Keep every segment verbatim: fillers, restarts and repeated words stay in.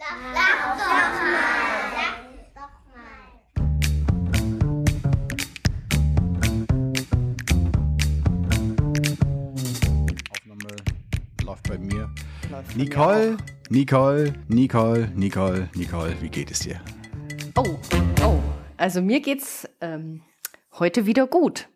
Sag doch mal. Sag doch mal. Aufnahme läuft bei mir. Läuft Nicole, Nicole, Nicole, Nicole, Nicole, wie geht es dir? Oh, oh, also mir geht's ähm, heute wieder gut.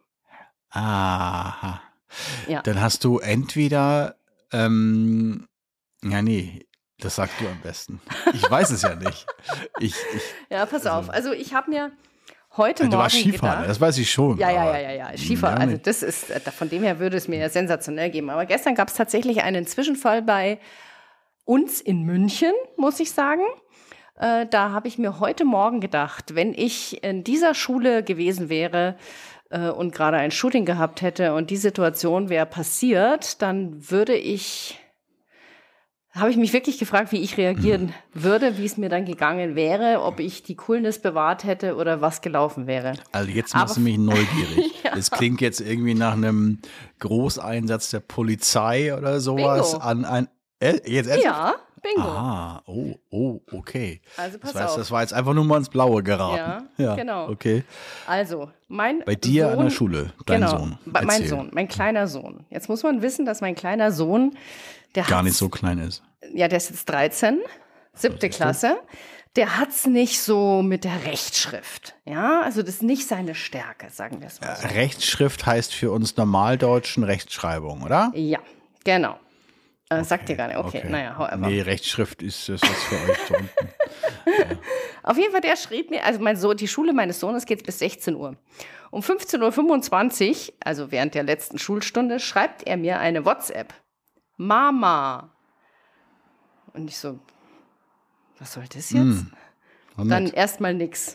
Aha. Ja. Dann hast du entweder, ähm, ja nee, das sagst du am besten. Ich weiß es ja nicht. Ich, ich, ja, pass also, auf. Also ich habe mir heute du Morgen warst Skifahren, gedacht, das weiß ich schon. Ja, ja, ja, ja, ja. Skifahren, also das ist, von dem her würde es mir ja sensationell geben. Aber gestern gab es tatsächlich einen Zwischenfall bei uns in München, muss ich sagen. Äh, da habe ich mir heute Morgen gedacht, wenn ich in dieser Schule gewesen wäre äh, und gerade ein Shooting gehabt hätte und die Situation wäre passiert, dann würde ich, habe ich mich wirklich gefragt, wie ich reagieren würde, wie es mir dann gegangen wäre, ob ich die Coolness bewahrt hätte oder was gelaufen wäre. Also jetzt machst du mich neugierig. Ja. Es klingt jetzt irgendwie nach einem Großeinsatz der Polizei oder sowas. Bingo. An ein äh, jetzt ernsthaft? Ja, bingo. Ah, oh, oh, okay. Also pass das heißt, auf. das war jetzt einfach nur mal ins Blaue geraten. Ja, genau. Okay. Also, mein Bei dir Sohn, an der Schule, dein genau, Sohn. Mein Erzähl. Sohn, mein kleiner Sohn. Jetzt muss man wissen, dass mein kleiner Sohn, der Gar hat's- nicht so klein ist. Ja, der ist jetzt dreizehn, siebte Klasse. Der hat's nicht so mit der Rechtschrift. Ja, also das ist nicht seine Stärke, sagen wir es mal so. Rechtschrift heißt für uns Normaldeutschen Rechtschreibung, oder? Ja, genau. Äh, Sagt dir gar nicht. Okay, Okay. naja, however. Nee, Rechtschrift ist das was für euch da unten. Auf jeden Fall, der schrieb mir, also mein Sohn, die Schule meines Sohnes geht bis sechzehn Uhr. Um fünfzehn Uhr fünfundzwanzig, also während der letzten Schulstunde, schreibt er mir eine WhatsApp. Mama. Und ich so, was soll das jetzt? Hm. Dann erstmal nix.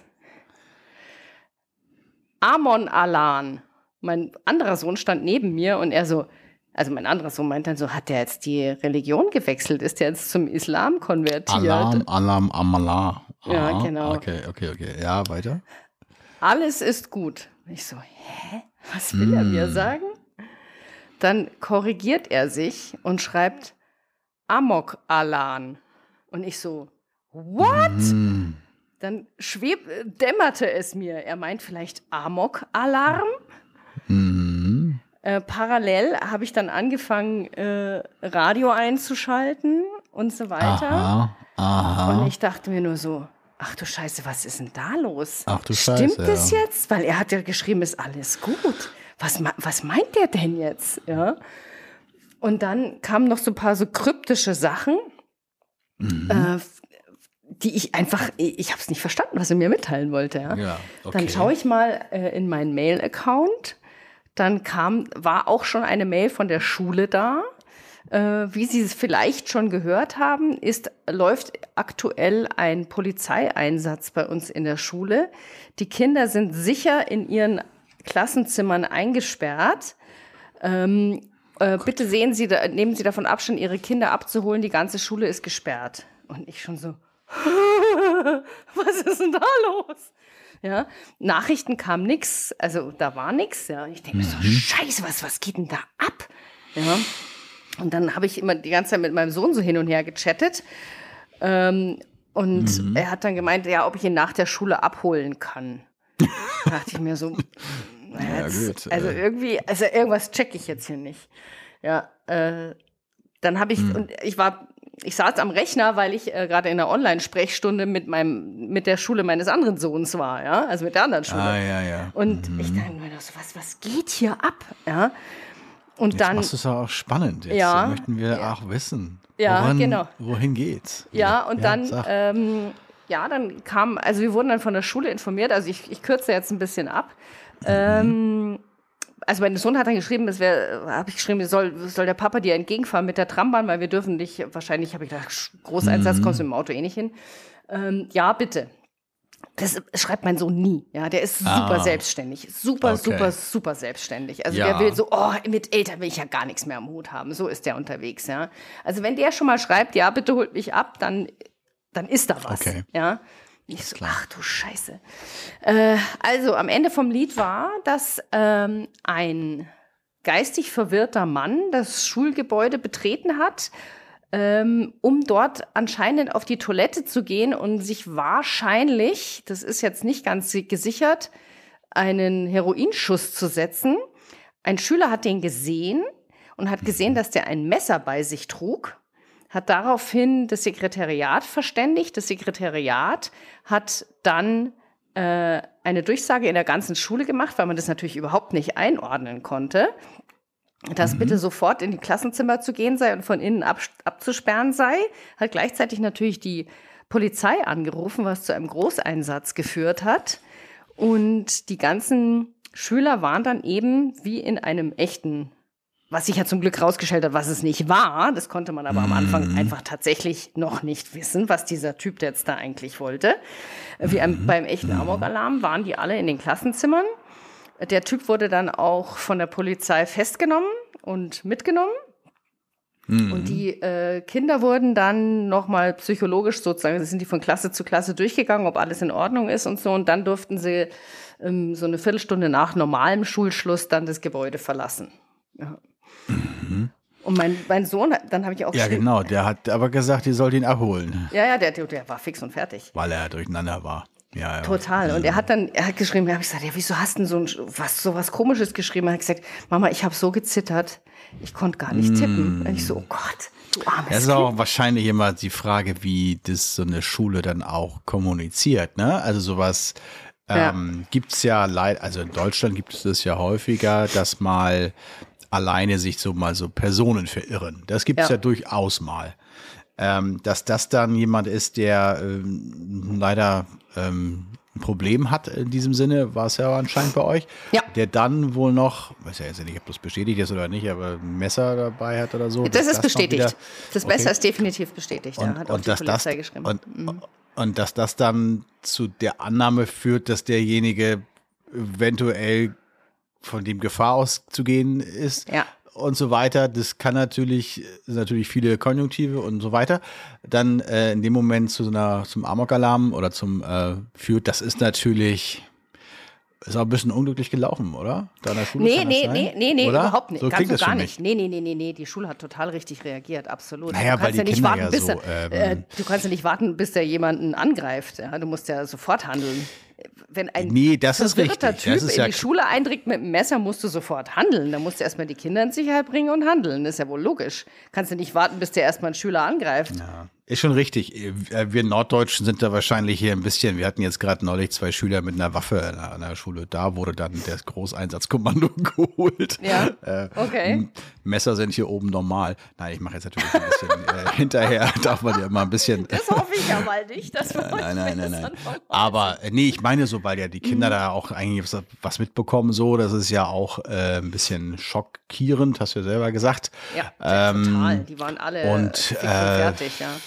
Amon Alan. Mein anderer Sohn stand neben mir und er so, also mein anderer Sohn meint dann so, hat der jetzt die Religion gewechselt? Ist der jetzt zum Islam konvertiert? Alarm, Alarm, Amala. Ja, Aha, genau. Okay, okay, okay. Ja, weiter. Alles ist gut. Ich so, hä? Was will er mir sagen? Dann korrigiert er sich und schreibt Amok Alan. Und ich so, what? Hm. Dann schweb, dämmerte es mir. Er meint vielleicht Amok-Alarm. Mhm. Äh, parallel habe ich dann angefangen, äh, Radio einzuschalten und so weiter. Aha, aha. Und ich dachte mir nur so, ach du Scheiße, was ist denn da los? Ach du Stimmt Scheiße, das ja. jetzt? Weil er hat ja geschrieben, ist alles gut. Was, ma- was meint der denn jetzt? Ja. Und dann kamen noch so ein paar so kryptische Sachen, Mhm. äh, die ich einfach, ich habe es nicht verstanden, was er mir mitteilen wollte. Ja. Ja, okay. Dann schaue ich mal äh, in meinen Mail-Account. Dann kam, war auch schon eine Mail von der Schule da. Äh, wie Sie es vielleicht schon gehört haben, ist, läuft aktuell ein Polizeieinsatz bei uns in der Schule. Die Kinder sind sicher in ihren Klassenzimmern eingesperrt. Ähm, äh, bitte sehen Sie, da, nehmen Sie davon Abstand, Ihre Kinder abzuholen. Die ganze Schule ist gesperrt. Und ich schon so, was ist denn da los? Ja, Nachrichten kam nix, also da war nix. Ja, ich denke mir so, Scheiße, was, was geht denn da ab? Ja, und dann habe ich immer die ganze Zeit mit meinem Sohn so hin und her gechattet. Ähm, und Mhm. er hat dann gemeint, ja, ob ich ihn nach der Schule abholen kann. Da dachte ich mir so, Ja, jetzt, gut, also äh. irgendwie, also irgendwas checke ich jetzt hier nicht. Ja, äh, dann habe ich, Hm. und ich war, ich saß am Rechner, weil ich äh, gerade in einer Online-Sprechstunde mit meinem, mit der Schule meines anderen Sohns war, ja, also mit der anderen Schule. Ah, ja, ja. Und Mhm. ich dachte mir so, was, was geht hier ab? Ja. Und Jetzt dann, machst du es ja auch spannend. Jetzt Ja. möchten wir auch wissen, Ja, woran, genau. wohin geht's? ja, und dann, sag. ähm, ja, dann kam, also wir wurden dann von der Schule informiert, also ich, ich kürze jetzt ein bisschen ab. Mhm. Ähm, also mein Sohn hat dann geschrieben, es wäre, habe ich geschrieben, soll, soll der Papa dir entgegenfahren mit der Trambahn, weil wir dürfen dich, wahrscheinlich habe ich gedacht, Großeinsatz, Mhm. kommst du mit dem Auto eh nicht hin. Ähm, ja, bitte. Das schreibt mein Sohn nie. Ja, der ist super Ah. selbstständig. Super, Okay. super, super selbstständig. Also Ja. der will so, oh, mit Eltern will ich ja gar nichts mehr am Hut haben. So ist der unterwegs, ja. Also wenn der schon mal schreibt, ja, bitte holt mich ab, dann, dann ist da was. Okay. Ja. Ich so, ach du Scheiße. Äh, also am Ende vom Lied war, dass ähm, ein geistig verwirrter Mann das Schulgebäude betreten hat, ähm, um dort anscheinend auf die Toilette zu gehen und sich wahrscheinlich, das ist jetzt nicht ganz gesichert, einen Heroinschuss zu setzen. Ein Schüler hat den gesehen und hat gesehen, dass der ein Messer bei sich trug, hat daraufhin das Sekretariat verständigt. Das Sekretariat hat dann äh, eine Durchsage in der ganzen Schule gemacht, weil man das natürlich überhaupt nicht einordnen konnte, dass mhm. bitte sofort in die Klassenzimmer zu gehen sei und von innen ab, abzusperren sei. Hat gleichzeitig natürlich die Polizei angerufen, was zu einem Großeinsatz geführt hat. Und die ganzen Schüler waren dann eben wie in einem echten, was sich ja zum Glück rausgestellt hat, was es nicht war. Das konnte man aber am Anfang einfach tatsächlich noch nicht wissen, was dieser Typ jetzt da eigentlich wollte. Wie ein, beim echten Amok-Alarm waren die alle in den Klassenzimmern. Der Typ wurde dann auch von der Polizei festgenommen und mitgenommen. Mhm. Und die äh, Kinder wurden dann nochmal psychologisch sozusagen, sind die von Klasse zu Klasse durchgegangen, ob alles in Ordnung ist und so. Und dann durften sie ähm, so eine Viertelstunde nach normalem Schulschluss dann das Gebäude verlassen. Ja. Mhm. Und mein, mein Sohn, dann habe ich auch Ja, genau, der hat aber gesagt, ihr sollt ihn abholen. Ja, ja, der, der war fix und fertig. Weil er durcheinander war. Ja, ja. Total. Und er hat dann, er hat geschrieben, da habe ich gesagt, ja, wieso hast du denn so ein, was, so was Komisches geschrieben? Er hat gesagt, Mama, ich habe so gezittert, ich konnte gar nicht tippen. Mm. Und ich so, oh Gott, du armes Das ist Kind. auch wahrscheinlich immer die Frage, wie das so eine Schule dann auch kommuniziert, ne? Also sowas ähm, ja. gibt es ja leider, also in Deutschland gibt es das ja häufiger, dass mal alleine sich so mal so Personen verirren. Das gibt es ja. ja durchaus mal. Ähm, dass das dann jemand ist, der ähm, leider ähm, ein Problem hat in diesem Sinne, war es ja anscheinend bei euch, ja. der dann wohl noch, weiß ja jetzt nicht, ob das bestätigt ist oder nicht, aber ein Messer dabei hat oder so. Das ist das bestätigt. Wieder, das okay. Messer ist definitiv bestätigt. Und, ja, hat und, auch die dass Polizei das, geschrieben. Und, mhm. und dass das dann zu der Annahme führt, dass derjenige eventuell von dem Gefahr auszugehen ist. Ja. Und so weiter, das kann natürlich, natürlich viele Konjunktive und so weiter, dann äh, in dem Moment zu so einer, zum Amok-Alarm oder zum äh, führt, das ist natürlich, ist auch ein bisschen unglücklich gelaufen, oder? Da in der Schule nee, nee, nee, nee, nee, oder? überhaupt nicht. So Ganz und gar nicht. nicht. Nee, nee, nee, nee, nee, die Schule hat total richtig reagiert, absolut. Naja, du weil kannst die ja nicht Kinder warten, ja bis so, er, ähm, äh, du kannst ja nicht warten, bis der jemanden angreift. Ja? Du musst ja sofort handeln. Wenn ein nee, das ist verwirrter richtig. Typ Das ist in ja die Schule eindringt mit einem Messer, musst du sofort handeln. Da musst du erstmal die Kinder in Sicherheit bringen und handeln. Das ist ja wohl logisch. Kannst du nicht warten, bis der erstmal einen Schüler angreift. Ja, ist schon richtig. Wir Norddeutschen sind da wahrscheinlich hier ein bisschen, wir hatten jetzt gerade neulich zwei Schüler mit einer Waffe an der Schule. Da wurde dann das Großeinsatzkommando geholt. Ja, äh, okay. Messer sind hier oben normal. Nein, ich mache jetzt natürlich ein bisschen äh, hinterher, darf man ja immer ein bisschen. Das hoffe ich ja mal nicht. Dass nein, nein, nein, nein, nein. Aber äh, nee, ich meine so, weil ja die Kinder mhm. da auch eigentlich was, was mitbekommen, so, das ist ja auch äh, ein bisschen schockierend, hast du ja selber gesagt. Ja, ähm, total. Die waren alle und, fix und äh, fertig, ja.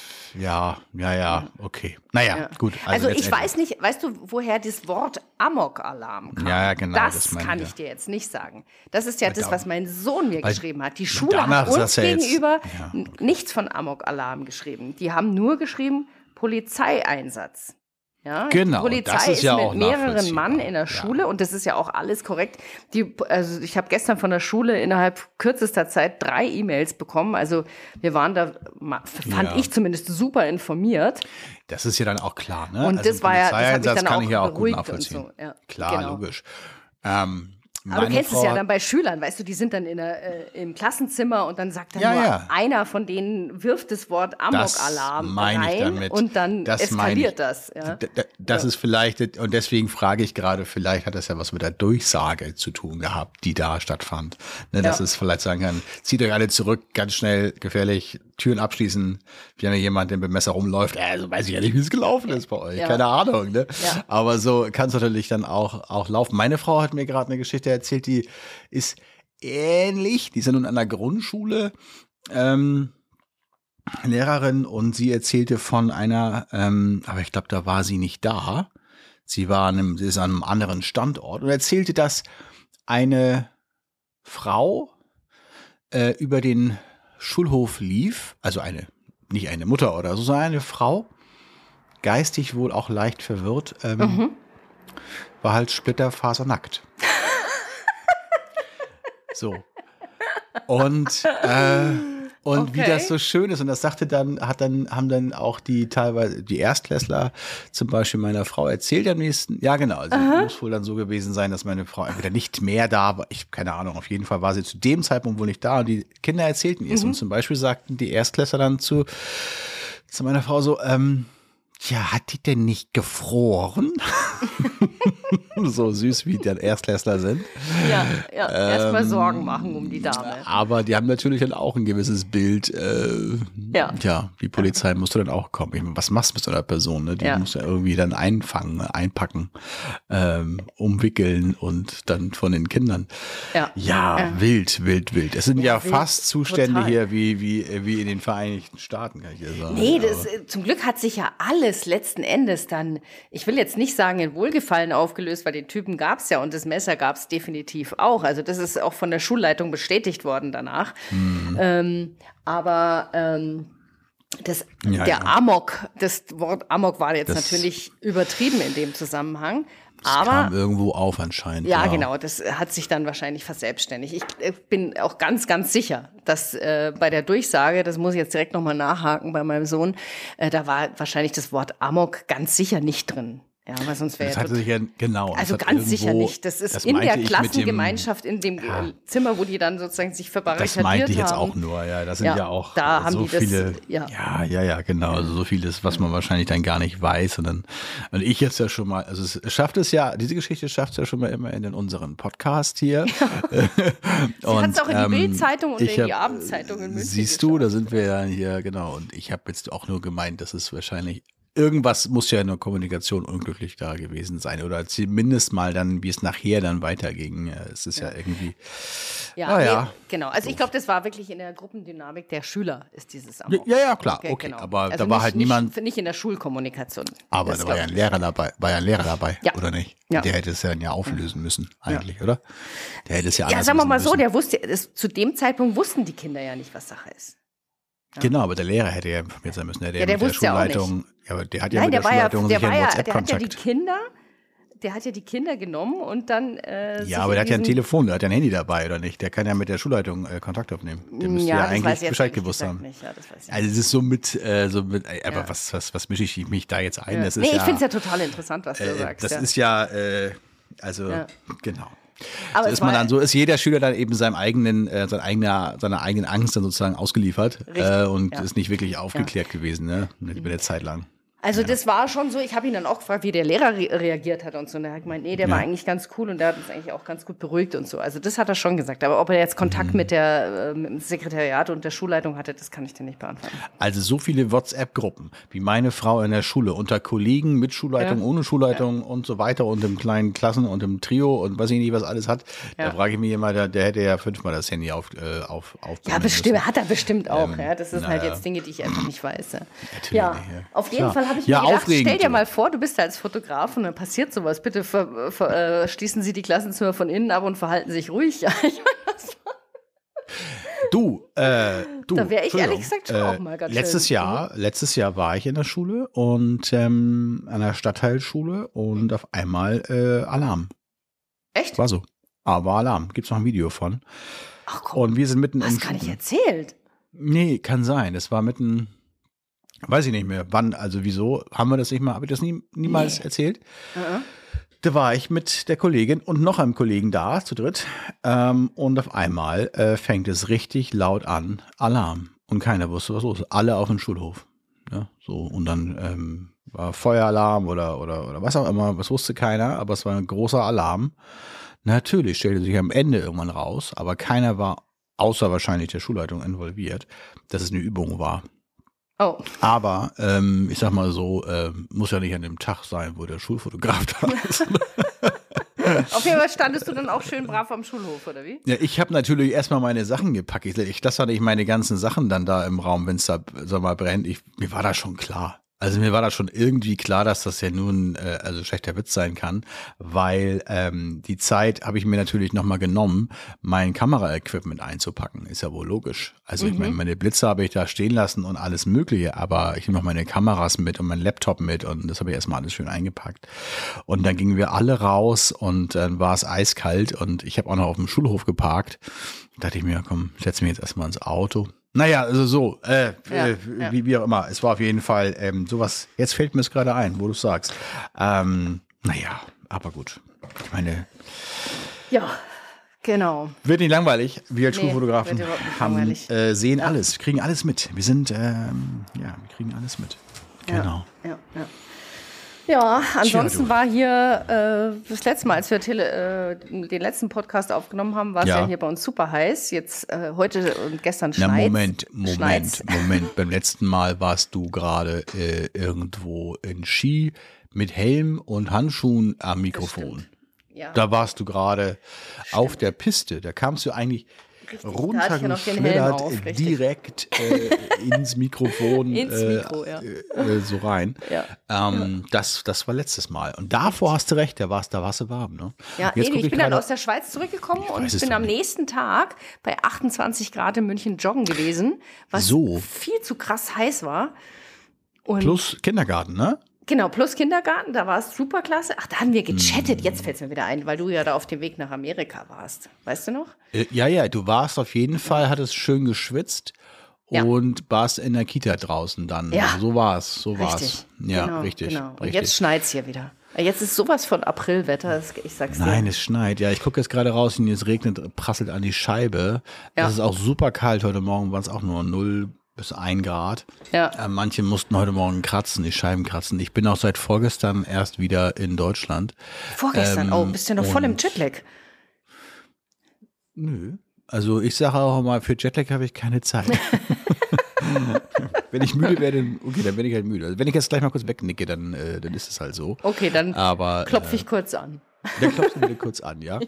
Ja, ja, ja, okay. Naja, ja. gut. Also, also ich weiß nicht, weißt du, woher das Wort Amok-Alarm kam? Ja, ja, genau. Das, das kann ich, ich dir jetzt nicht sagen. Das ist ja weil das, da, was mein Sohn mir weil, geschrieben hat. Die Schule hat uns ja gegenüber jetzt, ja. nichts von Amok-Alarm geschrieben. Die haben nur geschrieben Polizeieinsatz. Ja, genau, die Polizei das ist, ist ja mit auch mehreren Mann in der Schule ja. und das ist ja auch alles korrekt. Die, also ich habe gestern von der Schule innerhalb kürzester Zeit drei E-Mails bekommen. Also wir waren da, fand ja. ich zumindest super informiert. Das ist ja dann auch klar, ne? Und also das war ja, das hat mich dann kann auch ich ja auch gut beruhigt nachvollziehen. und so. Ja, klar, genau. logisch. Ähm, Aber du kennst Frau es ja dann bei Schülern, weißt du, die sind dann in der, äh, im Klassenzimmer und dann sagt dann ja, nur ja. einer von denen wirft das Wort Amok-Alarm rein damit. und dann das eskaliert das. Ja. D- d- das ja. ist vielleicht, und deswegen frage ich gerade, vielleicht hat das ja was mit der Durchsage zu tun gehabt, die da stattfand. Ne, dass Ja. es vielleicht sagen kann, zieht euch alle zurück, ganz schnell, gefährlich, Türen abschließen. Wir haben ja jemanden, der mit dem Messer rumläuft, äh, also weiß ich ja nicht, wie es gelaufen ist bei euch, Ja. keine Ahnung. Ne? Ja. Aber so kann es natürlich dann auch, auch laufen. Meine Frau hat mir gerade eine Geschichte erzählt, die ist ähnlich. Die ist ja nun an der Grundschule ähm, Lehrerin und sie erzählte von einer, ähm, aber ich glaube, da war sie nicht da. Sie war an einem, sie ist an einem anderen Standort und erzählte, dass eine Frau äh, über den Schulhof lief, also eine, nicht eine Mutter oder so, sondern eine Frau, geistig wohl auch leicht verwirrt, ähm, mhm. war halt splitterfasernackt. So. Und äh, Und Okay. wie das so schön ist. Und das sagte dann, hat dann, haben dann auch die teilweise, die Erstklässler zum Beispiel meiner Frau erzählt am nächsten, ja genau, also muss wohl dann so gewesen sein, dass meine Frau entweder nicht mehr da war, ich, keine Ahnung, auf jeden Fall war sie zu dem Zeitpunkt wohl nicht da und die Kinder erzählten ihr es. Und zum Beispiel sagten die Erstklässler dann zu, zu meiner Frau so, ähm, ja, hat die denn nicht gefroren? So süß, wie die Erstklässler sind. Ja, ja. erstmal Ähm, Sorgen machen um die Dame. Aber die haben natürlich dann auch ein gewisses Bild. Äh, Ja. ja, die Polizei musste dann auch kommen. Ich meine, was machst du mit so einer Person? Ne? Die Ja. muss ja irgendwie dann einfangen, einpacken, ähm, umwickeln und dann von den Kindern. Ja. Ja, Ja. wild, wild, wild. Es sind ja, Ja, wild, fast Zustände total. hier wie, wie, wie in den Vereinigten Staaten, kann ich dir sagen. Nee, Aber- das, äh, zum Glück hat sich ja alles letzten Endes dann, ich will jetzt nicht sagen in Wohlgefallen aufgelöst, weil den Typen gab es ja und das Messer gab es definitiv auch. Also das ist auch von der Schulleitung bestätigt worden danach. Mhm. Ähm, aber ähm, das, Ja, der ja. Amok, das Wort Amok war jetzt Das- natürlich übertrieben in dem Zusammenhang. Das Aber kam irgendwo auf anscheinend. ja, genau, das hat sich dann wahrscheinlich verselbstständigt. Ich äh, bin auch ganz, ganz sicher, dass äh, bei der Durchsage, das muss ich jetzt direkt nochmal nachhaken bei meinem Sohn, äh, da war wahrscheinlich das Wort Amok ganz sicher nicht drin. Ja, weil sonst wäre Das ja hatte sich ja, genau. das also hat ganz sicher irgendwo- nicht. Das ist das in meinte der ich mit dem- Klassengemeinschaft, in dem Ja. äh, Zimmer, wo die dann sozusagen sich verbarrikadiert Das meinte ich jetzt haben. auch nur, ja. Das sind Ja, ja, auch da haben so die das, viele. ja. ja, ja, ja, genau. Also so vieles, was man wahrscheinlich dann gar nicht weiß. Und dann, und ich jetzt ja schon mal, also es schafft es ja, diese Geschichte schafft es ja schon mal immer in unseren Podcast hier. Sie hat es auch in die Bild-Zeitung und ich in die hab- Abendzeitung in München Siehst du, geschafft. da sind wir ja hier, genau. Und ich habe jetzt auch nur gemeint, dass es wahrscheinlich irgendwas muss ja in der Kommunikation unglücklich da gewesen sein. Oder zumindest mal dann, wie es nachher dann weiterging. Ja, Es ist ja, irgendwie. Ja, Ah, nee, ja. genau. Also ich glaube, das war wirklich in der Gruppendynamik der Schüler, ist dieses Amok. Ja, ja, klar, okay, aber da war nicht, halt niemand- Nicht, nicht in der Schulkommunikation. Aber Das da war glaub ja ein ich Lehrer dabei, war ja ein Lehrer dabei, Ja. oder nicht? Ja. Der hätte es ja dann ja auflösen müssen, eigentlich, oder? Der hätte es ja Ja, anders sagen wir wissen mal so, müssen. der wusste, das, zu dem Zeitpunkt wussten die Kinder ja nicht, was Sache ist. Genau, aber der Lehrer hätte ja informiert sein müssen. Der, Ja, der mit der wusste ja auch Schulleitung, ja, aber der hat ja Nein, mit der der war ja, Schulleitung der sicher war einen ja, der hat ja die WhatsApp-Kontakt. Kinder, der hat ja die Kinder genommen und dann äh, sich Ja, aber der in hat ja ein diesen- Telefon, der hat ja ein Handy dabei, oder nicht? Der kann ja mit der Schulleitung äh, Kontakt aufnehmen. Der müsste ja, das weiß eigentlich ich jetzt Bescheid ehrlich gewusst gesagt haben. nicht. Ja, das weiß ich Also es ist so mit, äh, so mit, äh, aber Ja. was, was, was mische ich mich da jetzt ein? ja. Das ist Nee, ja, ich finde es ja total interessant, was du äh, sagst. das ja. ist ja, äh, also, Ja. genau. aber So es ist man war- dann, so ist jeder Schüler dann eben seinem eigenen, äh, seiner eigener, seiner eigenen Angst dann sozusagen ausgeliefert Richtig, äh, und ja. ist nicht wirklich aufgeklärt gewesen, ne, über der Zeit lang. Also das war schon so, ich habe ihn dann auch gefragt, wie der Lehrer re reagiert hat und so. Und er hat gemeint, nee, der Ja. war eigentlich ganz cool und der hat uns eigentlich auch ganz gut beruhigt und so. Also das hat er schon gesagt. Aber ob er jetzt Kontakt Mhm. mit, der, äh, mit dem Sekretariat und der Schulleitung hatte, das kann ich dir nicht beantworten. Also so viele WhatsApp-Gruppen, wie meine Frau in der Schule, unter Kollegen, mit Schulleitung, Ja. ohne Schulleitung und so weiter und im kleinen Klassen und im Trio und weiß ich nicht, was alles hat. Ja. Da frage ich mich immer, der, der hätte ja fünfmal das Handy auf, äh, auf, aufbauen Ja, bestimmt, müssen. hat er bestimmt auch. Ähm, ja. Das sind na halt ja. jetzt Dinge, die ich einfach nicht weiß. Ja, Natürlich ja nicht, ja. auf jeden Klar. Fall habe ich Ja, mir gedacht, aufregend, stell dir du. mal vor, du bist da als Fotograf und dann passiert sowas. Bitte ver, ver, äh, schließen Sie die Klassenzimmer von innen ab und verhalten sich ruhig. Ja, ich meine, das war Du, äh, du. Da wär ich ehrlich Entschuldigung. gesagt schon auch mal ganz letztes schön. Jahr, letztes Jahr war ich in der Schule und ähm, an der Stadtteilschule und auf einmal äh, Alarm. echt? War so. Aber Alarm. Gibt's noch ein Video von. Ach komm, Und wir sind mitten hast im gar nicht erzählt. Nee, kann sein. Das war mitten, weiß ich nicht mehr. Wann, also wieso? Haben wir das nicht mal, habe ich das nie, niemals Nee. erzählt? Mhm. Da war ich mit der Kollegin und noch einem Kollegen da, zu dritt. Ähm, und auf einmal äh, fängt es richtig laut an, Alarm. Und keiner wusste, was los ist. Alle auf dem Schulhof. Ja, so. Und dann ähm, war Feueralarm oder, oder, oder was auch immer. Das wusste keiner, aber es war ein großer Alarm. Natürlich stellte sich am Ende irgendwann raus, aber keiner war, außer wahrscheinlich der Schulleitung, involviert, dass es eine Übung war. Oh, Aber ähm, ich sag mal so, ähm, muss ja nicht an dem Tag sein, wo der Schulfotograf da ist. auf jeden Fall standest du dann auch schön brav am Schulhof, oder wie? Ja, ich habe natürlich erstmal meine Sachen gepackt. Ich, ich lasse ja nicht meine ganzen Sachen dann da im Raum, wenn es da sag mal, brennt. Ich, mir war das schon klar. Also mir war das schon irgendwie klar, dass das ja nun äh, also schlechter Witz sein kann, weil ähm, die Zeit habe ich mir natürlich nochmal genommen, mein Kameraequipment einzupacken. Ist ja wohl logisch. Also ich meine, meine Blitze habe ich da stehen lassen und alles Mögliche, aber ich nehme noch meine Kameras mit und meinen Laptop mit und das habe ich erstmal alles schön eingepackt. Und dann gingen wir alle raus und dann war es eiskalt und ich habe auch noch auf dem Schulhof geparkt. Da dachte ich mir, komm, setz mich jetzt erstmal ins Auto. Naja, also so, äh, Ja, äh, ja. Wie, wie auch immer. Es war auf jeden Fall ähm, sowas, jetzt fällt mir es gerade ein, wo du sagst. Ähm, naja, aber gut. Ich meine, Ja, genau. wird nicht langweilig. Wir als Nee, Schulfotografen wird überhaupt nicht haben, langweilig. äh, sehen alles, wir kriegen alles mit. Wir sind, ähm, ja, wir kriegen alles mit. Genau. Ja, ja, ja. Ja, ansonsten du. war hier äh, das letzte Mal, als wir tele, äh, den letzten Podcast aufgenommen haben, war es ja. Ja. hier bei uns super heiß. Jetzt äh, heute und gestern Na, schneit. Moment, Moment, Moment. Beim letzten Mal warst du gerade äh, irgendwo in Ski mit Helm und Handschuhen am Mikrofon. Ja. Da warst du gerade auf der Piste. Da kamst du eigentlich Richtig, da hatte ich ja noch den Helm auf, runtergeschlittert, richtig. direkt äh, ins Mikrofon Ins äh, Mikro, ja. äh, so rein. Ja. Ähm, das, das war letztes Mal. Und davor hast du recht, da warst, da warst du warm. Ne? Ja, Jetzt Edi, guck ich bin dann gerade- aus der Schweiz zurückgekommen Ich und weiß es bin doch am nicht. nächsten Tag bei achtundzwanzig Grad in München joggen gewesen, was So. viel zu krass heiß war. Und Plus Kindergarten, ne? Genau, plus Kindergarten, da war es super klasse. Ach, da haben wir gechattet, Mm. jetzt fällt es mir wieder ein, weil du ja da auf dem Weg nach Amerika warst. Weißt du noch? Äh, Ja, ja, du warst auf jeden Fall, hattest schön geschwitzt Ja. und warst in der Kita draußen dann. Ja. So war's, so war's. Richtig. Ja, genau, richtig. Genau. Und richtig. jetzt schneit's hier wieder. Jetzt ist sowas von Aprilwetter, das- ich sag's dir. Nein, es schneit. Ja, ich gucke jetzt gerade raus und es regnet, prasselt an die Scheibe. Ja. Es ist auch super kalt. Heute Morgen war es auch nur null bis ein Grad. Ja. Äh, manche mussten heute Morgen kratzen, die Scheiben kratzen. Ich bin auch seit vorgestern erst wieder in Deutschland. Vorgestern, ähm, oh, bist du ja noch voll im und- Jetlag. Nö. Also ich sage auch mal, für Jetlag habe ich keine Zeit. Wenn ich müde werde, okay, dann bin ich halt müde. Also wenn ich jetzt gleich mal kurz wegnicke, dann, äh, dann ist es halt so. Okay, dann Aber klopfe ich kurz an. äh, dann klopfst du bitte kurz an, ja?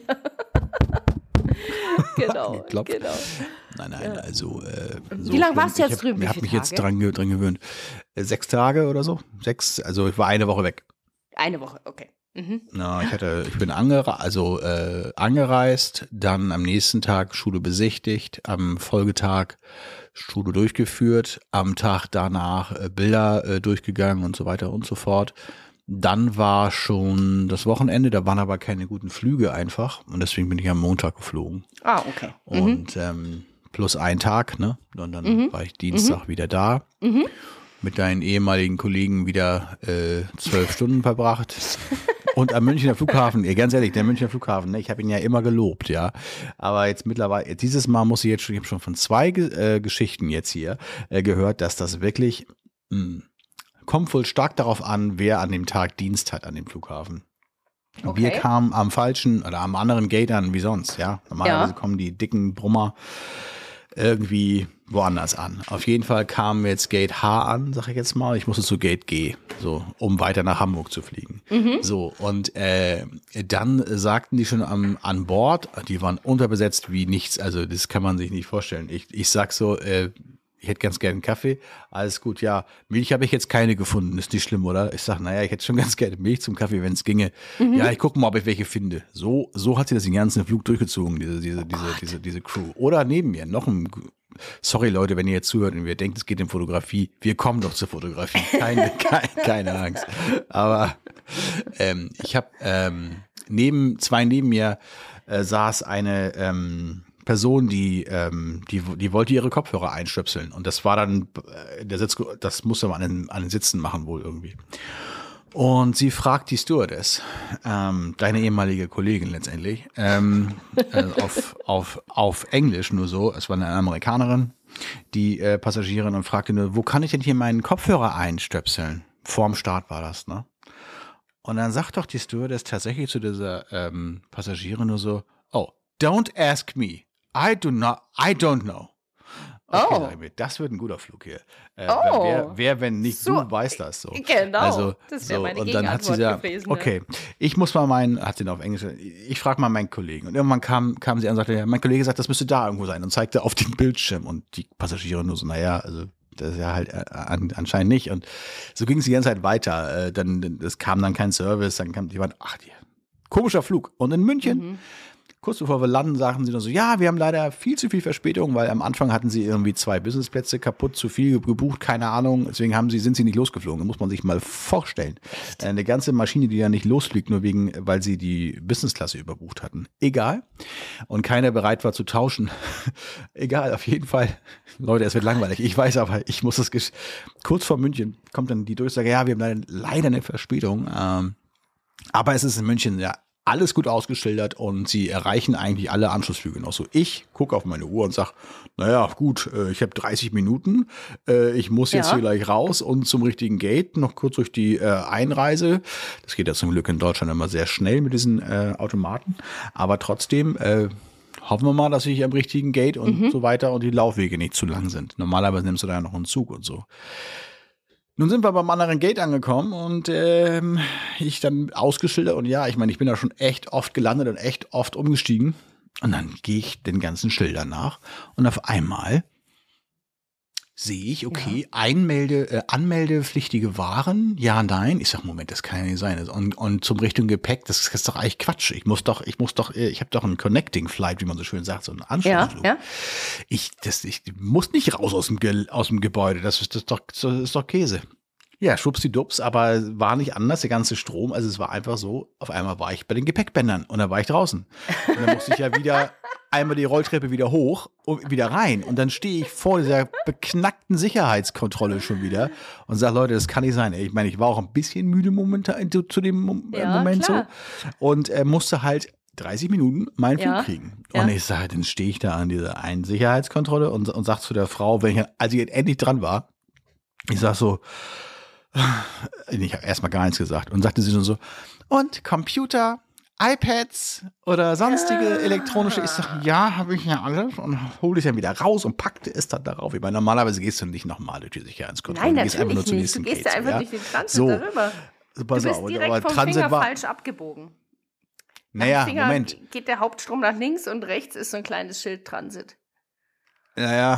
Genau, Geklopft. genau. Nein, nein, also äh, so Wie lange schlimm. warst du jetzt ich hab, drüben? Wie Ich habe viele mich jetzt Tage? dran, ge- dran gewöhnt. Äh, Sechs Tage oder so? Sechs, also ich war eine Woche weg. Eine Woche, okay. Mhm. Na, ich hatte, ich bin angere also äh, angereist, dann am nächsten Tag Schule besichtigt, am Folgetag Schule durchgeführt, am Tag danach äh, Bilder äh, durchgegangen und so weiter und so fort. Dann war schon das Wochenende, da waren aber keine guten Flüge einfach und deswegen bin ich am Montag geflogen. Ah, okay. Mhm. Und ähm, plus ein Tag, ne? Und dann war ich Dienstag wieder da. Mhm. Mit deinen ehemaligen Kollegen wieder äh, zwölf Stunden verbracht. Und am Münchner Flughafen, ey, ganz ehrlich, der Münchner Flughafen, ne, ich habe ihn ja immer gelobt, ja. Aber jetzt mittlerweile, dieses Mal muss ich jetzt schon, ich habe schon von zwei äh, Geschichten jetzt hier äh, gehört, dass das wirklich mh, kommt wohl stark darauf an, wer an dem Tag Dienst hat an dem Flughafen. Okay. Wir kamen am falschen oder am anderen Gate an wie sonst, ja. Normalerweise Ja. kommen die dicken Brummer irgendwie woanders an. Auf jeden Fall kam jetzt Gate H an, sag ich jetzt mal. Ich musste zu Gate G, so, um weiter nach Hamburg zu fliegen. So, und äh, dann sagten die schon am, an Bord, die waren unterbesetzt wie nichts. Also das kann man sich nicht vorstellen. Ich, ich sag so, äh, ich hätte ganz gerne einen Kaffee. Alles gut, ja. Milch habe ich jetzt keine gefunden. Ist nicht schlimm, oder? Ich sage, naja, ich hätte schon ganz gerne Milch zum Kaffee, wenn es ginge. Ja, ich gucke mal, ob ich welche finde. So, so hat sie das den ganzen Flug durchgezogen, diese, diese, diese, diese, diese Crew. Oder neben mir noch ein, sorry Leute, wenn ihr jetzt zuhört und ihr denkt, es geht um Fotografie. Wir kommen doch zur Fotografie. Keine, keine, keine Angst. Aber ähm, ich habe ähm, neben, zwei neben mir äh, saß eine, ähm, Person, die, ähm, die, die wollte ihre Kopfhörer einstöpseln. Und das war dann, äh, der Sitz, das musste man an den, an den Sitzen machen wohl irgendwie. Und sie fragt die Stewardess, ähm, deine ehemalige Kollegin letztendlich, ähm, äh, auf, auf, auf Englisch nur so, es war eine Amerikanerin, die äh, Passagierin und fragte nur, wo kann ich denn hier meinen Kopfhörer einstöpseln? Vorm Start war das, ne? Und dann sagt doch die Stewardess tatsächlich zu dieser ähm, Passagierin nur so, oh, don't ask me. I do not, I don't know. Okay, Oh. sag ich mir, das wird ein guter Flug hier. Äh, Oh. wer, wer, wenn nicht So, du, weiß das so. genau. Also, Das wär so, meine und dann hat sie Gegenantwort da, gewesen, ja. okay, ich muss mal meinen, hat sie noch auf Englisch, ich frage mal meinen Kollegen. Und irgendwann kam, kam sie an und sagte, ja, mein Kollege sagt, das müsste da irgendwo sein und zeigte auf den Bildschirm. Und die Passagiere nur so, naja, also das ist ja halt äh, an, anscheinend nicht. Und so ging es die ganze Zeit weiter. Äh, dann, es kam dann kein Service, dann kam, die waren, ach, die, komischer Flug. Und in München, Mhm. kurz bevor wir landen, sagten sie dann so, ja, wir haben leider viel zu viel Verspätung, weil am Anfang hatten sie irgendwie zwei Businessplätze kaputt, zu viel gebucht, keine Ahnung. Deswegen haben sie, sind sie nicht losgeflogen. Da muss man sich mal vorstellen. Echt? Eine ganze Maschine, die ja nicht losfliegt, nur wegen, weil sie die Businessklasse überbucht hatten. Egal. Und keiner bereit war zu tauschen. Egal, auf jeden Fall. Leute, es wird langweilig. Ich weiß aber, ich muss das, gesch- kurz vor München kommt dann die Durchsage, ja, wir haben leider, leider eine Verspätung. Ähm, aber es ist in München, ja, alles gut ausgeschildert und sie erreichen eigentlich alle Anschlussflüge noch so. Ich gucke auf meine Uhr und sage, naja, gut, äh, ich habe dreißig Minuten, äh, ich muss jetzt Ja. hier gleich raus und zum richtigen Gate, noch kurz durch die äh, Einreise. Das geht ja zum Glück in Deutschland immer sehr schnell mit diesen äh, Automaten, aber trotzdem äh, hoffen wir mal, dass ich am richtigen Gate und Mhm. so weiter und die Laufwege nicht zu lang sind. Normalerweise nimmst du da ja noch einen Zug und so. Nun sind wir beim anderen Gate angekommen und ähm, ich dann ausgeschildert und ja, ich meine, ich bin da schon echt oft gelandet und echt oft umgestiegen und dann gehe ich den ganzen Schildern nach und auf einmal sehe ich, okay, Einmelde, äh, anmeldepflichtige Waren, ja, nein. Ich sag, Moment, das kann ja nicht sein. Und, und zum Richtung Gepäck, das ist doch eigentlich Quatsch. Ich muss doch, ich muss doch, äh, ich habe doch einen Connecting Flight, wie man so schön sagt, so einen Ja, Anschlussflug. ja. Ich, das, ich muss nicht raus aus dem, Ge- aus dem Gebäude. Das ist, das ist doch, das ist doch Käse. Ja, schwuppsidups, aber war nicht anders, der ganze Strom. Also es war einfach so, auf einmal war ich bei den Gepäckbändern und dann war ich draußen. Und dann musste ich ja wieder einmal die Rolltreppe wieder hoch und wieder rein. Und dann stehe ich vor dieser beknackten Sicherheitskontrolle schon wieder und sage, Leute, das kann nicht sein. Ich meine, ich war auch ein bisschen müde momentan, zu, zu dem Mom- Ja, Moment klar. so. Und äh, musste halt dreißig Minuten meinen Flug Ja, kriegen. ja. Und ich sage, dann stehe ich da an dieser einen Sicherheitskontrolle und, und sage zu der Frau, wenn ich, als ich endlich dran war, ich sag so, ich habe erstmal gar nichts gesagt und sagte sie nur so, und Computer, iPads oder sonstige elektronische, ich sag, ja, habe ich ja alles und hole ich dann wieder raus und packte es dann darauf. Ich meine, normalerweise gehst du nicht nochmal durch die Sicherheitskontrolle. Nein, du gehst einfach nur natürlich zum nicht. Du nächsten gehst ja Gate, einfach ja? durch den Transit So, darüber. so, Du pass bist auf, direkt aber vom Transit Finger war, falsch abgebogen. naja, Am Finger Moment. geht der Hauptstrom nach links und rechts ist so ein kleines Schild Transit. Naja,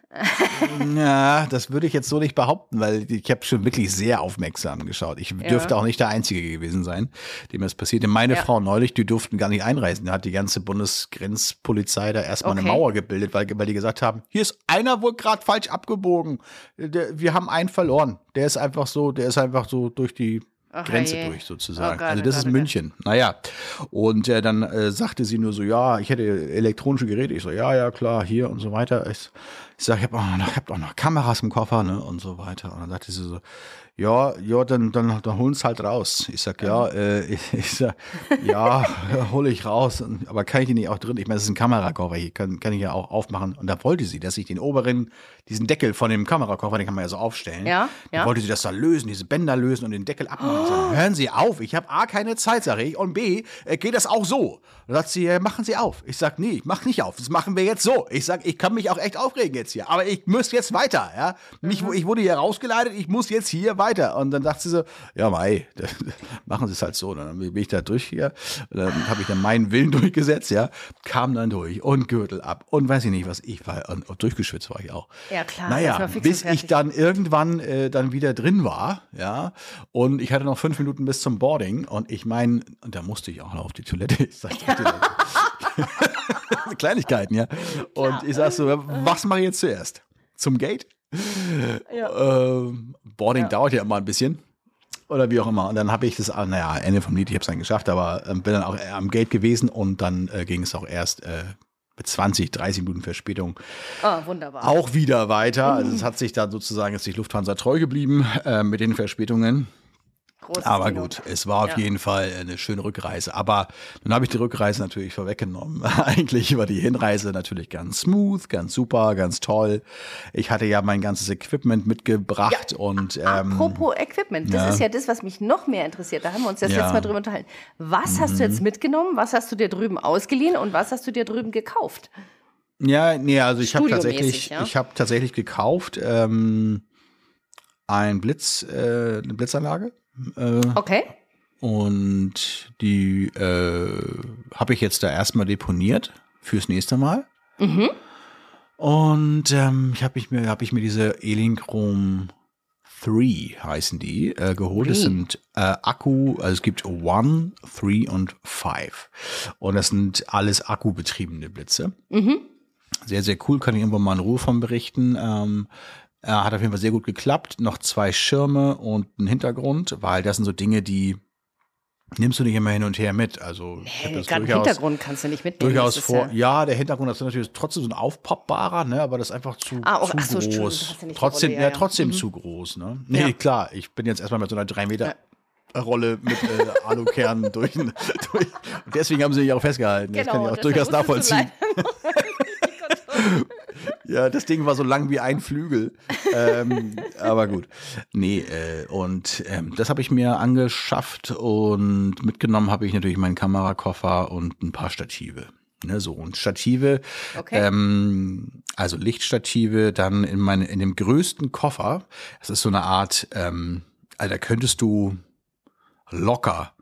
ja, das würde ich jetzt so nicht behaupten, weil ich habe schon wirklich sehr aufmerksam geschaut. Ich Ja. dürfte auch nicht der Einzige gewesen sein, dem das passierte. Meine Ja. Frau neulich, die durften gar nicht einreisen. Da hat die ganze Bundesgrenzpolizei da erstmal Okay. eine Mauer gebildet, weil, weil die gesagt haben, hier ist einer wohl gerade falsch abgebogen. Der, wir haben einen verloren. Der ist einfach so, der ist einfach so durch die Ach, Grenze je. durch sozusagen. Oh Gott, also oh das Gott, ist oh Gott. München. Naja. Und äh, dann äh, sagte sie nur so, ja, ich hätte elektronische Geräte. Ich so, ja, ja, klar, hier und so weiter. Ich, ich sage, ich habe auch, noch- ich hab auch noch Kameras im Koffer, ne, und so weiter. Und dann sagte sie so, ja, ja, dann, dann, dann holen es halt raus. Ich sag, ja, äh, ich, ich sag, ja, hole ich raus. Und, aber kann ich die nicht auch drin? Ich meine, das ist ein Kamerakoffer, hier kann, kann ich ja auch aufmachen. Und da wollte sie, dass ich den oberen, diesen Deckel von dem Kamerakoffer, den kann man ja so aufstellen. Ja, Da ja. wollte sie das da lösen, diese Bänder lösen und den Deckel abmachen. Ich sag, hören Sie auf, ich habe A, keine Zeit, sage ich, und B, äh, geht das auch so. Dann sagt sie, äh, machen Sie auf. Ich sag, nee, ich mach nicht auf, das machen wir jetzt so. Ich sag, ich kann mich auch echt aufregen jetzt hier, aber ich muss jetzt weiter, ja. Mich, Ich wurde hier rausgeleitet, ich muss jetzt hier weiter. Und dann sagt sie so, ja, mei, machen Sie es halt so. Dann bin ich da durch hier, und dann habe ich dann meinen Willen durchgesetzt, ja, kam dann durch und Gürtel ab und weiß ich nicht was, ich war, und durchgeschwitzt war ich auch. Ja, klar, Naja, erstmal fix und bis ich fertig. dann irgendwann äh, dann wieder drin war, ja, und ich hatte noch fünf Minuten bis zum Boarding und ich meine, und da musste ich auch noch auf die Toilette. Ich sag, Kleinigkeiten, ja. Und ich sag so, was mache ich jetzt zuerst? Zum Gate? Ähm, Boarding Ja. dauert ja immer ein bisschen. Oder wie auch immer. Und dann habe ich das, ah, naja, Ende vom Lied, ich habe es dann geschafft, aber ähm, bin dann auch am Gate gewesen und dann äh, ging es auch erst äh, mit zwanzig, dreißig Minuten Verspätung Oh, wunderbar. auch wieder weiter. Also es hat sich dann sozusagen, ist die Lufthansa treu geblieben äh, mit den Verspätungen. Großes Aber Kino. gut, es war auf Ja. jeden Fall eine schöne Rückreise. Aber dann habe ich die Rückreise natürlich vorweggenommen. Eigentlich war die Hinreise natürlich ganz smooth, ganz super, ganz toll. Ich hatte ja mein ganzes Equipment mitgebracht und ähm, Apropos Equipment, das ja. ist ja das, was mich noch mehr interessiert. Da haben wir uns das Ja. letzte Mal drüber unterhalten. Was hast du jetzt mitgenommen? Was hast du dir drüben ausgeliehen und was hast du dir drüben gekauft? ja, nee, also ich habe Studiomäßig, tatsächlich, ja? ich habe tatsächlich gekauft ähm, ein Blitz, äh, eine Blitzanlage. Äh, Okay. Und die äh, habe ich jetzt da erstmal deponiert fürs nächste Mal. Und ähm, ich habe ich mir, hab ich mir diese Elinchrom drei heißen die, äh, geholt. Three. Das sind äh, Akku, also es gibt One, Three und Five. Und das sind alles akkubetriebene Blitze. Mhm. Sehr, sehr cool, kann ich irgendwann mal in Ruhe von berichten. Ähm, äh, hat auf jeden Fall sehr gut geklappt. Noch zwei Schirme und ein Hintergrund, weil das sind so Dinge, die nimmst du nicht immer hin und her mit. Also ich hab Hey, das gerade durchaus, Hintergrund kannst du nicht mitnehmen. durchaus das ist vor. Ja, Ja, der Hintergrund ist natürlich trotzdem so ein aufpoppbarer, ne, aber das ist einfach zu, Ah, auch- zu ach so, stimmt, du groß. hast ja nicht die Trotzdem, Rolle, ja, ja, ja. trotzdem Mhm. zu groß, ne? Nee, Ja. klar, ich bin jetzt erstmal mit so einer drei Meter Rolle mit äh, Alukernen durch, durch. Und deswegen haben sie sich auch festgehalten. Das kann ich auch deshalb durchaus musstest du nachvollziehen. leider noch- Ja, das Ding war so lang wie ein Flügel. ähm, aber gut. Nee, äh, und ähm, das habe ich mir angeschafft und mitgenommen habe ich natürlich meinen Kamerakoffer und ein paar Stative. Ne, so und Stative, Okay. ähm, also Lichtstative, dann in meine, in dem größten Koffer. Das ist so eine Art, ähm, also da könntest du locker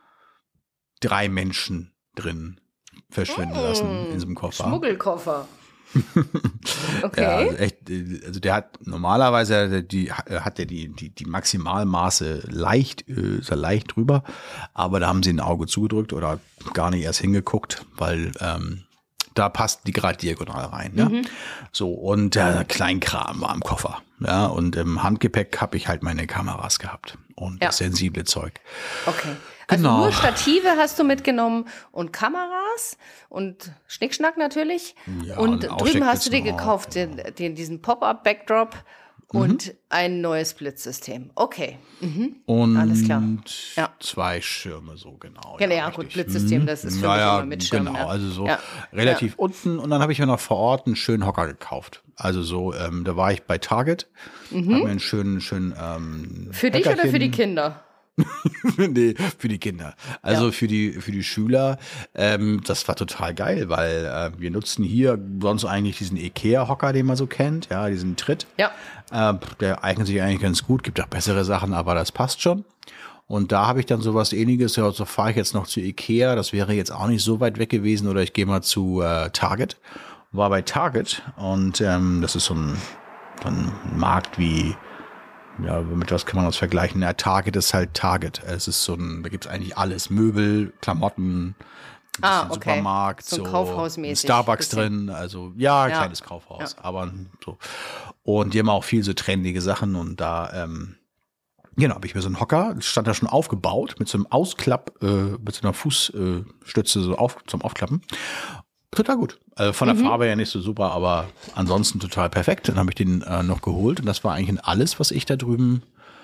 drei Menschen drin verschwinden lassen in so einem Koffer. Schmuggelkoffer. Okay. Ja, also echt, äh, also der hat normalerweise die äh, hat der die die die Maximalmaße leicht äh, ist er leicht drüber, aber da haben sie ein Auge zugedrückt oder gar nicht erst hingeguckt, weil ähm, da passt die gerade diagonal rein. Ne? Mhm. So und der Kleinkram war im Koffer. Ja, und im Handgepäck habe ich halt meine Kameras gehabt und Ja. das sensible Zeug. Okay. Also Genau. nur Stative hast du mitgenommen und Kameras und Schnickschnack natürlich. Ja, und und drüben hast du dir Aussteckblitzen gekauft auch, den, den, diesen Pop-Up-Backdrop und ein neues Blitzsystem. Okay. Mhm. Und Alles klar. Ja. zwei Schirme, so genau. Ja, ja, gut, richtig. Blitzsystem, Mhm. das ist für ja, mich ja, immer mit Schirm. Genau, ja. also so Ja. relativ unten. Und dann habe ich mir noch vor Ort einen schönen Hocker gekauft. Also so, ähm, da war ich bei Target, mhm. habe mir einen schönen, schönen ähm, Für dich oder für die Höckerchen- Kinder? nee, für die Kinder. Also Ja. für die für die Schüler. Ähm, das war total geil, weil äh, wir nutzen hier sonst eigentlich diesen Ikea-Hocker, den man so kennt, ja, diesen Tritt. Ja. Äh, der eignet sich eigentlich ganz gut, gibt auch bessere Sachen, aber das passt schon. Und da habe ich dann sowas Ähnliches. Ja, so fahre ich jetzt noch zu Ikea. Das wäre jetzt auch nicht so weit weg gewesen. Oder ich gehe mal zu äh, Target. War bei Target und ähm, das ist so ein, so ein Markt wie, ja, mit was kann man das vergleichen? Ja, Target ist halt Target. Es ist so ein, da gibt's eigentlich alles. Möbel, Klamotten, ein Ah, bisschen okay. Supermarkt, So so, ein Kaufhausmäßig, ein Starbucks bisschen. drin. Also ja, ein Ja. kleines Kaufhaus, aber so. Und die haben auch viel so trendige Sachen und da, ähm, genau, habe ich mir so einen Hocker, stand da schon aufgebaut, mit so einem Ausklapp, äh, mit so einer Fußstütze äh, Stütze so auf, zum Aufklappen. Total gut. Also von der Mhm. Farbe her nicht so super, aber ansonsten total perfekt. Dann habe ich den äh, noch geholt und das war eigentlich alles, was ich da drüben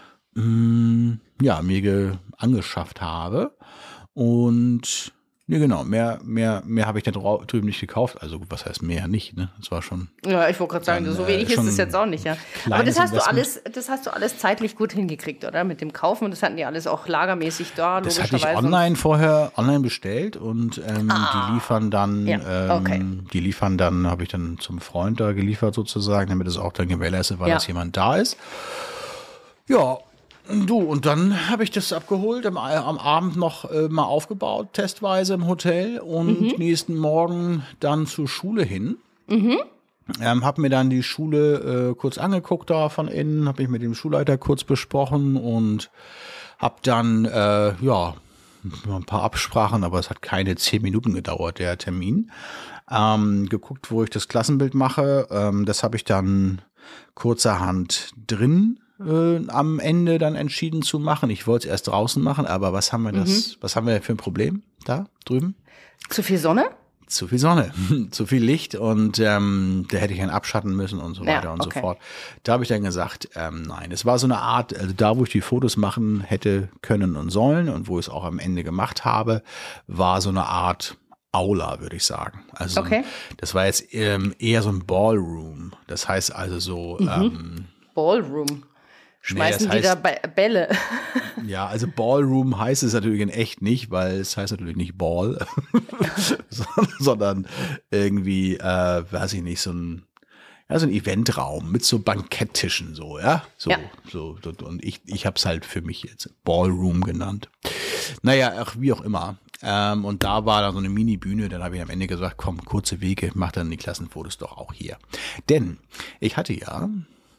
mh, ja, mir ge angeschafft habe. Und ja, genau, mehr, mehr, mehr habe ich da drau- drüben nicht gekauft. Also was heißt mehr nicht, ne? Das war schon. Ja, ich wollte gerade sagen, Dann, so äh, wenig ist schon es jetzt auch nicht, ja. Aber kleines das hast du Investment. alles, das hast du alles zeitlich gut hingekriegt, oder? Mit dem Kaufen und das hatten die alles auch lagermäßig da, Das hatte ich logischerweise. online vorher online bestellt und ähm, die liefern dann, Ja, ähm, okay. die liefern dann, habe ich dann zum Freund da geliefert sozusagen, damit es auch dann gewährleistet war, Ja. dass jemand da ist. Ja, du, und dann habe ich das abgeholt, am, am Abend noch äh, mal aufgebaut, testweise im Hotel und Mhm. nächsten Morgen dann zur Schule hin. Ähm, habe mir dann die Schule äh, kurz angeguckt da von innen, habe mich mit dem Schulleiter kurz besprochen und habe dann, äh, ja, ein paar Absprachen, aber es hat keine zehn Minuten gedauert, der Termin. Ähm, geguckt, wo ich das Klassenbild mache. Ähm, das habe ich dann kurzerhand drin äh, am Ende dann entschieden zu machen. Ich wollte es erst draußen machen, aber was haben wir das, was haben wir für ein Problem da drüben? Zu viel Sonne? Zu viel Sonne, zu viel Licht und ähm, da hätte ich einen abschatten müssen und so Ja, weiter und okay. so fort. Da habe ich dann gesagt, ähm, nein, es war so eine Art, also da, wo ich die Fotos machen hätte können und sollen und wo ich es auch am Ende gemacht habe, war so eine Art Aula, würde ich sagen. Also Okay. das war jetzt ähm, eher so ein Ballroom. Das heißt also so, Mhm. ähm, Ballroom. Schmeißen das die da heißt- Ba- Bälle? ja, also Ballroom heißt es natürlich in echt nicht, weil es heißt natürlich nicht Ball, sondern irgendwie, äh, weiß ich nicht, so ein, ja, so ein Eventraum mit so Banketttischen so, ja, so, Ja. so, so und ich, ich habe es halt für mich jetzt Ballroom genannt. Naja, ach, wie auch immer. Ähm, und da war dann so eine Mini-Bühne, dann habe ich am Ende gesagt, komm, kurze Wege, mach dann die Klassenfotos doch auch hier. Denn ich hatte ja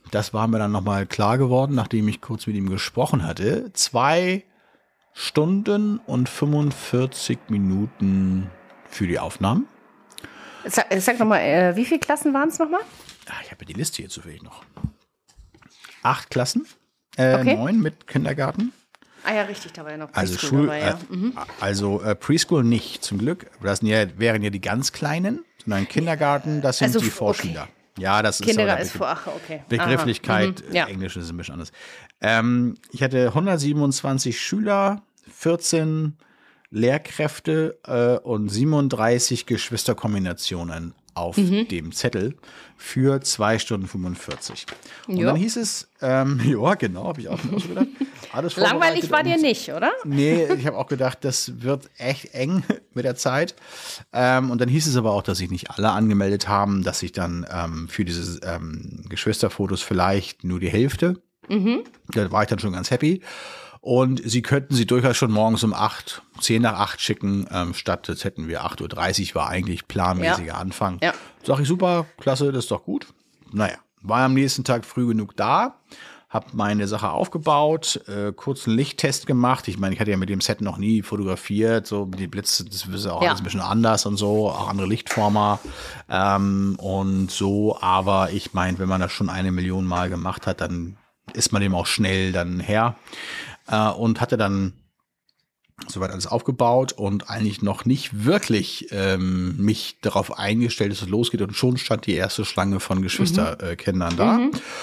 das war mir dann nochmal klar geworden, nachdem ich kurz mit ihm gesprochen hatte. Zwei Stunden und fünfundvierzig Minuten für die Aufnahmen. Sag, sag nochmal, äh, wie viele Klassen waren es nochmal? Ah, ich habe die Liste hier zufällig noch. Acht Klassen, äh, Okay. neun mit Kindergarten. Ah ja, richtig, da war ja noch Also Preschool Schul, dabei, ja. äh, also äh, Preschool nicht, zum Glück. Das sind ja, wären ja die ganz Kleinen, sondern Kindergarten, das sind Also, die okay. Vorschüler. Ja, das ist Kindergarten aber ist vor, ach, okay. Begrifflichkeit, Aha. Mhm. Ja. äh, Englisch ist ein bisschen anders. Ähm, ich hatte hundertsiebenundzwanzig Schüler, vierzehn Lehrkräfte äh, und siebenunddreißig Geschwisterkombinationen auf Mhm. dem Zettel für zwei Stunden fünfundvierzig. Und Ja. dann hieß es, ähm, ja, genau, habe ich auch mir ausgedacht. Alles Langweilig vorbereitet war dir und- nicht, oder? Nee, ich habe auch gedacht, das wird echt eng mit der Zeit. Ähm, und dann hieß es aber auch, dass sich nicht alle angemeldet haben, dass sich dann ähm, für diese ähm, Geschwisterfotos vielleicht nur die Hälfte. Da war ich dann schon ganz happy. Und sie könnten sie durchaus schon morgens um acht, zehn nach acht schicken, ähm, statt jetzt hätten wir acht Uhr dreißig, war eigentlich planmäßiger Ja. Anfang. Ja. Sag ich, super, klasse, das ist doch gut. Naja, war am nächsten Tag früh genug da, hab meine Sache aufgebaut, äh, kurzen Lichttest gemacht. Ich meine, ich hatte ja mit dem Set noch nie fotografiert, so mit den Blitzen, das ist auch Ja. alles ein bisschen anders und so, auch andere Lichtformer ähm, und so. Aber ich meine, wenn man das schon eine Million Mal gemacht hat, dann ist man dem auch schnell dann her. Äh, und hatte dann soweit alles aufgebaut und eigentlich noch nicht wirklich ähm, mich darauf eingestellt, dass es losgeht. Und schon stand die erste Schlange von Geschwisterkindern da.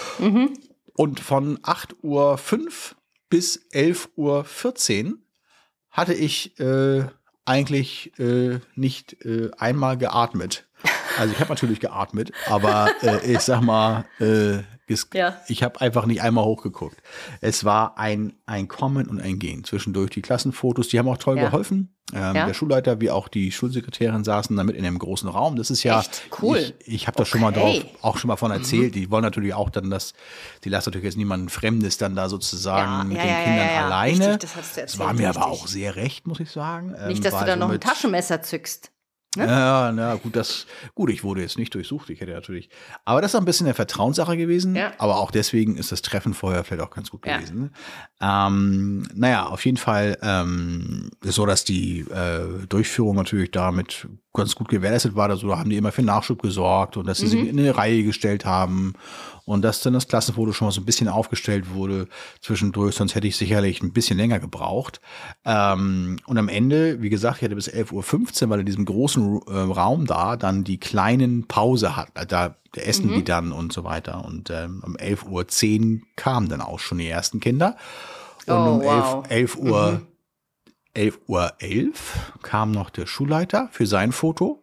Und von acht Uhr fünf bis elf Uhr vierzehn hatte ich äh, eigentlich äh, nicht äh, einmal geatmet. Also ich habe natürlich geatmet, aber äh, ich sag mal, äh, es, Ja. ich habe einfach nicht einmal hochgeguckt. Es war ein, ein Kommen und ein Gehen. Zwischendurch die Klassenfotos, die haben auch toll Ja. geholfen. Ähm, Ja. Der Schulleiter wie auch die Schulsekretärin saßen damit in einem großen Raum. Das ist ja, Echt? Cool. ich, ich habe das schon mal drauf, Okay. auch schon mal von erzählt. Die wollen natürlich auch dann, dass die lassen natürlich jetzt niemanden Fremdes dann da sozusagen Ja, mit ja, den ja, ja, Kindern ja, ja. alleine. Richtig, das hast du erzählt, war mir aber richtig. auch sehr recht, muss ich sagen. Ähm, Nicht, dass war du da also noch ein mit- Taschenmesser zückst. Ne? Ja, na gut, das gut, ich wurde jetzt nicht durchsucht, ich hätte natürlich. Aber das ist auch ein bisschen eine Vertrauenssache gewesen. Ja. Aber auch deswegen ist das Treffen vorher vielleicht auch ganz gut Ja. gewesen. Ähm, naja, auf jeden Fall ähm, ist so, dass die äh, Durchführung natürlich damit ganz gut gewährleistet war. Also da haben die immer für Nachschub gesorgt und dass sie Mhm. sich in eine Reihe gestellt haben und dass dann das Klassenfoto schon mal so ein bisschen aufgestellt wurde zwischendurch, sonst hätte ich sicherlich ein bisschen länger gebraucht. Ähm, und am Ende, wie gesagt, ich hatte bis elf Uhr fünfzehn, weil in diesem großen äh, Raum da dann die kleinen Pause hat, äh, da essen die dann und so weiter. Und ähm, um elf Uhr zehn kamen dann auch schon die ersten Kinder. Und Oh, um wow. elf Uhr elf Uhr elf kam noch der Schulleiter für sein Foto,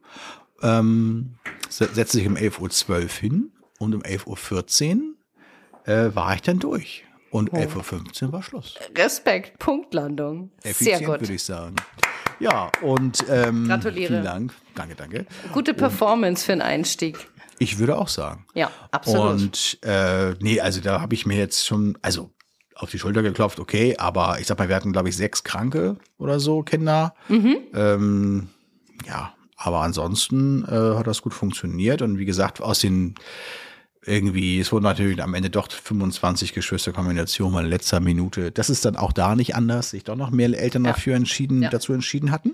ähm, se- setzte sich um elf Uhr zwölf hin und um elf Uhr vierzehn äh, war ich dann durch. Und elf Uhr fünfzehn war Schluss. Respekt, Punktlandung. Sehr Effizient, gut. würde ich sagen. Ja, und ähm, Gratuliere. vielen Dank. Danke, danke. Gute Performance für einen Einstieg. Ich würde auch sagen. Ja, absolut. Und äh, nee, also da habe ich mir jetzt schon, also auf die Schulter geklopft, okay, aber ich sag mal, wir hatten, glaube ich, sechs Kranke oder so Kinder. Mhm. Ähm, ja, aber ansonsten äh, hat das gut funktioniert. Und wie gesagt, aus den irgendwie, es wurden natürlich am Ende doch fünfundzwanzig Geschwisterkombinationen mal in letzter Minute. Das ist dann auch da nicht anders. Sich doch noch mehr Eltern Ja. dafür entschieden, Ja. dazu entschieden hatten.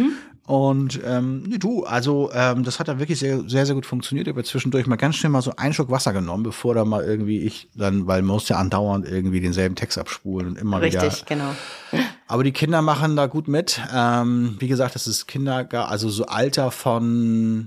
Und ähm, nee, du, also ähm, das hat dann wirklich sehr, sehr, sehr gut funktioniert. Ich habe zwischendurch mal ganz schnell mal so einen Schluck Wasser genommen, bevor da mal irgendwie ich dann, weil man muss ja andauernd irgendwie denselben Text abspulen und immer wieder. Richtig, genau. Aber die Kinder machen da gut mit. Ähm, wie gesagt, das ist Kinder, also so Alter von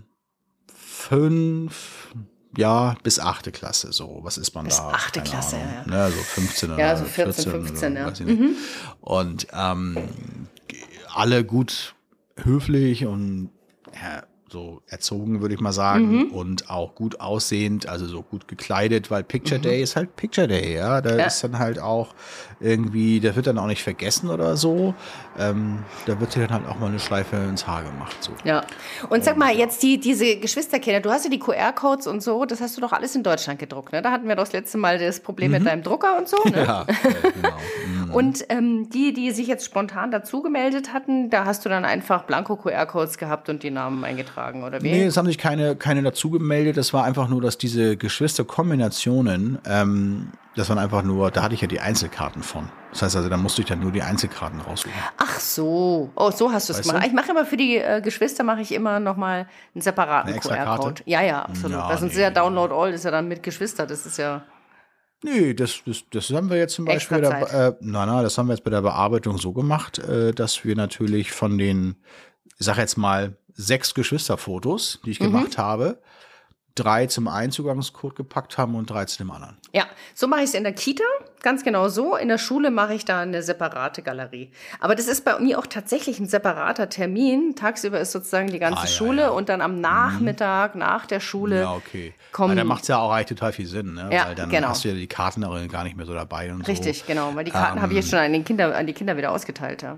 fünf, ja, bis achte Klasse, so. Was ist man Bis da? achte Keine Klasse, Ahnung. ja, ja. Ne, so fünfzehn oder Ja, so vierzehn, vierzehn fünfzehn, oder ja. weiß ich nicht. Und ähm, alle gut höflich und ja, so erzogen, würde ich mal sagen, und auch gut aussehend, also so gut gekleidet, weil Picture Day ist halt Picture Day, ja. Da Ja. ist dann halt auch irgendwie, der wird dann auch nicht vergessen oder so. Ähm, da wird dir dann halt auch mal eine Schleife ins Haar gemacht. So. Ja. Und sag mal, jetzt die, diese Geschwisterkinder, du hast ja die Q R-Codes und so, das hast du doch alles in Deutschland gedruckt, ne? Da hatten wir doch das letzte Mal das Problem mit deinem Drucker und so, ne? Ja, äh, genau. Mhm. Und ähm, die, die sich jetzt spontan dazu gemeldet hatten, da hast du dann einfach Blanko-Q R-Codes gehabt und die Namen eingetragen. eingetragen, oder wie? Nee, es haben sich keine, keine dazu gemeldet. Das war einfach nur, dass diese Geschwisterkombinationen, ähm, das waren einfach nur, da hatte ich ja die Einzelkarten von. Das heißt also, da musste ich dann nur die Einzelkarten raussuchen. Ach so. Oh, so hast du es Weißt gemacht. du? Ich mache immer für die äh, Geschwister, mache ich immer nochmal einen separaten Eine extra Q R-Code. Karte? Ja, ja, absolut. Ja, Weil sonst nee. ist ja Download All, ist ja dann mit Geschwister. Das ist ja... Nee, das, das, das haben wir jetzt zum Extra Beispiel, da, Zeit. äh, nein, nein, das haben wir jetzt bei der Bearbeitung so gemacht, äh, dass wir natürlich von den, ich sag jetzt mal, sechs Geschwisterfotos, die ich Mhm. gemacht habe, drei zum Einzugangscode gepackt haben und drei zu dem anderen. Ja, so mache ich es in der Kita, ganz genau so. In der Schule mache ich da eine separate Galerie. Aber das ist bei mir auch tatsächlich ein separater Termin. Tagsüber ist sozusagen die ganze Ah, ja, Schule ja. und dann am Nachmittag, nach der Schule, Ja, okay. kommen- Aber da macht es ja auch eigentlich total viel Sinn, ne? Ja, Weil dann genau. hast du ja die Karten darin gar nicht mehr so dabei und richtig, so. genau. Weil die Karten Ähm, habe ich jetzt schon an, den Kinder, an die Kinder wieder ausgeteilt, ja.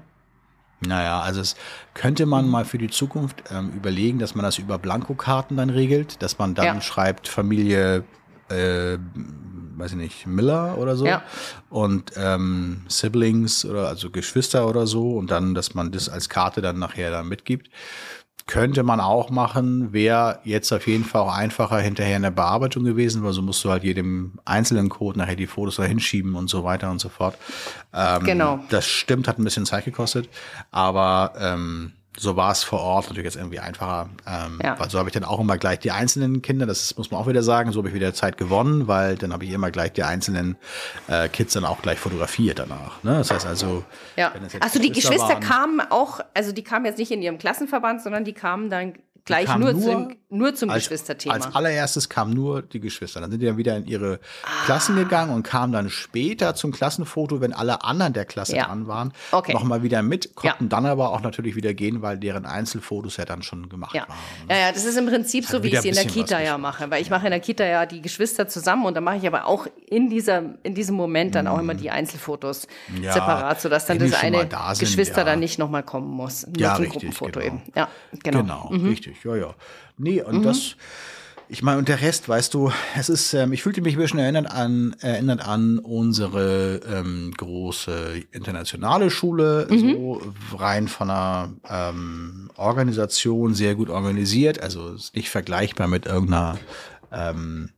Naja, also es könnte man mal für die Zukunft ähm, überlegen, dass man das über Blankokarten dann regelt, dass man dann Ja. schreibt Familie, äh, weiß ich nicht, Miller oder so Ja. und ähm, Siblings oder also Geschwister oder so und dann, dass man das als Karte dann nachher dann mitgibt. Könnte man auch machen, wäre jetzt auf jeden Fall auch einfacher hinterher in der Bearbeitung gewesen, weil so musst du halt jedem einzelnen Code nachher die Fotos da hinschieben und so weiter und so fort. Ähm, Genau. Das stimmt, hat ein bisschen Zeit gekostet, aber ähm, so war es vor Ort natürlich jetzt irgendwie einfacher. Ähm, Ja. Weil so habe ich dann auch immer gleich die einzelnen Kinder, das muss man auch wieder sagen, so habe ich wieder Zeit gewonnen, weil dann habe ich immer gleich die einzelnen äh, Kids dann auch gleich fotografiert danach. Ne? Das heißt also, Ja. wenn es jetzt Achso, die Geschwister waren, kamen auch, also die kamen jetzt nicht in ihrem Klassenverband, sondern die kamen dann gleich kamen nur, nur zum, nur zum als, Geschwisterthema. Als allererstes kamen nur die Geschwister. Dann sind die dann wieder in ihre Ah. Klassen gegangen und kamen dann später zum Klassenfoto, wenn alle anderen der Klasse Ja. dran waren, Okay. nochmal wieder mit, konnten Ja. dann aber auch natürlich wieder gehen, weil deren Einzelfotos ja dann schon gemacht Ja. waren. ja, ja, das ist im Prinzip so, wie wieder ich sie in ein der bisschen Kita was ja geschmeckt. mache. Weil ich mache in der Kita ja die Geschwister zusammen und dann mache ich aber auch in, dieser, in diesem Moment dann auch immer die Einzelfotos Mhm. Ja, separat, sodass dann wenn die das schon eine mal da sind, Geschwister ja. dann nicht nochmal kommen muss. Nur Ja, zum richtig, Gruppenfoto genau. eben. Ja, genau. Genau, richtig, ja, ja. Nee, und das, ich meine, und der Rest, weißt du, es ist, ähm, ich fühlte mich ein bisschen erinnert an, erinnert an unsere ähm, große internationale Schule, so rein von einer ähm, Organisation, sehr gut organisiert, also ist nicht vergleichbar mit irgendeiner ähm,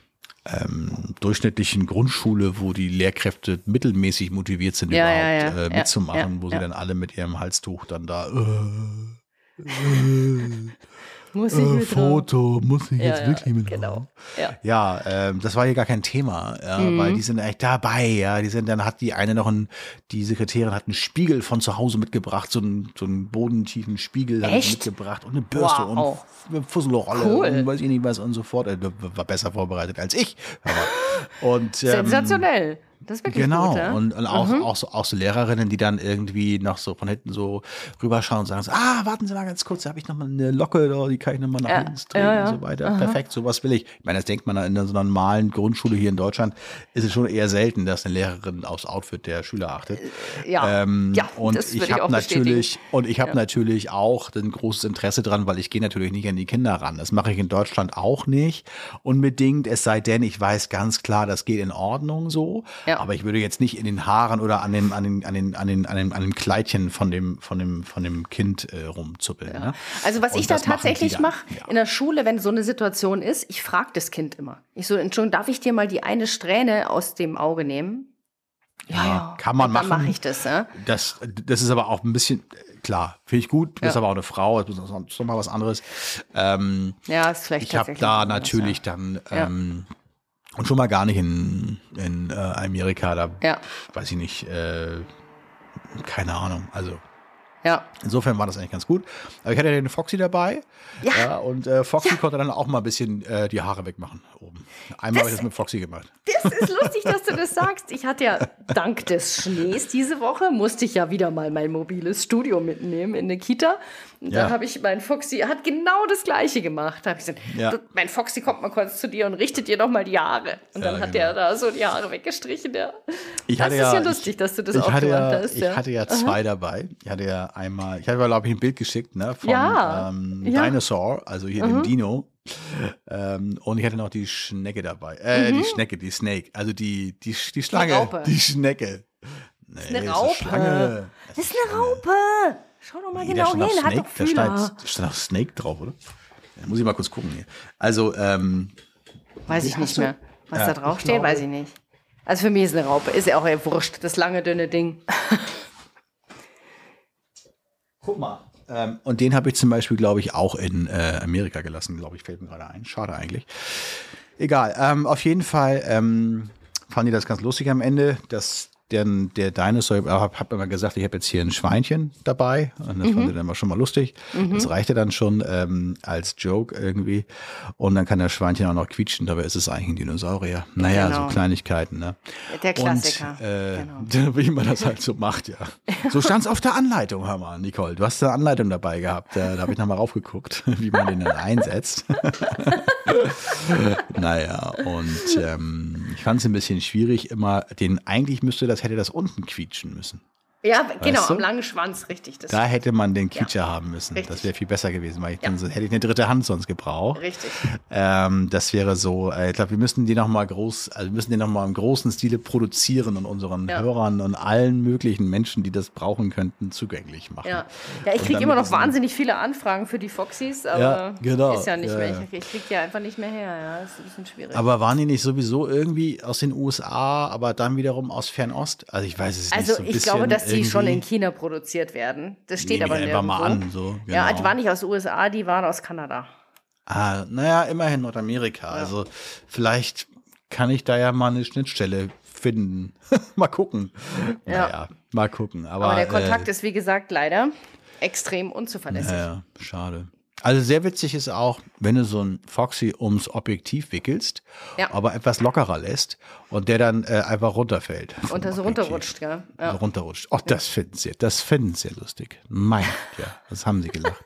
ähm, durchschnittlichen Grundschule, wo die Lehrkräfte mittelmäßig motiviert sind, Ja, überhaupt ja, ja, äh, ja, mitzumachen, ja, wo ja. sie dann alle mit ihrem Halstuch dann da äh, Muss ich äh, mit drauf. Foto, muss ich Ja, jetzt ja, wirklich mit genau. drauf? Ja. Ja, ähm, das war hier gar kein Thema, ja, Mhm. weil die sind echt dabei, ja, die sind, dann hat die eine noch einen, die Sekretärin hat einen Spiegel von zu Hause mitgebracht, so einen, so einen bodentiefen Spiegel hat sie Echt? mitgebracht und eine Bürste Wow. und eine Fusselrolle Cool. und weiß ich nicht was und so fort, äh, war besser vorbereitet als ich, aber, und, ähm, Sensationell. Das ist wirklich Genau, gut, ja? und, und auch, auch, so, auch so Lehrerinnen, die dann irgendwie noch so von hinten so rüberschauen und sagen so, ah, warten Sie mal ganz kurz, da habe ich noch mal eine Locke, da, die kann ich noch mal nach Ja, links drehen ja, ja. und so weiter. Perfekt, sowas will ich. Ich meine, das denkt man in so einer normalen Grundschule hier in Deutschland, ist es schon eher selten, dass eine Lehrerin aufs Outfit der Schüler achtet. Ja, Ähm, ja und das würde ich ich habe auch bestätigen. natürlich und ich habe natürlich auch ein großes Interesse dran, weil ich gehe natürlich nicht an die Kinder ran. Das mache ich in Deutschland auch nicht unbedingt, es sei denn, ich weiß ganz klar, das geht in Ordnung so, Ja. aber ich würde jetzt nicht in den Haaren oder an den an den an den an den an den, an den Kleidchen von dem von dem von dem Kind äh, rumzuppeln. Ne? Also was Und ich da das machen die tatsächlich dann, mache ja. in der Schule, wenn so eine Situation ist, ich frage das Kind immer. Ich so, Entschuldigung, darf ich dir mal die eine Strähne aus dem Auge nehmen? Ja, kann man Und dann machen. mache ich das, ja. Das, das ist aber auch ein bisschen, klar, finde ich gut. Du bist Ja. aber auch eine Frau, das ist noch mal was anderes. Ähm, Ja, ist vielleicht ich habe tatsächlich da anders, natürlich ja. dann, Ja. ähm, und schon mal gar nicht in, in äh, Amerika, da Ja. weiß ich nicht, äh, keine Ahnung, also Ja. insofern war das eigentlich ganz gut. Aber ich hatte ja den Foxy dabei. Ja. und äh, Foxy konnte dann auch mal ein bisschen äh, die Haare wegmachen oben. Einmal habe ich das mit Foxy gemacht. Das ist lustig, dass du das sagst. Ich hatte ja dank des Schnees diese Woche, musste ich ja wieder mal mein mobiles Studio mitnehmen in eine Kita. Und Ja. dann habe ich, mein Foxy hat genau das Gleiche gemacht. Da habe ich gesagt, Ja. du, mein Foxy kommt mal kurz zu dir und richtet dir noch mal die Haare. Und dann Ja, hat genau. der da so die Haare weggestrichen. Ja. Ich Das hatte ist ja ja- lustig, dass du das Ich auch hatte gemacht ja, hast. ich ja. hatte ja zwei dabei. Ich hatte ja einmal, ich hatte, glaube ich, ein Bild geschickt, ne, von Ja. ähm, Ja. Dinosaur, also hier den Dino. Ähm, und ich hatte noch die Schnecke dabei. Äh, die Schnecke, die Snake. Also die, die, die Schlange. Raupe. Die Schnecke. Nee, eine ist Raupe. Schlange. Das ist eine Raupe. Schau doch mal Nee, da genau stand auch hin, hat Snake, doch da Fühler. stand, da stand auch Snake drauf, oder? Da muss ich mal kurz gucken hier. Also, ähm, Weiß ich Hast nicht du- mehr. Was Ja, da drauf ich steht, glaube- weiß ich nicht. Also für mich ist eine Raupe. Ist ja auch eher wurscht, das lange, dünne Ding. guck mal. Ähm, und den habe ich zum Beispiel, glaube ich, auch in äh, Amerika gelassen, glaube ich, fällt mir gerade ein. Schade eigentlich. Egal, ähm, auf jeden Fall ähm, fand ich das ganz lustig am Ende, dass der, der Dinosaur, ich habe hab immer gesagt, ich habe jetzt hier ein Schweinchen dabei und das fand er dann mal schon mal lustig. Das reichte dann schon ähm, als Joke irgendwie und dann kann das Schweinchen auch noch quietschen, dabei ist es eigentlich ein Dinosaurier. Naja, Genau. so Kleinigkeiten, ne? Der Klassiker. Und, äh, Genau. wie man das halt so macht, ja. So stand es auf der Anleitung, hör mal, Nicole. Du hast eine Anleitung dabei gehabt. Da, da habe ich nochmal raufgeguckt, wie man den dann einsetzt. Naja, und ähm, ich fand es ein bisschen schwierig, immer den, eigentlich müsste das, hätte das unten quietschen müssen. Ja, genau, du? am langen Schwanz, richtig. Das Da hätte man den Quietscher haben müssen. Richtig. Das wäre viel besser gewesen, weil ich Ja. dann so, hätte ich eine dritte Hand sonst gebraucht. Richtig. Ähm, das wäre so, äh, ich glaube, wir müssten die nochmal groß, also wir müssen den nochmal im großen Stile produzieren und unseren Ja. Hörern und allen möglichen Menschen, die das brauchen könnten, zugänglich machen. Ja, ja ich Und kriege dann immer mit noch diesen- wahnsinnig viele Anfragen für die Foxys, aber Ja, genau. ist ja nicht Ja, mehr. ja. Ich, ich kriege die einfach nicht mehr her. Ja, ist ein bisschen schwierig. Aber waren die nicht sowieso irgendwie aus den U S A, aber dann wiederum aus Fernost? Also ich weiß es also nicht. So ein ich glaube, bisschen dass die irgendwie- schon in China produziert werden. Das steht Nehme aber ich einfach nirgendwo. mal an. So, genau. Ja, die waren nicht aus den U S A, die waren aus Kanada. Ah, naja, immerhin Nordamerika. Also vielleicht kann ich da ja mal eine Schnittstelle finden. Mal gucken. Ja. Naja, mal gucken. Aber, Aber der Kontakt äh, ist, wie gesagt, leider extrem unzuverlässig. Ja, schade. Also sehr witzig ist auch, wenn du so ein Foxy ums Objektiv wickelst, Ja. aber etwas lockerer lässt und der dann äh, einfach runterfällt. vom Und da so Objektiv. runterrutscht, gell? Ja. Also runterrutscht. Oh, das finden sie, das finden sie lustig. Mein, ja, das haben sie gelacht.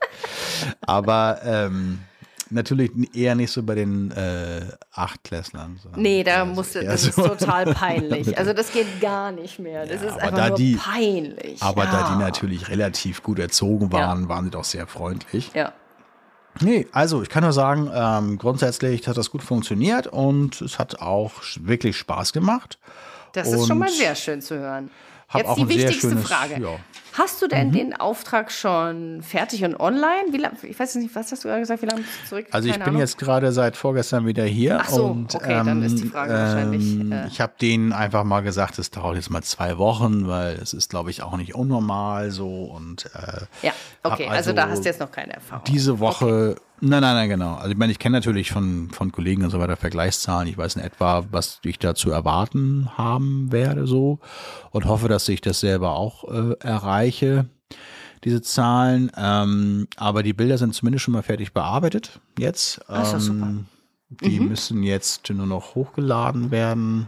Aber ähm, natürlich eher nicht so bei den äh, Achtklässlern. sondern Nee, da eher so- musste, eher das ist so- total peinlich. Also das geht gar nicht mehr. Das Ja, ist aber einfach da nur die- peinlich. Aber ja. da die natürlich relativ gut erzogen waren, waren sie doch sehr freundlich. Ja. Nee, also ich kann nur sagen, ähm, grundsätzlich hat das gut funktioniert und es hat auch wirklich Spaß gemacht. Das ist schon mal Und sehr schön zu hören. hab Jetzt auch die ein sehr wichtigste schönes- Frage. ja. Hast du denn den Auftrag schon fertig und online? Wie lang, ich weiß nicht, was hast du gerade gesagt, wie lange bist du zurück? Also ich Keine bin Ahnung. jetzt gerade seit vorgestern wieder hier. Ach so, und, okay, dann ist die Frage wahrscheinlich, äh, ich habe denen einfach mal gesagt, es dauert jetzt mal zwei Wochen, weil es ist, glaube ich, auch nicht unnormal so. Und äh, Ja, okay, hab also, da hast du jetzt noch keine Erfahrung. diese Woche, nein, nein, nein, genau. Also ich meine, ich kenne natürlich von, von Kollegen und so weiter Vergleichszahlen. Ich weiß in etwa, was ich da zu erwarten haben werde so und hoffe, dass ich das selber auch äh, erreiche, diese Zahlen. Ähm, aber die Bilder sind zumindest schon mal fertig bearbeitet jetzt. Ach so, super. Ähm, die müssen jetzt nur noch hochgeladen werden.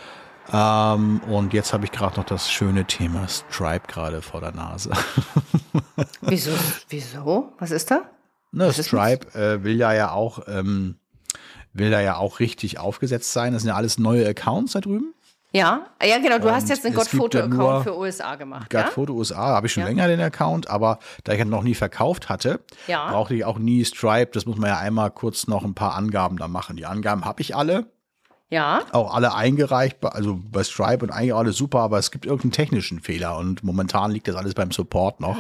Ähm, und jetzt habe ich gerade noch das schöne Thema Stripe gerade vor der Nase. Wieso? Wieso? Was ist da? Ne, Was ist Stripe äh, will ja ja auch ähm, will da ja auch richtig aufgesetzt sein. Das sind ja alles neue Accounts da drüben. Ja, ja genau, du hast Und jetzt einen es gibt ja Godfoto-Account nur für U S A gemacht, Got ja? Photo U S A habe ich schon Ja. länger den Account, aber da ich ihn noch nie verkauft hatte, Ja. brauchte ich auch nie Stripe. Das muss man ja einmal kurz noch ein paar Angaben da machen. Die Angaben habe ich alle, Ja, auch alle eingereicht, bei- also bei Stripe und eigentlich alles super, aber es gibt irgendeinen technischen Fehler und momentan liegt das alles beim Support noch.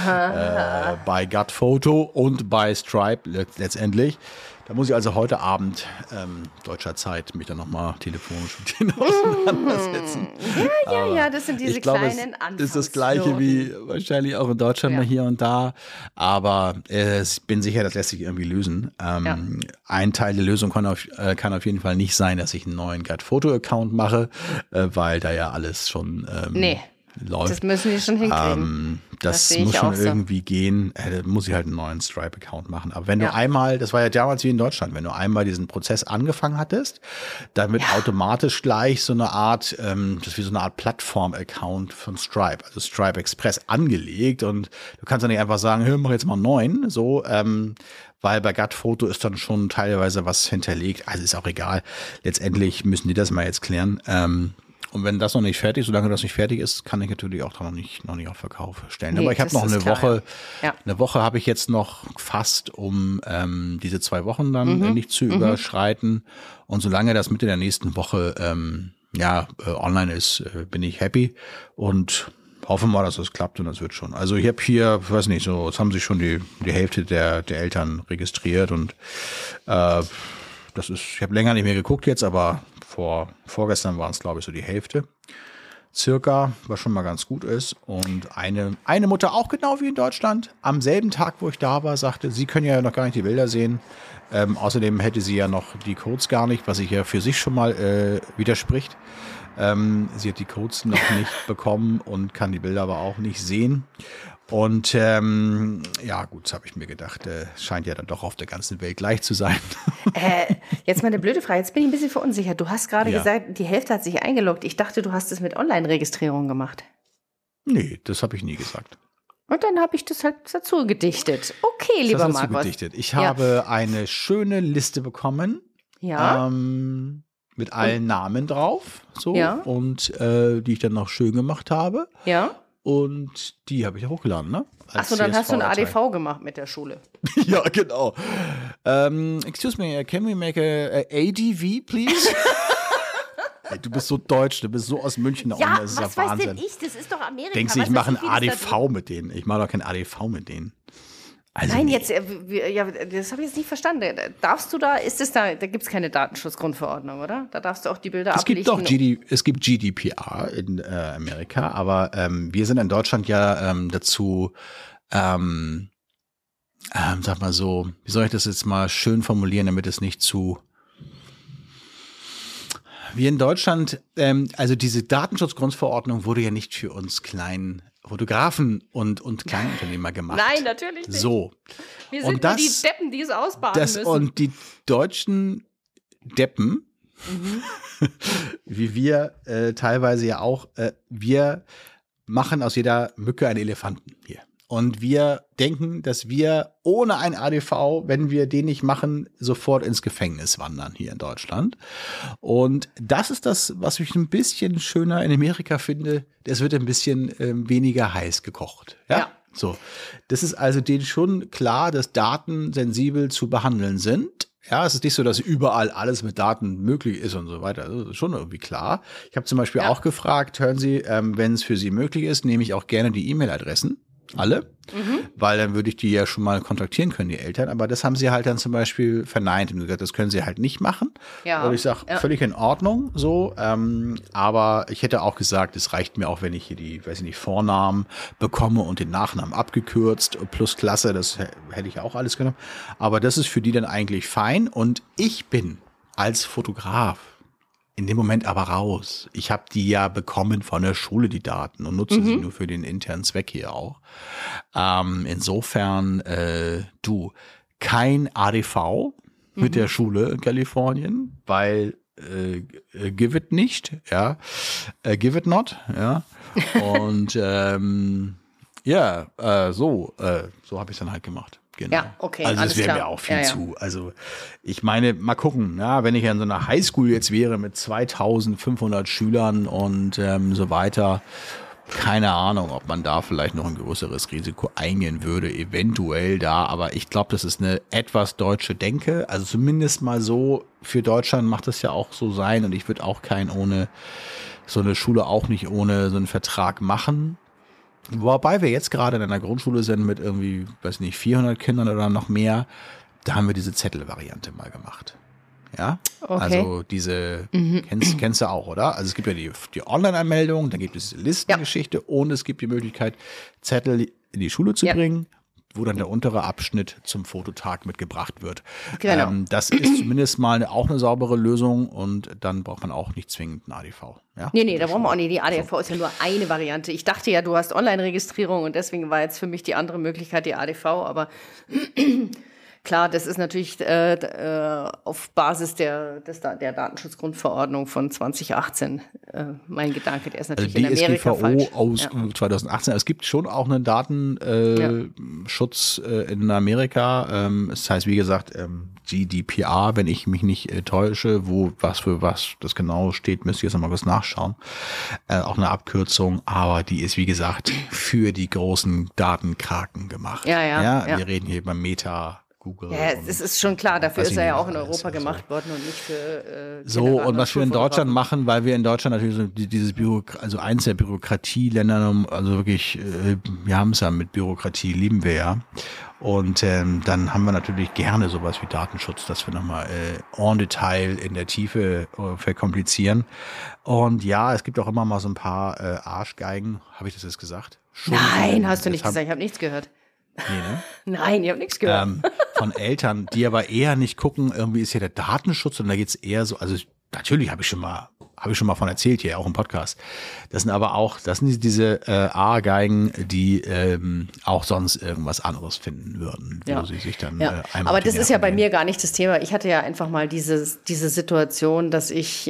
Äh, bei Got Photo und bei Stripe let- letztendlich. Da muss ich also heute Abend ähm, deutscher Zeit mich dann nochmal telefonisch mit denen auseinandersetzen. ja, ja, das sind diese ich glaube, kleinen es ist das Gleiche Anfangshürden. wie wahrscheinlich auch in Deutschland Ja. mal hier und da. Aber äh, ich bin sicher, das lässt sich irgendwie lösen. Ähm, Ja. Ein Teil der Lösung kann auf, äh, kann auf jeden Fall nicht sein, dass ich einen neuen Got-Foto-Account mache, äh, weil da ja alles schon ähm, Nee, läuft. das müssen die schon hinkriegen. Ähm, das Das sehe ich muss schon auch so. irgendwie gehen. Äh, da muss ich halt einen neuen Stripe-Account machen. Aber wenn Ja. du einmal, das war ja damals wie in Deutschland, wenn du einmal diesen Prozess angefangen hattest, dann wird automatisch gleich so eine Art, ähm, das ist wie so eine Art Plattform-Account von Stripe, also Stripe Express angelegt und du kannst dann nicht einfach sagen, hör, mach jetzt mal einen neuen, so, ähm, weil bei Got Photo ist dann schon teilweise was hinterlegt. Also ist auch egal. Letztendlich müssen die das mal jetzt klären. Ähm, Und wenn das noch nicht fertig ist, solange das nicht fertig ist, kann ich natürlich auch noch nicht, noch nicht auf Verkauf stellen. Nee, Aber ich habe das noch ist eine klar, Woche, ja. eine Woche habe ich jetzt noch fast, um ähm, diese zwei Wochen dann Mhm. äh, nicht zu überschreiten. Und solange das Mitte der nächsten Woche ähm, ja äh, online ist, äh, bin ich happy und Hoffen wir mal, dass das klappt und das wird schon. Also ich habe hier, ich weiß nicht, so, es haben sich schon die, die Hälfte der, der Eltern registriert und äh, das ist, ich habe länger nicht mehr geguckt jetzt, aber vor vorgestern waren es, glaube ich, so die Hälfte. Circa, was schon mal ganz gut ist. Und eine, eine Mutter, auch genau wie in Deutschland, am selben Tag, wo ich da war, sagte, sie können ja noch gar nicht die Bilder sehen. Ähm, außerdem hätte sie ja noch die Codes gar nicht, was sich ja für sich schon mal äh, widerspricht. Ähm, sie hat die Codes noch nicht bekommen und kann die Bilder aber auch nicht sehen. Und ähm, ja, gut, das habe ich mir gedacht, äh, scheint ja dann doch auf der ganzen Welt gleich zu sein. Äh, jetzt mal eine blöde Frage, jetzt bin ich ein bisschen verunsichert. Du hast gerade Ja. gesagt, die Hälfte hat sich eingeloggt. Ich dachte, du hast es mit Online-Registrierung gemacht. Nee, das habe ich nie gesagt. Und dann habe ich das halt dazu gedichtet. Okay, lieber das hast du Markus. gedichtet. Ich Ja. habe eine schöne Liste bekommen. Ja, Ähm, mit allen Namen drauf. So. Ja. Und äh, die ich dann noch schön gemacht habe. ja. Und die habe ich hochgeladen, ne? Als Achso, dann hast du eine A D C S V-Datei. V gemacht mit der Schule. Ja, genau. Ähm, excuse me, can we make a, a A D V, please? Ey, du bist so deutsch, du bist so aus München. da Ja, unten, das ist was ja weiß Wahnsinn. denn ich? Das ist doch Amerika. Denkst du, Was ich mache weiß ein ich, wie das A D da V mit denen? Ich mache doch kein A D V mit denen. Also Nein, nee. jetzt, äh, wir- ja, das habe ich jetzt nicht verstanden. Darfst du da, ist es da, da gibt es keine Datenschutzgrundverordnung, oder? Da darfst du auch die Bilder Es gibt ablichten. doch G D, es gibt G D P R in äh, Amerika, aber ähm, wir sind in Deutschland ja ähm, dazu, ähm, ähm, sag mal so, wie soll ich das jetzt mal schön formulieren, damit es nicht zu wir in Deutschland, ähm, also diese Datenschutzgrundverordnung wurde ja nicht für uns kleinen Fotografen und, und Kleinunternehmer gemacht. Nein, natürlich nicht. So. Wir sind und nur das- die Deppen, die es ausbaden Das, müssen. und die deutschen Deppen, wie wir äh, teilweise ja auch, äh, wir machen aus jeder Mücke einen Elefanten hier. Und wir denken, dass wir ohne ein A D V, wenn wir den nicht machen, sofort ins Gefängnis wandern hier in Deutschland. Und das ist das, was ich ein bisschen schöner in Amerika finde. Es wird ein bisschen ähm, weniger heiß gekocht. Ja? Ja. So. Das ist also denen schon klar, dass Daten sensibel zu behandeln sind. Ja, es ist nicht so, dass überall alles mit Daten möglich ist und so weiter. Das ist schon irgendwie klar. Ich habe zum Beispiel Ja. auch gefragt, hören Sie, ähm, wenn es für Sie möglich ist, nehme ich auch gerne die E-Mail-Adressen. Alle, Mhm. weil dann würde ich die ja schon mal kontaktieren können, die Eltern. Aber das haben sie halt dann zum Beispiel verneint und gesagt, das können sie halt nicht machen. Ja. Und ich sage, Ja. völlig in Ordnung so. Ähm, aber ich hätte auch gesagt, es reicht mir auch, wenn ich hier die, weiß ich nicht, Vornamen bekomme und den Nachnamen abgekürzt plus Klasse, das h- hätte ich auch alles genommen. Aber das ist für die dann eigentlich fein. Und ich bin als Fotograf in dem Moment aber raus. Ich habe die ja bekommen von der Schule, die Daten, und nutze sie nur für den internen Zweck hier auch. Ähm, insofern, äh, du, kein A D V mit der Schule in Kalifornien, weil äh, äh, give it nicht, ja, äh, give it not, ja. Und ähm, ja, äh, so, äh, so habe ich es dann halt gemacht. Genau. Ja, okay, Also alles das wäre mir klar. auch viel Ja, ja. zu. Also ich meine, mal gucken, ja, wenn ich an so einer Highschool jetzt wäre mit zweitausendfünfhundert Schülern und ähm, so weiter, keine Ahnung, ob man da vielleicht noch ein größeres Risiko eingehen würde, eventuell da, aber ich glaube, das ist eine etwas deutsche Denke, also zumindest mal so, für Deutschland macht das ja auch so sein und ich würde auch kein ohne, so eine Schule auch nicht ohne so einen Vertrag machen. Wobei wir jetzt gerade in einer Grundschule sind mit irgendwie, weiß nicht, vierhundert Kindern oder noch mehr, da haben wir diese Zettelvariante mal gemacht. Ja, Okay. also diese, kennst, kennst du auch, oder? Also es gibt ja die, die Online-Anmeldung, dann gibt es diese Listengeschichte und es gibt die Möglichkeit, Zettel in die Schule zu Ja. bringen, wo dann der untere Abschnitt zum Fototag mitgebracht wird. Genau. Ähm, das ist zumindest mal eine, auch eine saubere Lösung und dann braucht man auch nicht zwingend ein A D V. Ja? Nee, nee, da brauchen wir auch nicht. Die A D V ist ja nur eine Variante. Ich dachte ja, du hast Online-Registrierung und deswegen war jetzt für mich die andere Möglichkeit die A D V, aber klar, das ist natürlich äh, äh, auf Basis der, des, der Datenschutzgrundverordnung von zwanzig achtzehn äh, mein Gedanke. Der ist Also natürlich die in Amerika falsch. S G V O aus Ja. zweitausendachtzehn. Es gibt schon auch einen Datenschutz äh, äh, in Amerika. Ähm, das heißt, wie gesagt, ähm, G D P R, wenn ich mich nicht äh, täusche, wo was für was das genau steht, müsste ich jetzt nochmal kurz nachschauen. Äh, auch eine Abkürzung, aber die ist, wie gesagt, für die großen Datenkraken gemacht. Ja, ja, ja. Wir reden hier über Meta, Google. Ja, es ist schon klar, dafür weiß ist ich er ja nicht, auch in alles Europa und so. gemacht worden und nicht für äh, So, Kindergarten und was wir in Deutschland Schulfotografen. machen, weil wir in Deutschland natürlich so die- dieses Bürok also eins der Bürokratieländer, also wirklich, äh, wir haben es ja mit Bürokratie, lieben wir ja. Und ähm, dann haben wir natürlich gerne sowas wie Datenschutz, dass wir nochmal äh, en Detail in der Tiefe äh, verkomplizieren. Und ja, es gibt auch immer mal so ein paar äh, Arschgeigen, habe ich das jetzt gesagt? Nein, hast du Das nicht haben- gesagt, ich habe nichts gehört. Nee, ne? Nein, ich habe nichts gehört. ähm, von Eltern, die aber eher nicht gucken, irgendwie ist hier der Datenschutz und da geht's eher so, also natürlich habe ich schon mal, habe ich schon mal von erzählt hier, auch im Podcast. Das sind aber auch, das sind diese äh, A-Geigen, die ähm, auch sonst irgendwas anderes finden würden, wo Ja. sie sich dann Ja, äh, einmal aber auf die das ist ja Nerven bei gehen. mir gar nicht das Thema. Ich hatte ja einfach mal diese, diese Situation, dass ich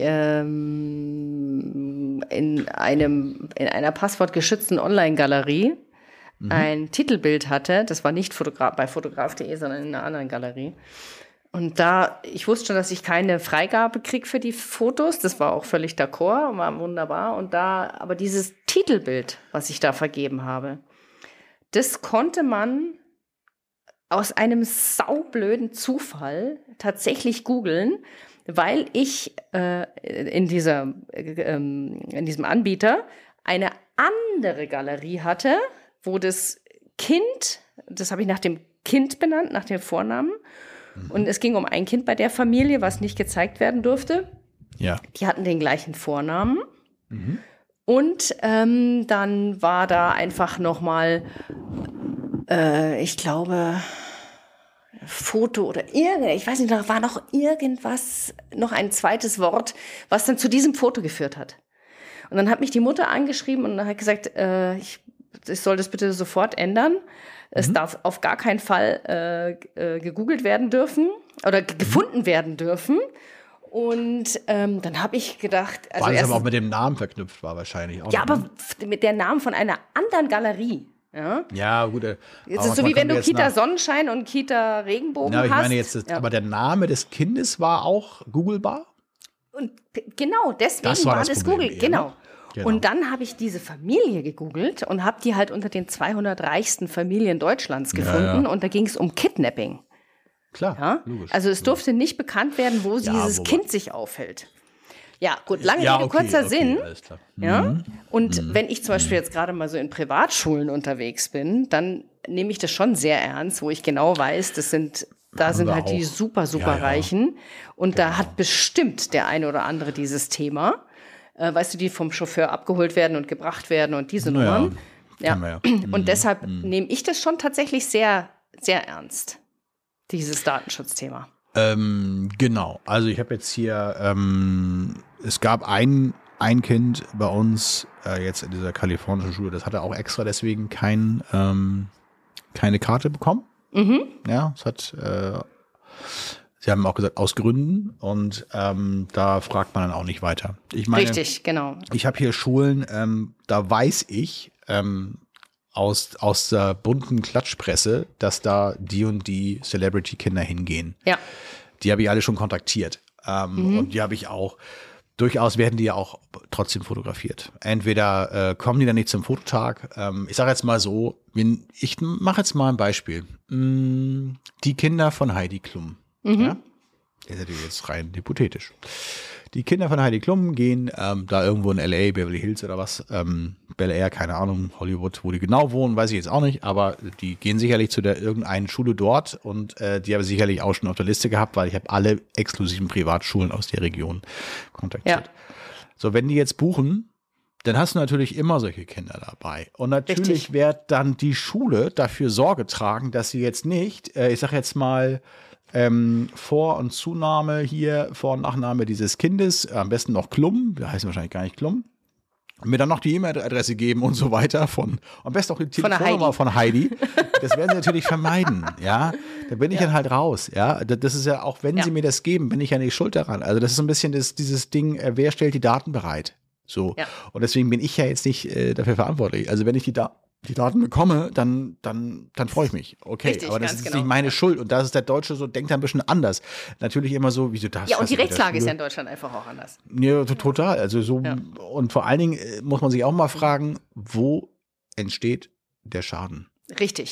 ähm, in einem in einer passwortgeschützten Online-Galerie Mhm. ein Titelbild hatte. Das war nicht Fotograf, bei fotograf punkt de, sondern in einer anderen Galerie. Und da, ich wusste schon, dass ich keine Freigabe kriege für die Fotos. Das war auch völlig d'accord, war wunderbar. Und da, aber dieses Titelbild, was ich da vergeben habe, das konnte man aus einem saublöden Zufall tatsächlich googeln, weil ich äh, in, dieser, äh, ähm, in diesem Anbieter eine andere Galerie hatte, wo das Kind, das habe ich nach dem Kind benannt, nach dem Vornamen, mhm. und es ging um ein Kind bei der Familie, was nicht gezeigt werden durfte. Ja. Die hatten den gleichen Vornamen. Mhm. Und ähm, dann war da einfach nochmal, äh, ich glaube, Foto oder irgend, ich weiß nicht, da war noch irgendwas, noch ein zweites Wort, was dann zu diesem Foto geführt hat. Und dann hat mich die Mutter angeschrieben und hat gesagt, äh, ich, ich soll das bitte sofort ändern. Es mhm. darf auf gar keinen Fall äh, äh, gegoogelt werden dürfen oder g- gefunden mhm. werden dürfen. Und ähm, dann habe ich gedacht, also Weil es erst, aber auch mit dem Namen verknüpft war wahrscheinlich. Auch ja, noch, aber ne? f- mit der Namen von einer anderen Galerie. Ja, Ja, gut. äh, es aber ist so man wie wenn könnte du jetzt Kita nach- Sonnenschein und Kita Regenbogen Ja, aber ich hast. meine jetzt, das, ja. aber der Name des Kindes war auch googlebar? Und p- genau, deswegen Das war war das das Problem Google. eher, Genau. ne? Genau. Und dann habe ich diese Familie gegoogelt und habe die halt unter den zweihundert reichsten Familien Deutschlands gefunden. ja. Und da ging es um Kidnapping. Klar, Ja? logisch. Also es durfte nicht bekannt werden, wo Ja, dieses wobei- Kind sich aufhält. Ja, gut, lange ja, Rede, okay, kurzer okay, Sinn. alles klar. Ja? Und wenn ich zum Beispiel jetzt gerade mal so in Privatschulen unterwegs bin, dann nehme ich das schon sehr ernst, wo ich genau weiß, das sind, da Haben sind wir halt die auch. super, super Ja, ja. Reichen. Und da hat bestimmt der eine oder andere dieses Thema. Äh, weißt du, die vom Chauffeur abgeholt werden und gebracht werden und diese Na ja, Nummern. Ja. kennen wir ja. Und deshalb nehme ich das schon tatsächlich sehr, sehr ernst, dieses Datenschutzthema. Ähm, genau, also ich habe jetzt hier, ähm, es gab ein, ein Kind bei uns, äh, jetzt in dieser kalifornischen Schule, das hatte auch extra deswegen kein, ähm, keine Karte bekommen. Mhm. Ja, es hat, äh, sie haben auch gesagt, aus Gründen und ähm, da fragt man dann auch nicht weiter. Ich meine, Richtig, genau. ich habe hier Schulen, ähm, da weiß ich, ähm, aus, aus der bunten Klatschpresse, dass da die und die Celebrity-Kinder hingehen. Ja. Die habe ich alle schon kontaktiert. Ähm, Mhm. Und die habe ich auch, durchaus werden die ja auch trotzdem fotografiert. Entweder äh, kommen die dann nicht zum Fototag. Ähm, ich sage jetzt mal so, wenn- ich mache jetzt mal ein Beispiel. Mm, Die Kinder von Heidi Klum. Mhm. Ja? Das ist natürlich jetzt rein hypothetisch. Die Kinder von Heidi Klum gehen ähm, da irgendwo in L A, Beverly Hills oder was, ähm, Bel Air, keine Ahnung, Hollywood, wo die genau wohnen, weiß ich jetzt auch nicht, aber die gehen sicherlich zu der irgendeinen Schule dort und äh, die habe ich sicherlich auch schon auf der Liste gehabt, weil ich habe alle exklusiven Privatschulen aus der Region kontaktiert. Ja. So, wenn die jetzt buchen, dann hast du natürlich immer solche Kinder dabei. Und natürlich Richtig. wird dann die Schule dafür Sorge tragen, dass sie jetzt nicht, äh, ich sage jetzt mal, ähm, Vor- und Zunahme hier, Vor- und Nachname dieses Kindes, am besten noch Klum, wir heißen wahrscheinlich gar nicht Klum, mir dann noch die E-Mail-Adresse geben und so weiter von, am besten auch die Von der Telefonnummer Heidi. von Heidi. Das werden sie natürlich vermeiden, ja. Da bin ich Ja. dann halt raus, ja. Da- Das ist ja, auch wenn Ja. sie mir das geben, bin ich ja nicht schuld daran. Also das ist so ein bisschen das, dieses Ding, äh, wer stellt die Daten bereit? So. Ja. Und deswegen bin ich ja jetzt nicht äh, dafür verantwortlich. Also wenn ich die, da die Daten bekomme, dann, dann, dann freue ich mich. Okay, Richtig, aber das ganz ist genau. nicht meine Schuld. Und da ist der Deutsche so, denkt er ein bisschen anders. Natürlich immer so, wieso das? Ja, und hast die du mit der Rechtslage ist ja Schule- in Deutschland einfach auch anders. Ja, to- total. Also so, Ja. und vor allen Dingen äh, muss man sich auch mal fragen, wo entsteht der Schaden? Richtig,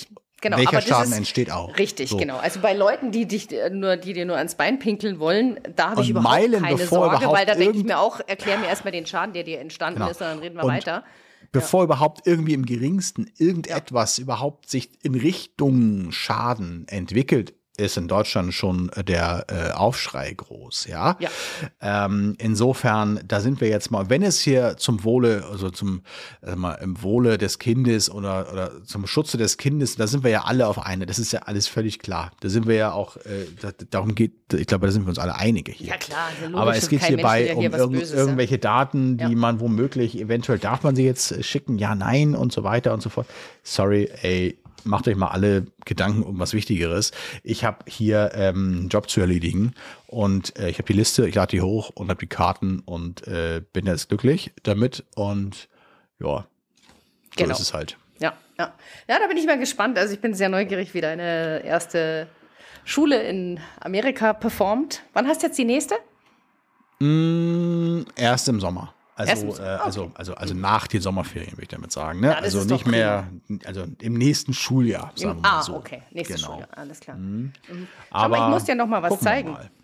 genau. welcher aber das Schaden ist entsteht auch. Richtig, so. genau. Also bei Leuten, die dich äh, nur, die dir nur ans Bein pinkeln wollen, da habe ich Und überhaupt Meilen, keine bevor Sorge, überhaupt weil da denke ich irgend- mir auch, erklär mir erstmal den Schaden, der dir entstanden Genau. ist, und dann reden wir Und weiter. Bevor überhaupt irgendwie im geringsten irgendetwas überhaupt sich in Richtung Schaden entwickelt, ist in Deutschland schon der äh, Aufschrei groß, ja. Ja. Ähm, insofern, da sind wir jetzt mal, wenn es hier zum Wohle, also zum, also mal im Wohle des Kindes oder, oder zum Schutze des Kindes, da sind wir ja alle auf eine. Das ist ja alles völlig klar. Da sind wir ja auch, äh, da, darum geht, ich glaube, da sind wir uns alle einige hier. Ja klar, also logisch, Aber es geht kein Mensch will hierbei ja um hier was irgend, Böses, ja. irgendwelche Daten, die Ja. man womöglich, eventuell darf man sie jetzt schicken, ja, nein und so weiter und so fort. Sorry, ey, macht euch mal alle Gedanken um was Wichtigeres. Ich habe hier ähm, einen Job zu erledigen und äh, ich habe die Liste, ich lade die hoch und habe die Karten und äh, bin jetzt glücklich damit und ja, so Genau. ist es halt. Ja, ja. Ja, da bin ich mal gespannt. Also ich bin sehr neugierig, wie deine erste Schule in Amerika performt. Wann hast du jetzt die nächste? Mm, erst im Sommer. Erst Also, im äh, Sommer, also, also, also nach den Sommerferien, würde ich damit sagen. Ne? Ja, das also ist nicht doch mehr, also im nächsten Schuljahr, sagen wir mal ah, so. okay. Nächste Genau. Schule. Alles klar. Mhm. Schau Aber mal, ich muss dir noch mal was gucken wir zeigen. mal.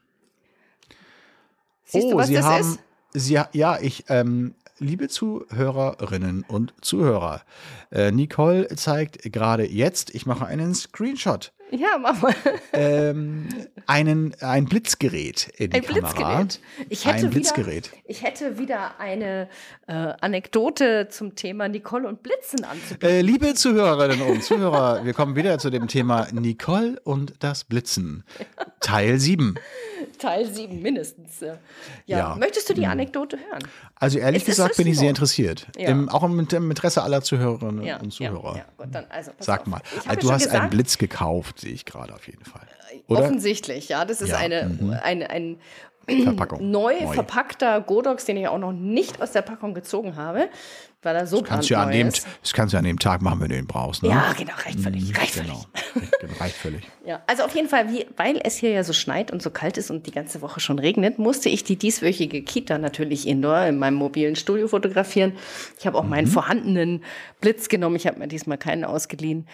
Siehst oh, du, was Sie das haben, ist? Sie, ja, ich, ähm, liebe Zuhörerinnen und Zuhörer, äh, Nicole zeigt gerade jetzt, ich mache einen Screenshot, Ja, mach mal. ähm, einen, ein Blitzgerät in die Ein Kamera. Blitzgerät. Ich hätte ein Blitzgerät. Wieder, ich hätte wieder eine äh, Anekdote zum Thema Nicole und Blitzen anzubieten. Äh, liebe Zuhörerinnen und Zuhörer, wir kommen wieder zu dem Thema Nicole und das Blitzen. Teil sieben. Teil sieben mindestens. Ja. Ja. Ja. Möchtest du die Anekdote hören? Also ehrlich Es ist gesagt es bin ich sehr nur. interessiert. Ja. Im, auch im, im Interesse aller Zuhörerinnen Ja, und Zuhörer. Ja, ja. Gut, dann, also, pass Sag auf. mal, Ich hab also, ja du schon hast einen gesagt, Blitz gekauft, sehe ich gerade auf jeden Fall. Oder? offensichtlich, ja. Das ist Ja, eine, mhm. eine, ein Verpackung. neu, Neu. verpackter Godox, den ich auch noch nicht aus der Packung gezogen habe, weil er so Kannst du ja an brandneu dem, ist. das kannst du ja an dem Tag machen, wenn du ihn brauchst. Ne? Ja, genau, reicht völlig, reicht Genau. völlig. Genau, reicht völlig. Ja, also auf jeden Fall, wie, weil es hier ja so schneit und so kalt ist und die ganze Woche schon regnet, musste ich die dieswöchige Kita natürlich indoor in meinem mobilen Studio fotografieren. Ich habe auch meinen vorhandenen Blitz genommen. Ich habe mir diesmal keinen ausgeliehen.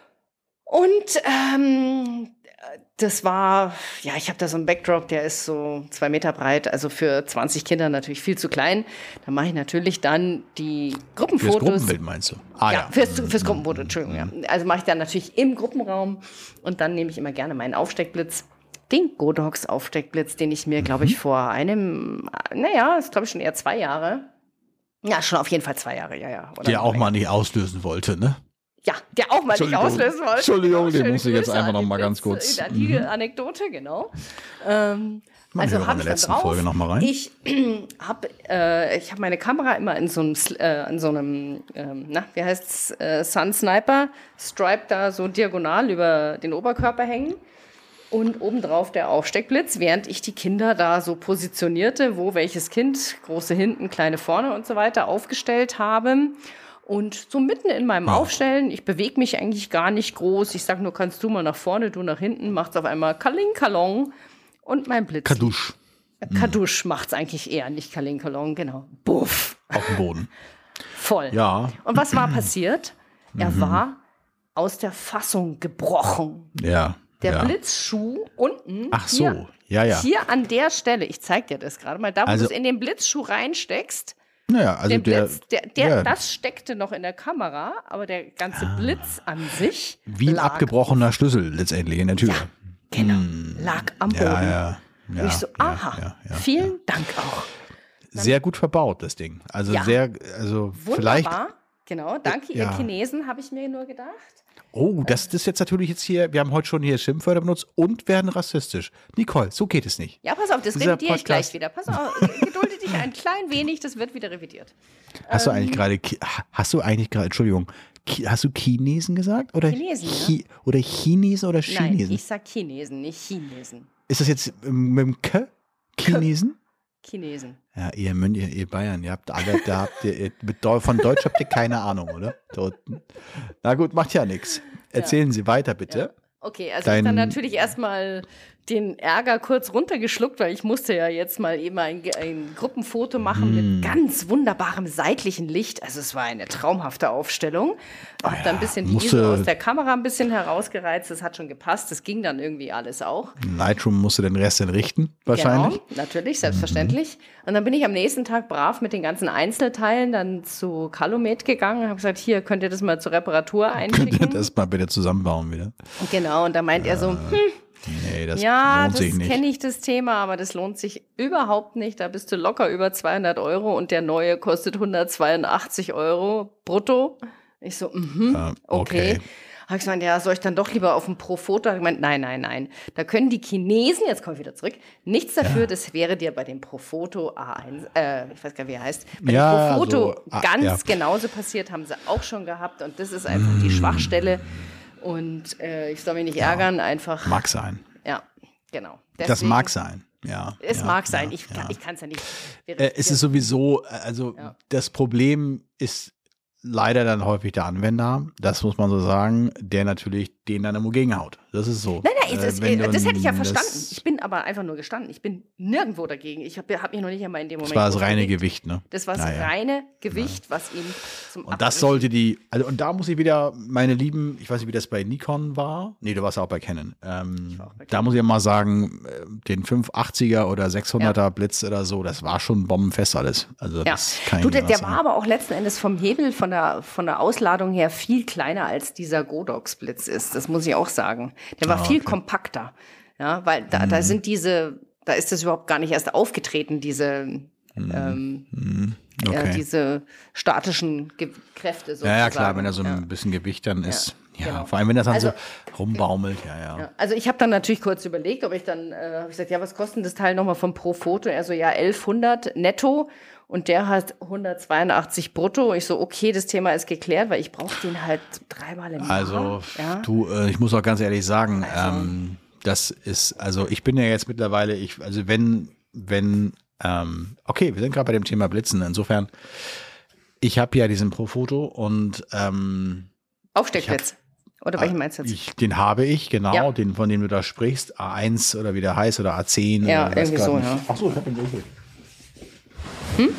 Und ähm, das war, ja, ich habe da so einen Backdrop, der ist so zwei Meter breit, also für zwanzig Kinder natürlich viel zu klein. Da mache ich natürlich dann die Fürs Gruppenfotos. Gruppenbild meinst du? Ah Ja, ja. fürs, fürs Gruppenfoto, Entschuldigung. Ja. Also mache ich dann natürlich im Gruppenraum und dann nehme ich immer gerne meinen Aufsteckblitz, den Godox Aufsteckblitz, den ich mir, glaube ich, vor einem, naja, ist glaube ich schon eher zwei Jahre. Ja, schon auf jeden Fall zwei Jahre, ja, ja. Oder Der auch länger. mal nicht auslösen wollte, ne? Ja, der auch mal nicht Entschuldigung. auslösen wollte. Entschuldigung, den Schöne muss ich jetzt Grüße einfach an noch die mal ganz Blitz- kurz- An die Anekdote, genau. Ähm, Man also hört habe in ich der dann letzten drauf. Folge noch mal rein. Ich habe äh, ich hab meine Kamera immer in so einem, Sl- äh, in so einem ähm, na, wie heißt's, äh, Sun Sniper Stripe da so diagonal über den Oberkörper hängen. Und obendrauf der Aufsteckblitz, während ich die Kinder da so positionierte, wo welches Kind, große hinten, kleine vorne und so weiter, aufgestellt habe. Und so mitten in meinem Wow. Aufstellen, ich bewege mich eigentlich gar nicht groß. Ich sage nur, kannst du mal nach vorne, du nach hinten, macht's auf einmal Kaling Kalong und mein Blitz. Kadusch Kadusch macht's eigentlich eher, nicht Kaling Kalong, genau. Buff, auf dem Boden. voll. Ja, Und was war passiert? Er war aus der Fassung gebrochen. ja. Der ja. Blitzschuh unten. Ach so, hier, ja, ja. Hier an der Stelle, ich zeig dir das gerade mal, da wo Also- du es in den Blitzschuh reinsteckst, Naja, also den der, Blitz, der, der, ja, das steckte noch in der Kamera, aber der ganze Blitz an sich wie ein lag, abgebrochener Schlüssel letztendlich in der Tür. genau, lag am Boden. Ja, ja. ja, Und ich so, ja, aha, ja, ja. vielen Dank auch. Sehr gut verbaut, das Ding. Also Ja. sehr, also Wunderbar, vielleicht. genau, danke ihr Ja. Chinesen, habe ich mir nur gedacht. Oh, das, das ist jetzt natürlich jetzt hier, wir haben heute schon hier Schimpfwörter benutzt und werden rassistisch. Nicole, so geht es nicht. Ja, pass auf, das Dieser revidiere ich Podcast- gleich wieder. Pass auf, gedulde dich ein klein wenig, das wird wieder revidiert. Hast du Ähm. eigentlich gerade, Chi- hast du eigentlich gerade, Entschuldigung, Chi- hast du Chinesen gesagt? Oder Chinesen, Chi, Oder Chinesen oder Nein, Chinesen? ich sag Chinesen, nicht Chinesen. Ist das jetzt ähm, mit dem K? Chinesen? Chinesen. Ja, ihr München, ihr Bayern, ihr habt alle, da habt ihr, ihr mit Deu von Deutsch habt ihr keine Ahnung, oder? Da unten. Na gut, macht ja nichts. Erzählen Sie weiter, bitte. Okay, also Dein- ich dann natürlich erstmal den Ärger kurz runtergeschluckt, weil ich musste ja jetzt mal eben ein, ein Gruppenfoto machen mm. mit ganz wunderbarem seitlichen Licht. Also es war eine traumhafte Aufstellung. Oh Hab ja, dann ein bisschen die musste, I S O aus der Kamera ein bisschen herausgereizt. Das hat schon gepasst. Das ging dann irgendwie alles auch. Lightroom musste den Rest entrichten, wahrscheinlich. Genau, natürlich, selbstverständlich. Mhm. Und dann bin ich am nächsten Tag brav mit den ganzen Einzelteilen dann zu Calumet gegangen und habe gesagt, hier, könnt ihr das mal zur Reparatur einschicken? Könnt ihr das mal bitte zusammenbauen wieder? Genau, und da meint äh, er so, hm, nee, das ja, lohnt sich das nicht. kenne ich das Thema, aber das lohnt sich überhaupt nicht. Da bist du locker über zweihundert Euro und der neue kostet hundertzweiundachtzig Euro brutto. Ich so, mhm, uh, okay. okay. Habe ich gesagt, ja, soll ich dann doch lieber auf ein Pro-Foto? Ich meinte, nein, nein, nein. Da können die Chinesen, jetzt komme ich wieder zurück, nichts dafür, ja. Das wäre dir bei dem Pro-Foto A eins, äh, ich weiß gar nicht, wie er heißt, bei ja, dem Pro-Foto so, ah, ganz ja. genauso passiert, haben sie auch schon gehabt und das ist einfach mm. die Schwachstelle und äh, ich soll mich nicht ärgern, ja. einfach. Mag sein. Ja, genau. Deswegen, das mag sein. Ja, es ja, mag sein, ja, ich, ja. ich kann es ja nicht. Äh, es ist sowieso, also ja. das Problem ist leider dann häufig der Anwender, das muss man so sagen, der natürlich den dann immer gegenhaut. Das ist so. Nein, nein, es, äh, es, das hätte ich ja verstanden. Das, ich bin aber einfach nur gestanden. Ich bin nirgendwo dagegen. Ich habe hab mich noch nicht einmal in dem Moment. Das war das reine bewegt. Gewicht, ne? Das war das ja, ja. reine Gewicht, ja. was ihm zum Und das sollte die, also und da muss ich wieder, meine Lieben, ich weiß nicht, wie das bei Nikon war. Nee, du warst auch bei Canon. Ähm, auch bei Canon. Da muss ich ja mal sagen, den fünfhundertachtziger oder sechshunderter ja. Blitz oder so, das war schon bombenfest alles. Also ja. das kann ich du, der, der sagen. war aber auch letzten Endes vom Hebel, von der, von der Ausladung her viel kleiner als dieser Godox-Blitz ist. Das muss ich auch sagen. Der war ah, viel okay. kompakter. Ja, weil da, mhm. da sind diese, da ist das überhaupt gar nicht erst aufgetreten, diese, mhm. ähm, mhm. Okay. ja, diese statischen Ge- Kräfte sozusagen. Ja, ja, klar, wenn da so ein ja. bisschen Gewicht dann ist. Ja, ja genau. Vor allem, wenn das dann also, so rumbaumelt. Ja, ja. ja. Also ich habe dann natürlich kurz überlegt, ob ich dann, äh, habe ich gesagt, ja, was kostet das Teil nochmal vom Pro-Foto? Er so, ja, elfhundert netto. Und der hat hundertzweiundachtzig brutto. Ich so, okay, das Thema ist geklärt, weil ich brauche den halt dreimal im Jahr. Also, ja? du, äh, ich muss auch ganz ehrlich sagen, also. ähm, das ist, also ich bin ja jetzt mittlerweile, ich, also wenn, wenn, ähm, okay, wir sind gerade bei dem Thema Blitzen. Insofern, ich habe ja diesen Pro-Foto und ähm, Aufsteckblitz. Oder welchen meinst du jetzt? Ich, den habe ich, genau, ja. den, von dem du da sprichst. A eins oder wie der heißt oder A zehn. Ja, oder irgendwie so, ja. Ach so, ich habe ihn wirklich. Hm?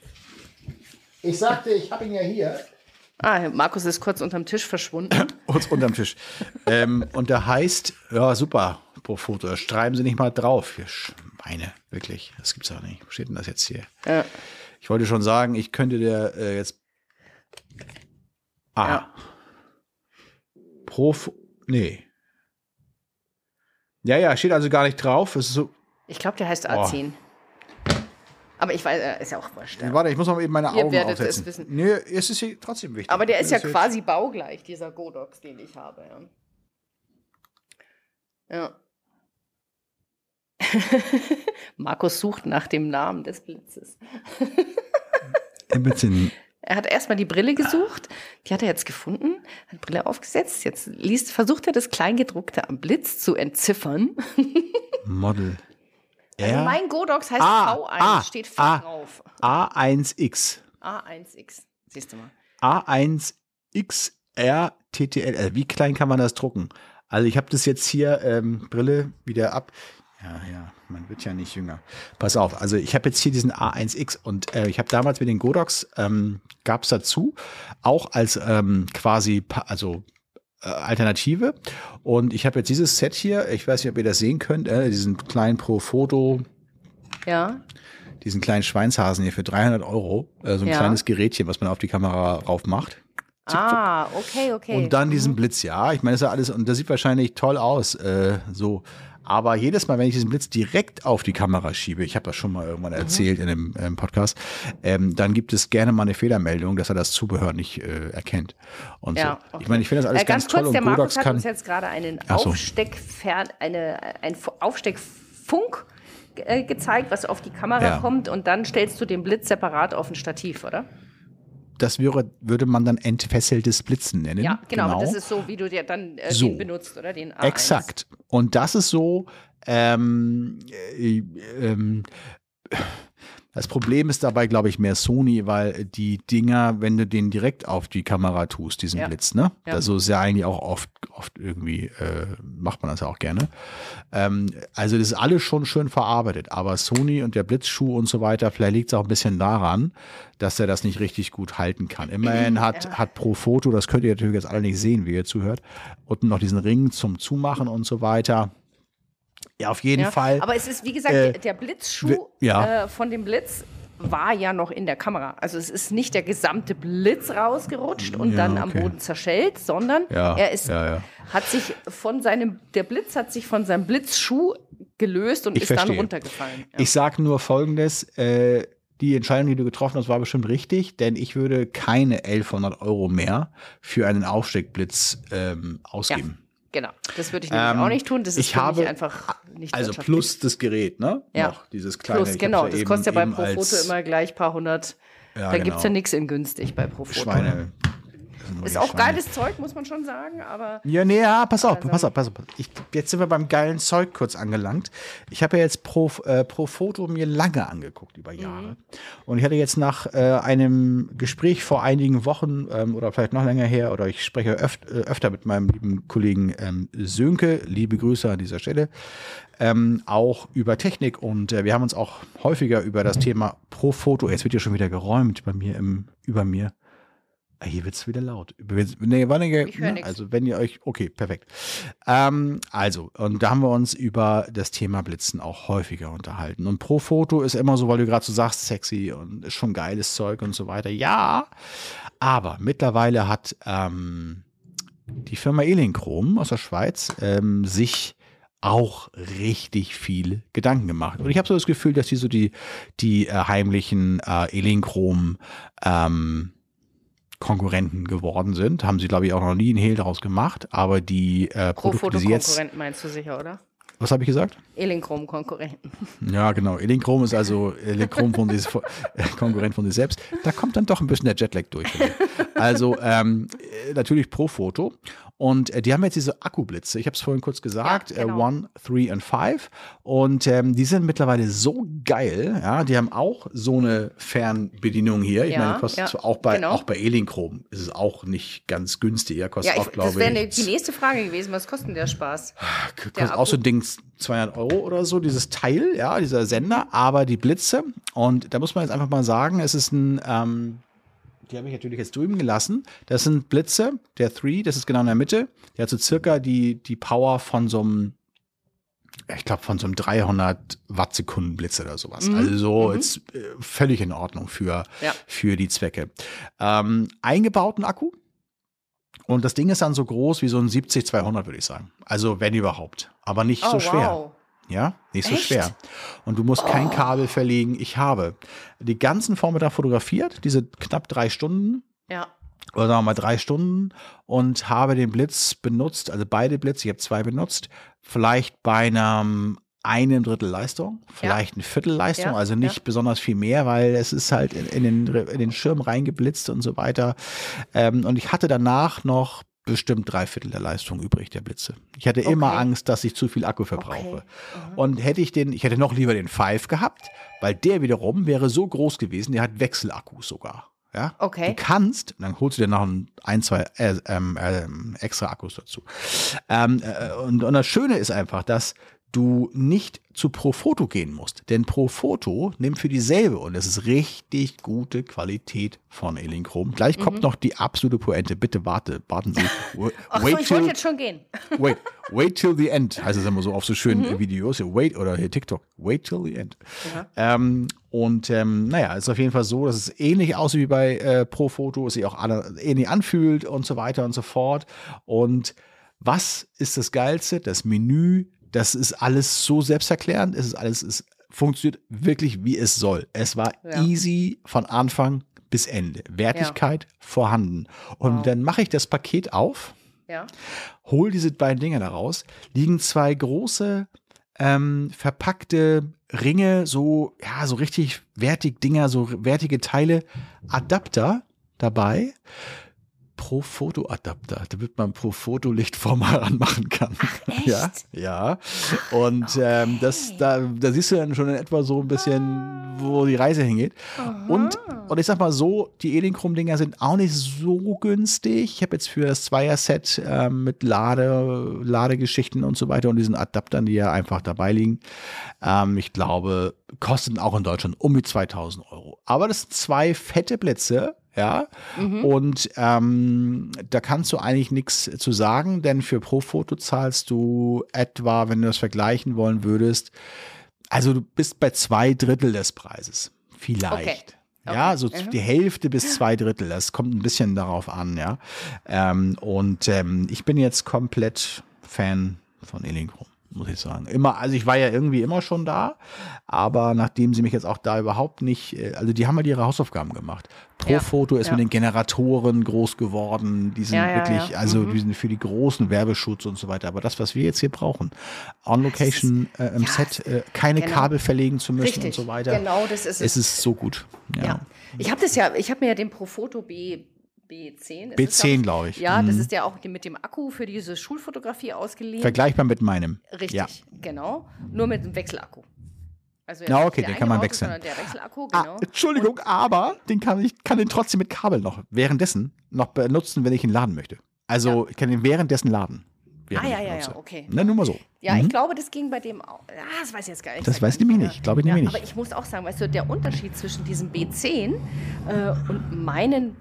Ich sagte, ich habe ihn ja hier. Ah, Markus ist kurz unterm Tisch verschwunden. Kurz unterm Tisch. ähm, und der heißt, ja super, pro Foto, schreiben Sie nicht mal drauf. Ihr Schweine, wirklich, das gibt's auch nicht. Wo steht denn das jetzt hier? Ja. Ich wollte schon sagen, ich könnte der äh, jetzt Ah. Ja. Pro, nee. Ja, ja, steht also gar nicht drauf. Es ist so. Ich glaube, der heißt A zehn. Oh. Aber ich weiß, er ist ja auch wurscht. Ja. Warte, ich muss mal eben meine Ihr Augen werdet aufsetzen. es wissen. Nee, es ist hier trotzdem wichtig. Aber der ist ja jetzt quasi baugleich, dieser Godox, den ich habe. Ja. ja. Markus sucht nach dem Namen des Blitzes. Ein bisschen. Er hat erstmal die Brille gesucht, die hat er jetzt gefunden, hat die Brille aufgesetzt, jetzt liest, versucht er das Kleingedruckte am Blitz zu entziffern. Model. Also ja. mein Godox heißt ah, V eins, ah, steht fett ah, drauf. A eins X. A eins X, siehst du mal. A eins X R T T L. Wie klein kann man das drucken? Also ich habe das jetzt hier, ähm, Brille wieder ab. Ja, ja, man wird ja nicht jünger. Pass auf, also ich habe jetzt hier diesen A eins X und äh, ich habe damals mit den Godox, ähm, gab es dazu, auch als ähm, quasi, also äh, Alternative. Und ich habe jetzt dieses Set hier, ich weiß nicht, ob ihr das sehen könnt, äh, diesen kleinen Pro-Foto. Ja. Diesen kleinen Schweinshasen hier für dreihundert Euro. Äh, so ein ja. kleines Gerätchen, was man auf die Kamera rauf macht. Zuck, ah, okay, okay. Und dann mhm. diesen Blitz, ja. Ich meine, das ist ja alles, und das sieht wahrscheinlich toll aus, äh, so. Aber jedes Mal, wenn ich diesen Blitz direkt auf die Kamera schiebe, ich habe das schon mal irgendwann erzählt mhm. in einem ähm, Podcast, ähm, dann gibt es gerne mal eine Fehlermeldung, dass er das Zubehör nicht äh, erkennt. Und ja, so. okay. Ich meine, ich finde das alles äh, ganz, ganz kurz, toll. Der und Markus Godox hat kann uns jetzt gerade einen so. Aufsteckfern, eine, ein Aufsteckfunk äh, gezeigt, was auf die Kamera ja. kommt, und dann stellst du den Blitz separat auf ein Stativ, oder? Das wäre, würde man dann entfesseltes Blitzen nennen. Ja, genau, genau. Das ist so, wie du dir dann äh, so. den benutzt, oder? Den A eins. Exakt. Und das ist so, ähm, äh, ähm, das Problem ist dabei, glaube ich, mehr Sony, weil die Dinger, wenn du den direkt auf die Kamera tust, diesen Ja. Blitz, ne? Ja. Also ist ja eigentlich auch oft, oft irgendwie, äh, macht man das ja auch gerne. Ähm, also das ist alles schon schön verarbeitet, aber Sony und der Blitzschuh und so weiter, vielleicht liegt es auch ein bisschen daran, dass er das nicht richtig gut halten kann. Immerhin hat, Ja. hat Profoto, das könnt ihr natürlich jetzt alle nicht sehen, wie ihr zuhört, unten noch diesen Ring zum Zumachen und so weiter. Ja, auf jeden Ja, Fall. aber es ist, wie gesagt, äh, der Blitzschuh wi- ja. äh, von dem Blitz war ja noch in der Kamera. Also es ist nicht der gesamte Blitz rausgerutscht und Ja, dann am okay. Boden zerschellt, sondern Ja, er ist, ja, ja. hat sich von seinem, der Blitz hat sich von seinem Blitzschuh gelöst und Ich ist dann verstehe. runtergefallen. Ja. Ich sage nur Folgendes, äh, die Entscheidung, die du getroffen hast, war bestimmt richtig, denn ich würde keine elfhundert Euro mehr für einen Aufsteckblitz ähm, ausgeben. Genau, das würde ich nämlich Ähm, auch nicht tun. Das ist ich für habe- mich einfach nicht Also wirtschaftlich. plus das Gerät, ne? Ja. Noch dieses kleine. Plus, ich hab's genau. ja Das eben- kostet ja bei eben Profoto als immer gleich ein paar hundert. Ja, da gibt es ja genau. nichts in günstig bei Profoto. Schweine. Ist auch geiles Zeug, muss man schon sagen, aber Ja, nee, ja, pass auf, Also- pass auf, pass auf. Ich, jetzt sind wir beim geilen Zeug kurz angelangt. Ich habe ja jetzt pro, äh, pro Foto mir lange angeguckt, über Jahre. Mhm. Und ich hatte jetzt nach äh, einem Gespräch vor einigen Wochen ähm, oder vielleicht noch länger her, oder ich spreche öft, äh, öfter mit meinem lieben Kollegen ähm, Sönke, liebe Grüße an dieser Stelle, ähm, auch über Technik. Und äh, wir haben uns auch häufiger über das Thema pro Foto, jetzt wird ja schon wieder geräumt bei mir, im, über mir. Ah, hier wird es wieder laut. Nee, war nicht, Ich hör nix. also wenn ihr euch, okay, perfekt. Ähm, also, und da haben wir uns über das Thema Blitzen auch häufiger unterhalten. Und pro Foto ist immer so, weil du gerade so sagst, sexy und ist schon geiles Zeug und so weiter. Ja, aber mittlerweile hat ähm, die Firma Elinchrom aus der Schweiz ähm, sich auch richtig viel Gedanken gemacht. Und ich habe so das Gefühl, dass die so die, die äh, heimlichen äh, Elinchrom ähm, Konkurrenten geworden sind. Haben sie, glaube ich, auch noch nie einen Hehl daraus gemacht. Aber die äh, Produkte, die sie jetzt... Profoto-Konkurrenten meinst du sicher, oder? Was habe ich gesagt? Elinchrom-Konkurrenten. Ja, genau. Elinchrom ist also Elinchrom von sich, äh, Konkurrent von sich selbst. Da kommt dann doch ein bisschen der Jetlag durch. Also ähm, äh, natürlich Profoto. Und äh, die haben jetzt diese Akkublitze. Ich habe es vorhin kurz gesagt. Ja, genau. äh, One, Three und Five. Und ähm, die sind mittlerweile so geil. Ja, die haben auch so eine Fernbedienung hier. Ich Ja, meine, kostet ja, zwar auch bei genau. auch bei Elinchrom ist es auch nicht ganz günstig. Ja, kostet Ja, ich, auch, glaube das wäre ne, ich. die nächste Frage gewesen. Was kostet denn der Spaß? Kostet auch so ein Ding zweihundert Euro oder so, dieses Teil, ja, dieser Sender, aber die Blitze, und da muss man jetzt einfach mal sagen, es ist ein, ähm, die habe ich natürlich jetzt drüben gelassen, das sind Blitze, der Three, das ist genau in der Mitte, der hat so circa die, die Power von so einem, ich glaube von so einem dreihundert Wattsekunden Blitz oder sowas. Mhm. Also so Mhm. jetzt äh, völlig in Ordnung für, Ja. für die Zwecke. Ähm, eingebauten Akku. Und das Ding ist dann so groß wie so ein siebzig zweihundert, würde ich sagen. Also wenn überhaupt. Aber nicht so Oh, schwer. wow. Ja, nicht so Echt? schwer. Und du musst kein Kabel verlegen. Ich habe die ganzen Vormittag fotografiert, diese knapp drei Stunden. Ja. Oder sagen wir mal drei Stunden, und habe den Blitz benutzt, also beide Blitze, ich habe zwei benutzt, vielleicht bei einem einem Drittel Leistung, vielleicht ein Viertel Leistung, Ja, also nicht ja. besonders viel mehr, weil es ist halt in, in, den, in den Schirm reingeblitzt und so weiter. Ähm, und ich hatte danach noch bestimmt drei Viertel der Leistung übrig, der Blitze. Ich hatte immer Okay. Angst, dass ich zu viel Akku verbrauche. Okay. Und hätte ich den, ich hätte noch lieber den Five gehabt, weil der wiederum wäre so groß gewesen, der hat Wechselakkus sogar. Ja? Okay. Du kannst, dann holst du dir noch ein, ein zwei äh, ähm, ähm, extra Akkus dazu. Ähm, äh, und, und das Schöne ist einfach, dass du nicht zu Profoto gehen musst. Denn Profoto nimmt für dieselbe, und es ist richtig gute Qualität von Elinchrom. Gleich kommt noch die absolute Pointe. Bitte warte, warten Sie. Ach so, Wait ich till- wollte jetzt schon gehen. Wait, wait till the end, heißt es immer so auf so schönen Mhm. äh, Videos. Ja, Wait, oder hier TikTok. Wait till the end. Ja. Ähm, und ähm, naja, es ist auf jeden Fall so, dass es ähnlich aussieht wie bei äh, Profoto, es sich auch alle, ähnlich anfühlt und so weiter und so fort. Und was ist das Geilste? Das Menü, das ist alles so selbsterklärend. Es ist alles, es funktioniert wirklich, wie es soll. Es war Ja. easy von Anfang bis Ende. Wertigkeit vorhanden. Und Wow. dann mache ich das Paket auf. Ja. Hol diese beiden Dinger daraus, liegen zwei große ähm, verpackte Ringe, so, ja, so richtig wertig Dinger, so wertige Teile, Adapter dabei, Pro-Foto-Adapter, damit man Pro-Foto-Licht vorm ranmachen kann. Echt? Ja, ja. Und okay. ähm, das, da, da siehst du dann schon in etwa so ein bisschen, wo die Reise hingeht. Und, und ich sag mal so, die Elinchrom-Dinger sind auch nicht so günstig. Ich habe jetzt für das Zweier-Set ähm, mit Lade, Ladegeschichten und so weiter und diesen Adaptern, die ja einfach dabei liegen, ähm, ich glaube, kosten auch in Deutschland um die zweitausend Euro. Aber das sind zwei fette Blitze. Ja, mhm. und ähm, da kannst du eigentlich nichts zu sagen, denn für Pro-Foto zahlst du etwa, wenn du das vergleichen wollen würdest, also du bist bei zwei Drittel des Preises, vielleicht. Okay. Ja, so okay. Die Hälfte bis zwei Drittel, das kommt ein bisschen darauf an, ja. Ähm, und ähm, ich bin jetzt komplett Fan von Elinchrom, muss ich sagen. Immer, also ich war ja irgendwie immer schon da, aber nachdem sie mich jetzt auch da überhaupt nicht, also die haben halt ihre Hausaufgaben gemacht. Pro-Foto ja, ist ja. mit den Generatoren groß geworden, die sind ja, wirklich, ja. also mhm. die sind für die großen Werbeschutz und so weiter, aber das, was wir jetzt hier brauchen, On-Location äh, im ja, Set, äh, keine genau. Kabel verlegen zu müssen Richtig. und so weiter. Genau, das ist es. Es ist so gut. Ja. ja. Ich habe das ja, ich habe mir ja den Pro-Foto B B zehn. B zehn, glaube ich. Ja, mhm. das ist ja auch mit dem Akku für diese Schulfotografie ausgelegt. Vergleichbar mit meinem. Richtig, ja. genau. Nur mit dem Wechselakku. Also ja, okay, den kann man wechseln. Der Wechselakku, genau. Ah, Entschuldigung, und, aber den kann ich kann den trotzdem mit Kabel noch währenddessen noch benutzen, wenn ich ihn laden möchte. Also ja. ich kann ihn währenddessen laden. Ah, ja, ja, ja, okay. Na, nur mal so. Ja, mhm. ich glaube, das ging bei dem auch. Ja, das weiß ich jetzt gar nicht. Das weiß ich nämlich nicht, glaube ich nämlich ja, nicht. Aber ich muss auch sagen, weißt du, der Unterschied zwischen diesem B zehn äh, und meinen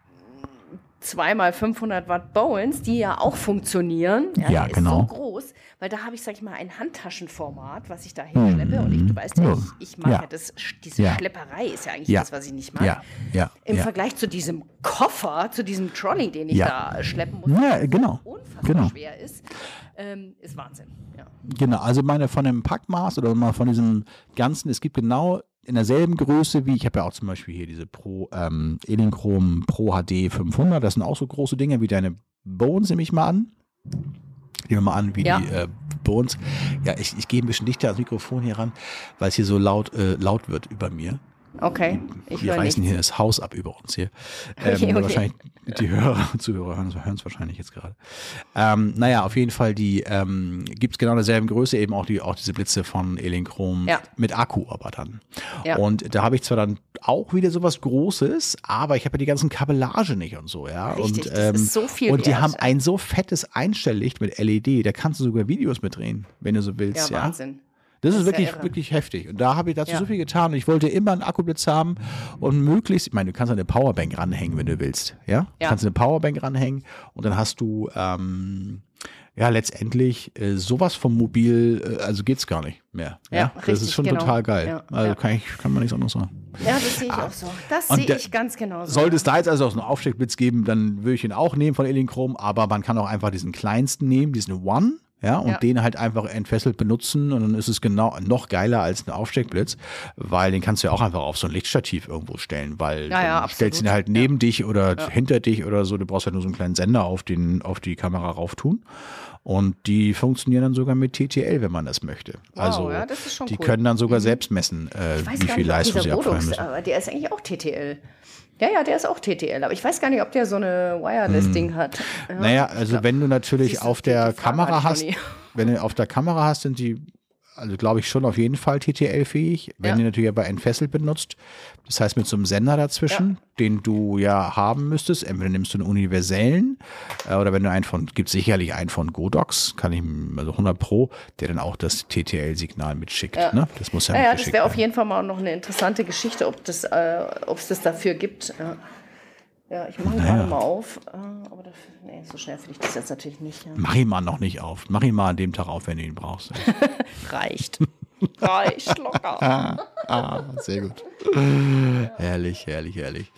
zweimal fünfhundert Watt Bowens, die ja auch funktionieren. Ja, ja der genau. ist so groß, weil da habe ich, sag ich mal, ein Handtaschenformat, was ich da hinschleppe. Mhm. Und ich, du weißt ja, ich, ich mag ja, ja das, diese ja. Schlepperei ist ja eigentlich ja. das, was ich nicht mag. Ja. Ja. Im ja. Vergleich zu diesem Koffer, zu diesem Trolley, den ich ja. da schleppen muss, ja, der genau. unfassbar genau. schwer ist, ähm, ist Wahnsinn. Ja. Genau, also meine von dem Packmaß oder mal von diesem ganzen, es gibt genau in derselben Größe wie, ich habe ja auch zum Beispiel hier diese Pro, ähm, Elinchrom Pro H D fünfhundert, das sind auch so große Dinge wie deine Bones, nehme ich mal an. Nehmen wir mal an, wie ja. die äh, Bones. Ja, ich, ich gehe ein bisschen dichter ans Mikrofon hier ran, weil es hier so laut, äh, laut wird über mir. Okay. Ich Wir reißen hier das Haus ab über uns hier. Ähm, okay, okay. Wahrscheinlich die Hörer und Zuhörer hören es wahrscheinlich jetzt gerade. Ähm, naja, auf jeden Fall, die ähm, gibt es genau derselben Größe, eben auch, die, auch diese Blitze von Elinchrom ja. mit Akku aber dann. Ja. Und da habe ich zwar dann auch wieder sowas Großes, aber ich habe ja die ganzen Kabellage nicht und so, ja. Richtig, und, ähm, das ist so viel Und die wert. haben ein so fettes Einstelllicht mit L E D, da kannst du sogar Videos mitdrehen, wenn du so willst, ja. Ja, Wahnsinn. Das, das ist ist wirklich, ja wirklich heftig. Und da habe ich dazu ja. so viel getan. Und ich wollte immer einen Akkublitz haben und möglichst, ich meine, du kannst eine Powerbank ranhängen, wenn du willst. Ja? Du ja. kannst eine Powerbank ranhängen und dann hast du, ähm, ja, letztendlich äh, sowas vom Mobil, äh, also geht's gar nicht mehr. Ja, ja? Das richtig, ist schon genau. total geil. Ja. Also ja. kann, ich, kann man nichts anderes sagen. Ja, das sehe ich ah. auch so. Das sehe ich ganz genau so. Sollte es da jetzt also auch so einen Aufsteckblitz geben, dann würde ich ihn auch nehmen von Elinchrom, aber man kann auch einfach diesen kleinsten nehmen, diesen One. Ja, und ja. den halt einfach entfesselt benutzen und dann ist es genau noch geiler als ein Aufsteckblitz, weil den kannst du ja auch einfach auf so ein Lichtstativ irgendwo stellen, weil ja, ja, du stellst ihn halt neben ja. dich oder ja. hinter dich oder so, du brauchst halt nur so einen kleinen Sender auf, den, auf die Kamera rauftun. Und die funktionieren dann sogar mit T T L, wenn man das möchte. Wow, also ja, das ist schon die cool. können dann sogar mhm. selbst messen, äh, wie viel nicht, Leistung sie abfallen müssen. Aber der ist eigentlich auch T T L. Ja, ja, der ist auch T T L, aber ich weiß gar nicht, ob der so eine Wireless-Ding hm. hat. Ja. Naja, also glaub, wenn du natürlich auf der Kamera hast, nie. wenn du auf der Kamera hast, sind die, also glaube ich schon auf jeden Fall T T L-fähig, wenn ja. du natürlich aber entfesselt benutzt. Das heißt mit so einem Sender dazwischen, ja. den du ja haben müsstest. Entweder nimmst du einen universellen äh, oder wenn du einen von, gibt sicherlich einen von Godox, kann ich, also hundert Pro, der dann auch das T T L-Signal mitschickt. Ja. Ne? Das muss ja Ja, ja das wäre auf jeden Fall mal noch eine interessante Geschichte, ob das, äh, ob es das dafür gibt. Ja. Ja, ich mache ihn naja. gerade mal auf. Aber das, nee, so schnell finde ich das jetzt natürlich nicht. Ja. Mach ihn mal noch nicht auf. Mach ihn mal an dem Tag auf, wenn du ihn brauchst. Reicht. Reicht locker. ah, ah, sehr gut. Ja. Herrlich, herrlich, herrlich.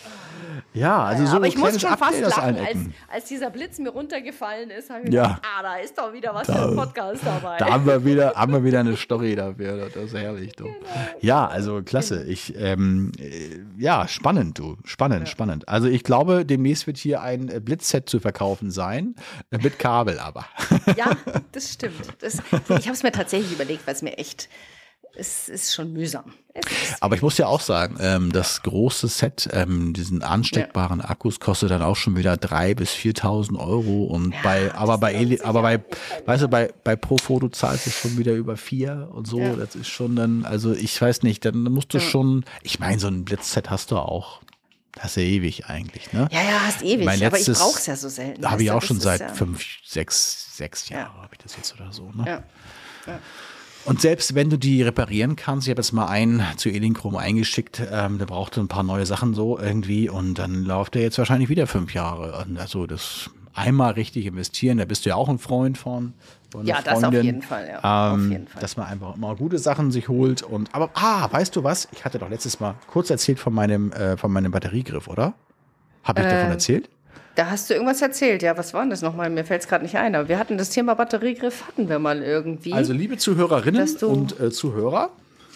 Ja, also ja, so aber ich muss schon Update fast lachen, als, als dieser Blitz mir runtergefallen ist, habe ich ja. gedacht, ah, da ist doch wieder was da, für ein Podcast dabei. Da haben wir wieder, haben wir wieder eine Story dafür, das ist herrlich, du. Genau. Ja, also klasse, ich, ähm, ja, spannend, du, spannend, ja. spannend. Also ich glaube, demnächst wird hier ein Blitzset zu verkaufen sein, mit Kabel aber. Ja, das stimmt. Das, ich habe es mir tatsächlich überlegt, weil es mir echt es ist schon mühsam. Es ist Aber ich muss ja auch sagen, ähm, das große Set, ähm, diesen ansteckbaren ja. Akkus kostet dann auch schon wieder drei bis viertausend Euro und ja, bei, aber bei, Eli, aber bei, weißt du, bei, bei Profoto zahlst du schon wieder über vier und so. Ja. Das ist schon dann, also ich weiß nicht, dann musst du ja. schon, ich meine, so ein Blitzset hast du auch. Hast du ja ewig eigentlich, ne? Ja, ja, hast ewig, mein aber letztes, ich brauch's ja so selten. Habe ich auch das schon seit ja fünf, sechs, sechs Jahren ja. habe ich das jetzt oder so, ne? Ja. Ja. Und selbst wenn du die reparieren kannst, ich habe jetzt mal einen zu Elinchrom eingeschickt, ähm, der brauchte ein paar neue Sachen so irgendwie und dann läuft der jetzt wahrscheinlich wieder fünf Jahre. Also das einmal richtig investieren, da bist du ja auch ein Freund von. von ja, das auf jeden Fall, ja. Ähm, auf jeden Fall. Dass man einfach immer gute Sachen sich holt und aber ah, weißt du was? Ich hatte doch letztes Mal kurz erzählt von meinem äh, von meinem Batteriegriff, oder? Habe ich äh, davon erzählt? Da hast du irgendwas erzählt. Ja, was war denn das nochmal? Mir fällt es gerade nicht ein. Aber wir hatten das Thema Batteriegriff, hatten wir mal irgendwie. Also liebe Zuhörerinnen und äh, Zuhörer,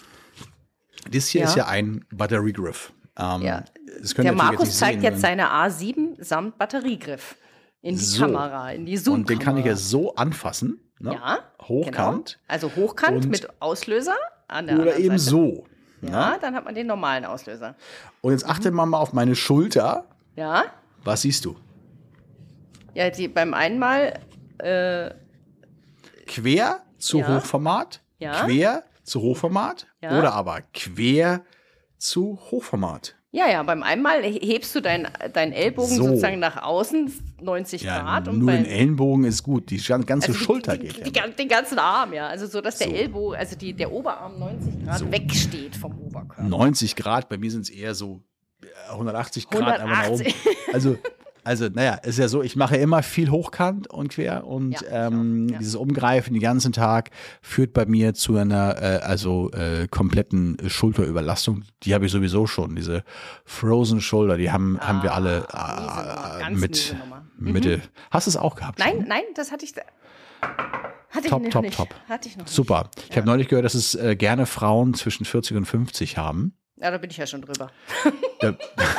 das hier ja. ist ja ein Batteriegriff. Ähm, ja. Der Markus zeigt sehen, jetzt seine A sieben samt Batteriegriff in die so. Kamera, in die Zoom-Kamera. Und den kann ich ja so anfassen. Ne? Ja, hochkant. Genau. Also hochkant und mit Auslöser an der Oder eben Seite. so. Ja, ne? Dann hat man den normalen Auslöser. Und jetzt achte mhm. mal auf meine Schulter. Ja. Was siehst du? Ja, die beim einmal äh, quer zu ja. Hochformat, ja. quer zu Hochformat ja. oder aber quer zu Hochformat. Ja, ja, beim einmal hebst du deinen dein Ellbogen so. sozusagen nach außen, neunzig ja, Grad. Nur und beim, den Ellenbogen ist gut, die ganze also Schulter die, die, geht. Die, ja. die, den ganzen Arm, ja. Also so, dass der so. Ellbogen, also die, der Oberarm neunzig Grad so. wegsteht vom Oberkörper. neunzig Grad, bei mir sind es eher so hundertachtzig Grad. hundertachtzig. Also, also, naja, ist ja so, ich mache immer viel hochkant und quer und ja, ähm, ja. dieses Umgreifen den ganzen Tag führt bei mir zu einer äh, also äh, kompletten Schulterüberlastung. Die habe ich sowieso schon, diese Frozen Shoulder, die haben, ah, haben wir alle äh, mit Mitte. Mhm. Hast du es auch gehabt? Nein, schon? nein, das hatte ich hatte top, ich top, nicht. top. Hatte ich noch nicht. Super. Ich ja. habe neulich gehört, dass es äh, gerne Frauen zwischen vierzig und fünfzig haben. Ja, da bin ich ja schon drüber. Da,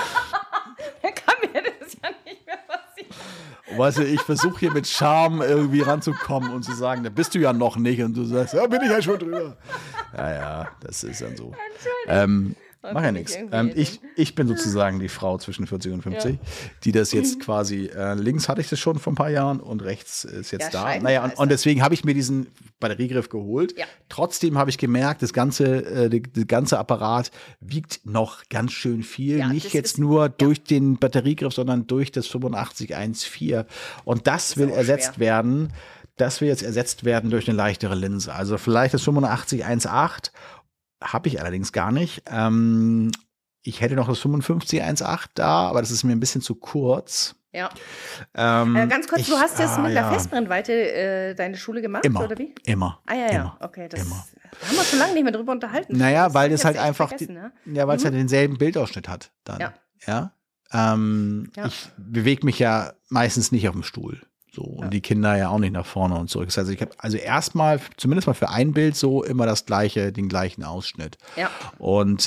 da kann mir das ja nicht mehr passieren. Weißt du, ich versuche hier mit Charme irgendwie ranzukommen und zu sagen, da bist du ja noch nicht. Und du sagst, ja, bin ich ja schon drüber. Ja, ja, das ist dann so. Ähm, mach ja nichts. Ähm, ich, ich bin sozusagen die Frau zwischen vierzig und fünfzig, ja. die das jetzt quasi, äh, links hatte ich das schon vor ein paar Jahren und rechts ist jetzt ja, da. Naja, und, und deswegen habe ich mir diesen Batteriegriff geholt. Ja. Trotzdem habe ich gemerkt, das ganze, äh, der, der ganze Apparat wiegt noch ganz schön viel. Ja, Nicht jetzt ist, nur ja. durch den Batteriegriff, sondern durch das fünfundachtzig eins Komma vier. Und das, das will ersetzt schwer. werden. Das will jetzt ersetzt werden durch eine leichtere Linse. Also vielleicht das fünfundachtzig eins Komma acht. Habe ich allerdings gar nicht. Ähm, ich hätte noch das fünfundfünfzig eins Komma acht da, aber das ist mir ein bisschen zu kurz. Ja. Ähm, äh, ganz kurz, ich, du hast jetzt ah, mit ja. der Festbrennweite äh, deine Schule gemacht, immer, oder wie? Immer. Ah, ja, ja. Immer, okay, das immer. Da haben wir schon lange nicht mehr drüber unterhalten. Naja, das weil das halt einfach, die, ne? ja, weil es mhm. halt denselben Bildausschnitt hat. Dann. Ja. Ja. Ähm, ja. Ich bewege mich ja meistens nicht auf dem Stuhl. So, und ja. die Kinder ja auch nicht nach vorne und zurück. Also ich habe also erstmal, zumindest mal für ein Bild so immer das gleiche, den gleichen Ausschnitt. Ja. Und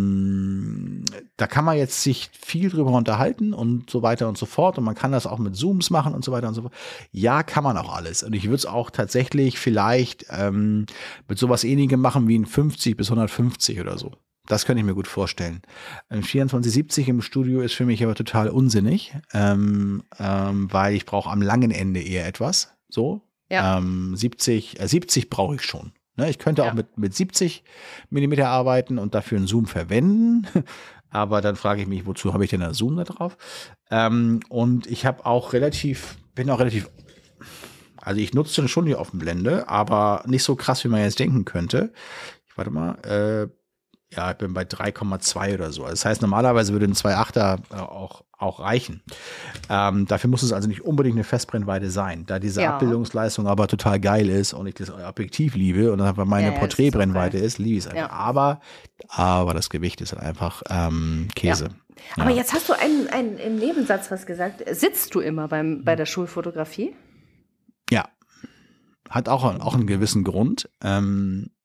ähm, da kann man jetzt sich viel drüber unterhalten und so weiter und so fort. Und man kann das auch mit Zooms machen und so weiter und so fort. Ja, kann man auch alles. Und ich würde es auch tatsächlich vielleicht ähm, mit sowas Ähnlichem machen wie ein fünfzig bis hundertfünfzig oder so. Das könnte ich mir gut vorstellen. Ein vierundzwanzig siebzig im Studio ist für mich aber total unsinnig, ähm, ähm, weil ich brauche am langen Ende eher etwas. So. Ja. Ähm, siebzig, äh, siebzig brauche ich schon. Ne? Ich könnte ja. auch mit, mit siebzig Millimeter arbeiten und dafür einen Zoom verwenden. Aber dann frage ich mich, wozu habe ich denn einen Zoom da drauf? Ähm, und ich habe auch relativ, bin auch relativ, also ich nutze den schon die Offenblende, aber nicht so krass, wie man jetzt denken könnte. Ich warte mal, äh, ja, ich bin bei drei Komma zwei oder so. Das heißt, normalerweise würde ein zwei Komma achter äh, auch, auch reichen. Ähm, dafür muss es also nicht unbedingt eine Festbrennweite sein. Da diese ja. Abbildungsleistung aber total geil ist und ich das Objektiv liebe und einfach meine ja, ja, Porträtbrennweite ist, ist, liebe ich es einfach. Ja. Aber, aber das Gewicht ist halt einfach ähm, Käse. Ja. Aber ja. jetzt hast du einen, einen, im Nebensatz was gesagt. Sitzt du immer beim, bei der Schulfotografie? Ja. Hat auch, auch einen gewissen Grund. Ähm,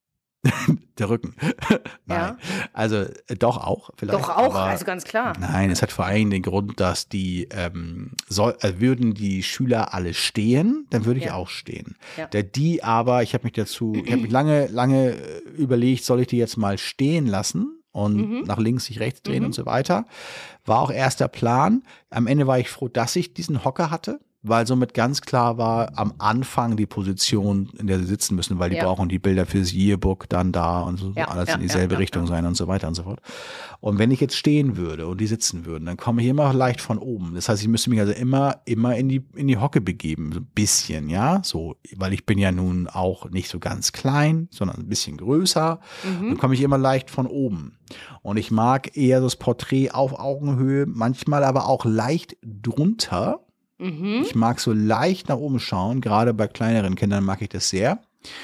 Der Rücken. Nein. Ja. Also äh, doch auch vielleicht. Doch auch, aber also ganz klar. Nein, es hat vor allem den Grund, dass die ähm, soll, äh, würden die Schüler alle stehen, dann würde ich Ja. auch stehen. Ja. Der die aber, ich habe mich dazu, ich habe mich lange, lange äh, überlegt, soll ich die jetzt mal stehen lassen und Mhm. nach links, sich rechts drehen Mhm. und so weiter. War auch erster Plan. Am Ende war ich froh, dass ich diesen Hocker hatte, weil somit ganz klar war, am Anfang die Position, in der sie sitzen müssen, weil die Ja. brauchen die Bilder fürs Yearbook dann da und so, Ja, alles ja, in dieselbe ja, ja, Richtung ja. sein und so weiter und so fort. Und wenn ich jetzt stehen würde und die sitzen würden, dann komme ich immer leicht von oben. Das heißt, ich müsste mich also immer, immer in die, in die Hocke begeben, so ein bisschen, ja, so, weil ich bin ja nun auch nicht so ganz klein, sondern ein bisschen größer. Mhm. Dann komme ich immer leicht von oben. Und ich mag eher das Porträt auf Augenhöhe, manchmal aber auch leicht drunter. Mhm. Ich mag so leicht nach oben schauen, gerade bei kleineren Kindern mag ich das sehr,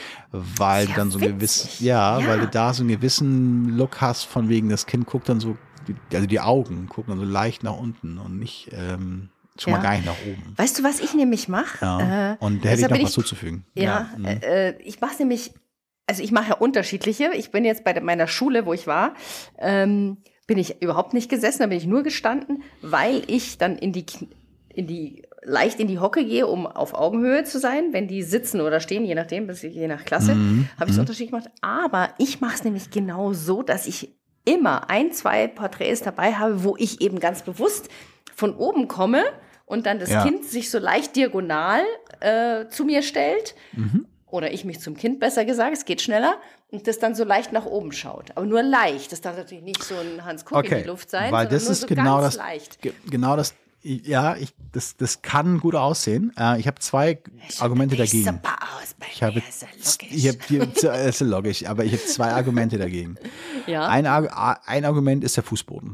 weil Ist du ja dann so einen witzig. gewissen, ja, Ja. weil du da so einen gewissen Look hast, von wegen das Kind guckt dann so, also die Augen gucken dann so leicht nach unten und nicht ähm, schon Ja. mal gar nicht nach oben. Weißt du, was ich nämlich mache? Ja. Äh, Und da hätte ich deshalb noch bin was zuzufügen. Ja, mhm. äh, ich mache nämlich, also ich mache ja unterschiedliche. Ich bin jetzt bei der, meiner Schule, wo ich war, ähm, bin ich überhaupt nicht gesessen, da bin ich nur gestanden, weil ich dann in die, Kn- in die leicht in die Hocke gehe, um auf Augenhöhe zu sein. Wenn die sitzen oder stehen, je nachdem, bis- je nach Klasse, Mhm. habe ich es unterschiedlich gemacht. Aber ich mache es nämlich genau so, dass ich immer ein, zwei Porträts dabei habe, wo ich eben ganz bewusst von oben komme und dann das Ja. Kind sich so leicht diagonal äh, zu mir stellt. Mhm. Oder ich mich zum Kind, besser gesagt, es geht schneller. Und das dann so leicht nach oben schaut. Aber nur leicht. Das darf natürlich nicht so ein Hans Kuck in Okay, die Luft sein, weil sondern das nur ist so genau ganz das, leicht. ge- genau das, ja, ich, das, das kann gut aussehen. Äh, ich habe zwei Argumente Das sieht dagegen. super aus bei Ich habe, mir, ist ja logisch. ich habe die, das ist logisch, aber ich habe zwei Argumente dagegen. ja. Ein, Arg- ein Argument ist der Fußboden.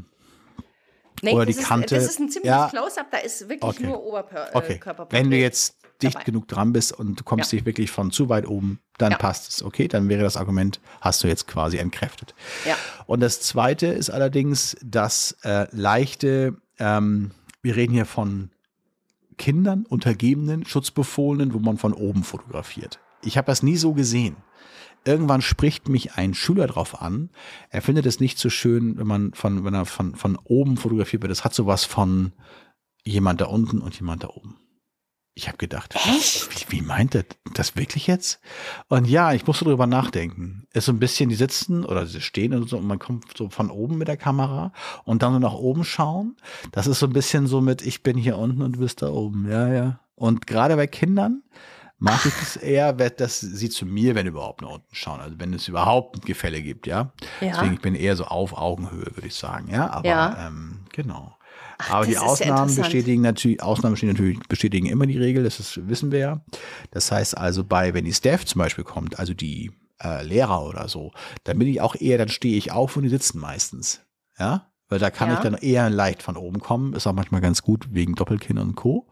Nee, oder das die ist, Kante. Das ist ein ziemliches Ja. Close-Up, da ist wirklich Okay. nur Oberkörper. Okay, wenn du jetzt dicht dabei. genug dran bist und du kommst Ja. nicht wirklich von zu weit oben, dann Ja. passt es. Okay, dann wäre das Argument, hast du jetzt quasi entkräftet. Ja. Und das Zweite ist allerdings das äh, leichte, ähm, wir reden hier von Kindern, Untergebenen, Schutzbefohlenen, wo man von oben fotografiert. Ich habe das nie so gesehen. Irgendwann spricht mich ein Schüler drauf an. Er findet es nicht so schön, wenn man von, wenn er von, von oben fotografiert wird. Das hat sowas von jemand da unten und jemand da oben. Ich habe gedacht, Echt? wie, wie meint er das wirklich jetzt? Und ja, ich musste drüber nachdenken. Ist so ein bisschen, die sitzen oder sie stehen und so und man kommt so von oben mit der Kamera und dann so nach oben schauen. Das ist so ein bisschen so mit, ich bin hier unten und du bist da oben. Ja, ja. Und gerade bei Kindern mag ich das eher, dass sie zu mir, wenn überhaupt, nach unten schauen. Also wenn es überhaupt ein Gefälle gibt, ja. Ja. Deswegen, ich bin eher so auf Augenhöhe, würde ich sagen. Ja, aber Ja. Ähm, genau. Aber das die ist ja Ausnahmen interessant. bestätigen natürlich, Ausnahmen bestätigen natürlich bestätigen immer die Regel, das ist, wissen wir ja. Das heißt also bei, wenn die Staff zum Beispiel kommt, also die äh, Lehrer oder so, dann bin ich auch eher, dann stehe ich auf und die sitzen meistens. Ja, weil da kann Ja. ich dann eher leicht von oben kommen, ist auch manchmal ganz gut wegen Doppelkinn und Co.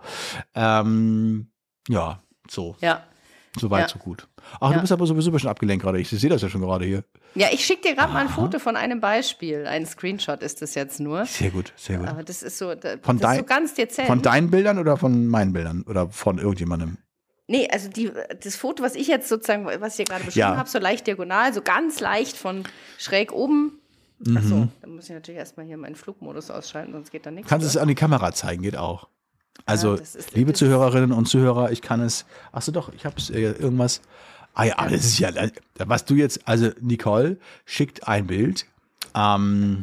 Ähm, ja, so. Ja. So weit, Ja. so gut. Ach, Ja. du bist aber sowieso schon abgelenkt gerade. Ich sehe das ja schon gerade hier. Ja, ich schicke dir gerade mal ein Foto von einem Beispiel. Ein Screenshot ist das jetzt nur. Sehr gut, sehr gut. Aber das ist so, das Von ist dein- so ganz dezent. Von deinen Bildern oder von meinen Bildern? Oder von irgendjemandem? Nee, also die, das Foto, was ich jetzt sozusagen, was ich hier gerade beschrieben Ja. habe, so leicht diagonal, so ganz leicht von schräg oben. Mhm. Achso, dann muss ich natürlich erstmal hier meinen Flugmodus ausschalten, sonst geht da nichts. Kannst es oder? an die Kamera zeigen, geht auch. Also, Ja, das ist- liebe das- Zuhörerinnen und Zuhörer, ich kann es. Achso, doch, ich habe es äh, irgendwas. Ah ja, aber das ist ja, äh, was du jetzt, also Nicole schickt ein Bild ähm,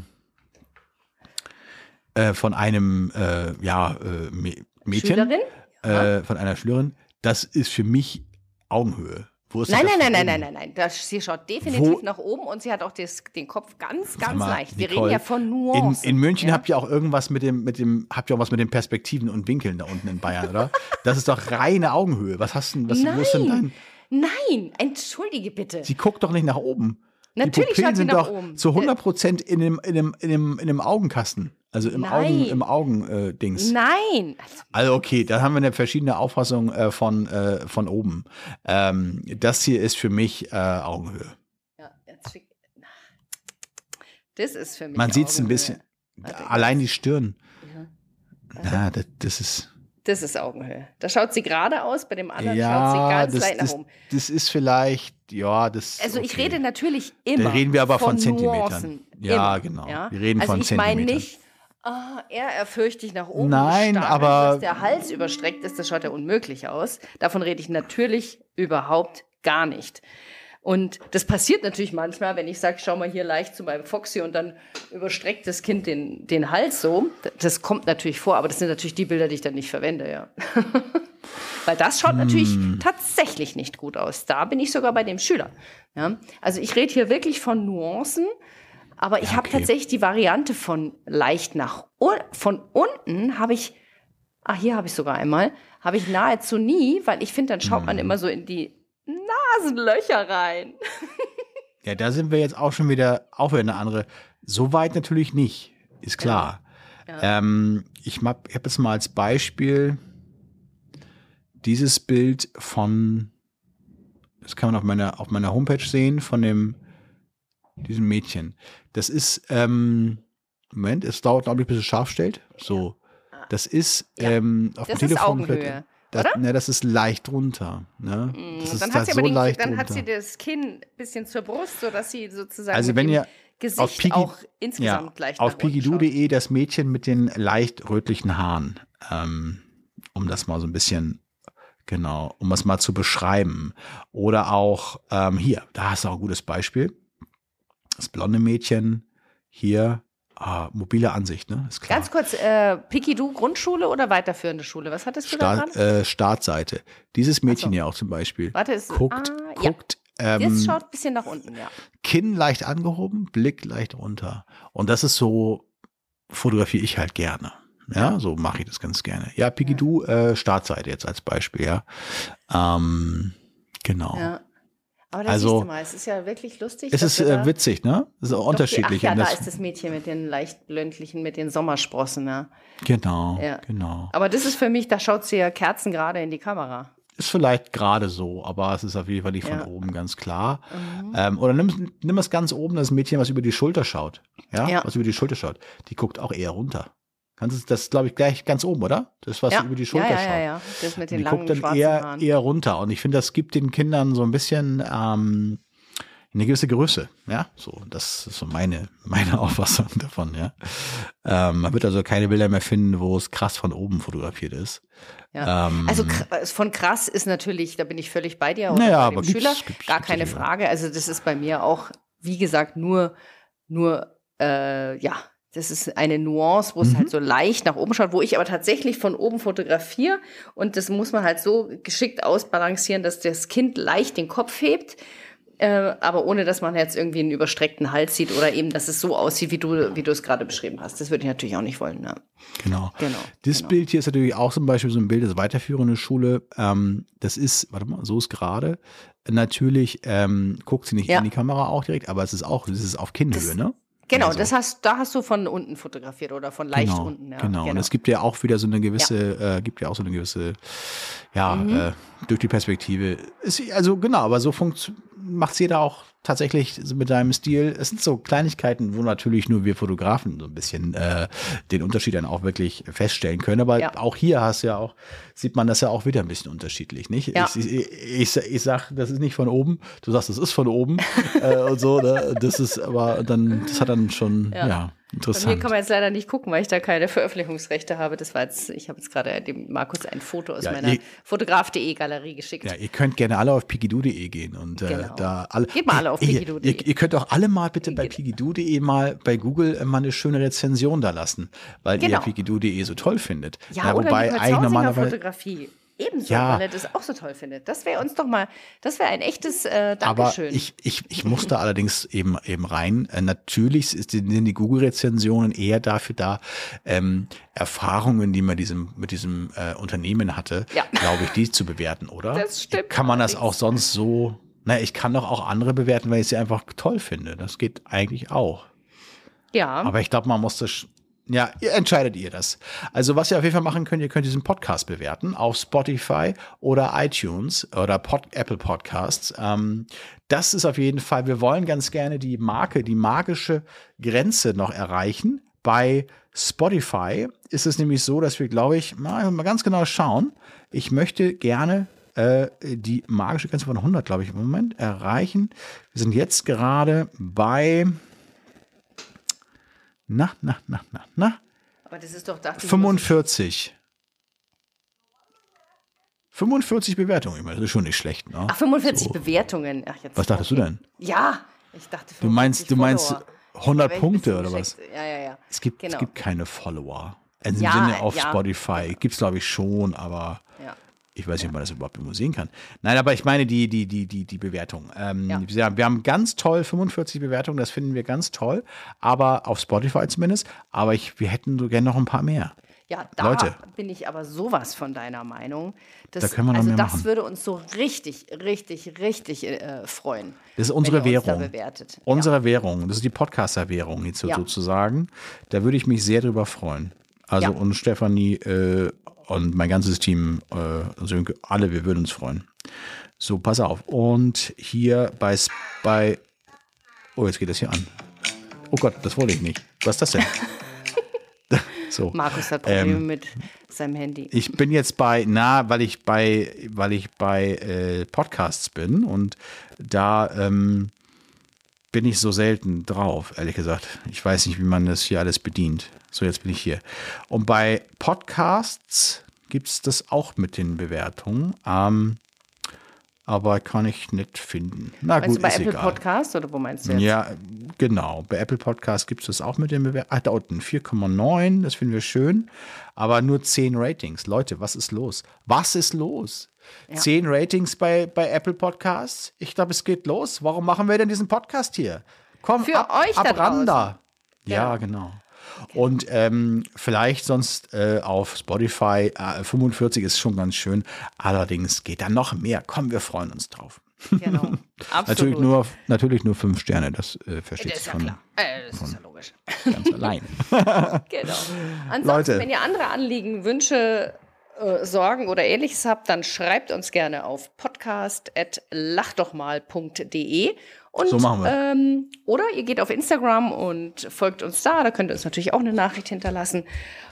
äh, von einem, äh, ja, äh, Mä- Mädchen. Schülerin? Äh, von einer Schülerin. Das ist für mich Augenhöhe. Wo ist Nein, das nein, nein, von nein, oben? nein, nein, nein. Das, sie schaut definitiv Wo- nach oben und sie hat auch das, den Kopf ganz, Sag ganz mal, leicht. Wir Nicole, reden ja von In, Nuancen. in München ja? habt ihr auch irgendwas mit dem, mit dem, habt ihr auch was mit den Perspektiven und Winkeln da unten in Bayern, oder? Das ist doch reine Augenhöhe. Was hast du, was, wo ist denn dein, Nein, nein, entschuldige bitte. sie guckt doch nicht nach oben. Natürlich die Pupillen schaut sie sind nach doch oben. zu hundert Prozent in dem, in dem, in dem, in dem Augenkasten. Also im Nein. Augen, im Augen, äh, Dings. Nein. Also, Also okay, dann haben wir eine verschiedene Auffassung äh, von, äh, von oben. Ähm, das hier ist für mich äh, Augenhöhe. ja, jetzt schick. Das ist für mich. Man sieht es ein Augenhöhe. bisschen. Warte, Allein die Stirn. Ja. Ja, das, das ist. Das ist Augenhöhe. Da schaut sie geradeaus, bei dem anderen Ja, schaut sie ganz das, leicht nach das, oben. das ist vielleicht, ja, das Also ich okay. rede natürlich immer Da reden wir aber von, von Zentimetern. Nuancen. Ja, Immer, genau. ja? Wir reden also von ich meine Zentimetern. nicht, ah, er erfürchtig nach oben Nein, gestarrt, aber- dass der Hals überstreckt ist, das schaut ja unmöglich aus. Davon rede ich natürlich überhaupt gar nicht. Und das passiert natürlich manchmal, wenn ich sage, schau mal hier leicht zu meinem Foxy und dann überstreckt das Kind den, den Hals so. Das kommt natürlich vor, aber das sind natürlich die Bilder, die ich dann nicht verwende, ja. Weil das schaut natürlich tatsächlich nicht gut aus. Da bin ich sogar bei dem Schüler. Ja? Also ich rede hier wirklich von Nuancen, aber ich Ja, habe okay. tatsächlich die Variante von leicht nach un von unten habe ich, ach hier habe ich sogar einmal, habe ich nahezu nie, weil ich finde, dann schaut man immer so in die Nasenlöcher rein. Ja, da sind wir jetzt auch schon wieder, auch wieder eine andere. So weit natürlich nicht, ist klar. Ja. Ähm, ich habe hab jetzt mal als Beispiel dieses Bild von, das kann man auf meiner, auf meiner Homepage sehen, von dem, diesem Mädchen. Das ist, ähm, Moment, es dauert, glaube ich, bis es scharf stellt. So, das ist Ja. ähm, auf Das dem ist Telefon. Augenhöhe, das, oder? ne, das ist leicht drunter. Ne? Das ist Dann, da hat sie, so aber den, leicht dann drunter. hat sie das Kinn ein bisschen zur Brust, sodass sie sozusagen Also mit wenn dem ihr Gesicht auf Pigi- auch insgesamt ja, leicht auf nach unten pigidu punkt de das Mädchen mit den leicht rötlichen Haaren, ähm, um das mal so ein bisschen, genau, um das mal zu beschreiben. Oder auch ähm, hier, da hast du auch ein gutes Beispiel. Das blonde Mädchen hier, ah, mobile Ansicht, ne? Ist klar. Ganz kurz, äh, Pikidu Grundschule oder weiterführende Schule? Was hattest du da Start, dran? äh, Startseite. Dieses Mädchen Ach so. hier auch zum Beispiel. Warte, ist, guckt, ah, ja. guckt, ähm, Das schaut ein bisschen nach unten, ja. Kinn leicht angehoben, Blick leicht runter. Und das ist so, fotografiere ich halt gerne. Ja, so mache ich das ganz gerne. Ja, Pigidu, äh, Startseite jetzt als Beispiel, ja. Ähm, genau. ja. Aber da Also, siehst du mal, es ist ja wirklich lustig. Es dass ist wir äh, da- witzig, ne? Es ist auch Doch, unterschiedlich. Die, ach ja, Und da das, ist das Mädchen mit den leicht blöndlichen, mit den Sommersprossen, ja. genau, Ja. genau. Aber das ist für mich, da schaut sie ja kerzengerade in die Kamera. Ist vielleicht gerade so, aber es ist auf jeden Fall nicht von Ja. oben ganz klar. Mhm. Ähm, oder nimm, nimm es ganz oben, das Mädchen, was über die Schulter schaut. Ja, Ja. was über die Schulter schaut. Die guckt auch eher runter. Kannst du, das glaube ich gleich ganz oben, oder? Das, was Ja. über die Schulter ja, ja, schaut. ja, ja. Das mit Und den die langen guckt dann schwarzen eher, Haaren. eher runter. Und ich finde, das gibt den Kindern so ein bisschen ähm, eine gewisse Größe. Ja, so, das ist so meine, meine Auffassung davon, ja. Ähm, man wird also keine Bilder mehr finden, wo es krass von oben fotografiert ist. Ja. Ähm, Also kr- von krass ist natürlich, da bin ich völlig bei dir, oder Naja, bei aber dem gibt's- Schüler, gibt's gar keine natürlich auch. Frage. Also das ist bei mir auch, wie gesagt, nur, nur, äh, ja, das ist eine Nuance, wo es Mhm. halt so leicht nach oben schaut, wo ich aber tatsächlich von oben fotografiere und das muss man halt so geschickt ausbalancieren, dass das Kind leicht den Kopf hebt, äh, aber ohne, dass man jetzt irgendwie einen überstreckten Hals sieht oder eben, dass es so aussieht, wie du, wie du es gerade beschrieben hast. Das würde ich natürlich auch nicht wollen. Ne? Genau. Genau, Das genau. Bild hier ist natürlich auch zum Beispiel so ein Bild, das weiterführende Schule. Ähm, das ist, warte mal, so ist gerade. Natürlich ähm, guckt sie nicht Ja. in die Kamera auch direkt, aber es ist auch, es ist auf Kinnhöhe, Das- ne? Genau, Also, das hast, da hast du von unten fotografiert oder von leicht genau, unten. Ja, genau. Und es gibt ja auch wieder so eine gewisse, äh, gibt ja auch so eine gewisse, ja, Mhm. äh, durch die Perspektive. Ist, also genau, aber so macht jeder auch tatsächlich so mit deinem Stil. Es sind so Kleinigkeiten, wo natürlich nur wir Fotografen so ein bisschen äh, den Unterschied dann auch wirklich feststellen können. Aber Ja. auch hier hast du ja auch, sieht man das ja auch wieder ein bisschen unterschiedlich, nicht? Ja. Ich, ich, ich, ich sag, das ist nicht von oben. Du sagst, das ist von oben äh, und so. Ne? Das ist aber dann, das hat dann schon, ja, Ja. Bei interessant. mir kann man jetzt leider nicht gucken, weil ich da keine Veröffentlichungsrechte habe. Das war jetzt, ich habe jetzt gerade dem Markus ein Foto aus Ja, meiner ihr- fotograf punkt de Galerie geschickt. Ja, ihr könnt gerne alle auf pigidu punkt de gehen und äh, Genau. da alle. Geht mal alle auf Ey, pigidu punkt de. Ihr, ihr könnt auch alle mal bitte bei Genau. pigidu punkt de mal bei Google äh, mal eine schöne Rezension da lassen, weil Genau. ihr pigidu punkt de so toll findet. Ja, oder wobei die eigentlich normalerweise. Fotografie. Ebenso, Ja. weil er das auch so toll findet. Das wäre uns doch mal, das wäre ein echtes äh, Aber Dankeschön. ich, ich, ich muss da allerdings eben, eben rein. Äh, natürlich ist die, sind die Google-Rezensionen eher dafür da, ähm, Erfahrungen, die man diesem, mit diesem äh, Unternehmen hatte, Ja. glaube ich, die zu bewerten, oder? Das stimmt Kann man das allerdings. auch sonst so, na, ich kann doch auch andere bewerten, weil ich sie einfach toll finde. Das geht eigentlich auch. ja, Aber ich glaube, man muss das, ja, ihr entscheidet ihr das. Also was ihr auf jeden Fall machen könnt, ihr könnt diesen Podcast bewerten auf Spotify oder iTunes oder Pod, Apple Podcasts. Ähm, das ist auf jeden Fall, wir wollen ganz gerne die Marke, die magische Grenze noch erreichen. bei Spotify ist es nämlich so, dass wir, glaube ich, mal, mal ganz genau schauen. Ich möchte gerne äh, die magische Grenze von hundert, glaube ich, im Moment erreichen. Wir sind jetzt gerade bei na, na, na, na, na. Aber das ist doch, dachte ich, fünfundvierzig. fünfundvierzig Bewertungen, ich meine, das ist schon nicht schlecht. Ne? Ach, fünfundvierzig So. Bewertungen. Ach, jetzt Was dachtest du denn? Ja, ich dachte Du meinst, du meinst Follower. hundert Da wär ich ein Punkte bisschen oder was? geschickt. Ja, ja, ja. Es gibt, Genau. es gibt keine Follower. Im Ja, Sinne auf ja. Spotify. Gibt es, glaube ich, schon, aber Ja. ich weiß nicht, ob man das überhaupt irgendwo sehen kann. Nein, aber ich meine die, die, die, die, die Bewertung. Ähm, Ja. wir, haben, wir haben ganz toll fünfundvierzig Bewertungen, das finden wir ganz toll. Aber auf Spotify zumindest. Aber ich, wir hätten so gerne noch ein paar mehr. Ja, da Leute. bin ich aber sowas von deiner Meinung. Das, Da können wir noch also mehr das machen. würde uns so richtig, richtig, richtig äh, freuen. Das ist unsere wenn ihr uns Währung. Da bewertet. Unsere Währung. Das ist die Podcaster-Währung jetzt so- Ja. sozusagen. Da würde ich mich sehr drüber freuen. Also Ja. und Stefanie äh, und mein ganzes Team, äh, also alle, wir würden uns freuen. So, pass auf. Und hier bei, S- bei oh, jetzt geht das hier an. Oh Gott, das wollte ich nicht. Was ist das denn? So. Markus hat Probleme Ähm, mit seinem Handy. Ich bin jetzt bei, na, weil ich bei, weil ich bei äh, Podcasts bin und da ähm, bin ich so selten drauf, ehrlich gesagt. Ich weiß nicht, wie man das hier alles bedient. So, jetzt bin ich hier. Und bei Podcasts gibt es das auch mit den Bewertungen. Ähm, aber kann ich nicht finden. Na Meinst gut, du bei ist Apple egal. Podcast oder wo meinst du jetzt? Ja, genau. Bei Apple Podcast gibt es das auch mit den Bewertungen. Ah, da unten vier Komma neun, das finden wir schön. Aber nur zehn Ratings. Leute, was ist los? Was ist los? Ja. zehn Ratings bei, bei Apple Podcasts? Ich glaube, es geht los. Warum machen wir denn diesen Podcast hier? Komm, Für ab, euch da ab ran da. draußen. Ja, genau. Und ähm, vielleicht sonst äh, auf Spotify äh, fünfundvierzig ist schon ganz schön. Allerdings geht da noch mehr. Komm, wir freuen uns drauf. Genau. Absolut. Natürlich nur, natürlich nur fünf Sterne, das äh, versteht Das ist sich ja von klar. Äh, das ist ja logisch. ganz allein. Genau. Ansonsten, Leute. wenn ihr andere Anliegen, Wünsche, äh, Sorgen oder ähnliches habt, dann schreibt uns gerne auf podcast at lachdochmal punkt de. Und, So machen wir. Ähm, oder ihr geht auf Instagram und folgt uns da. Da könnt ihr uns natürlich auch eine Nachricht hinterlassen.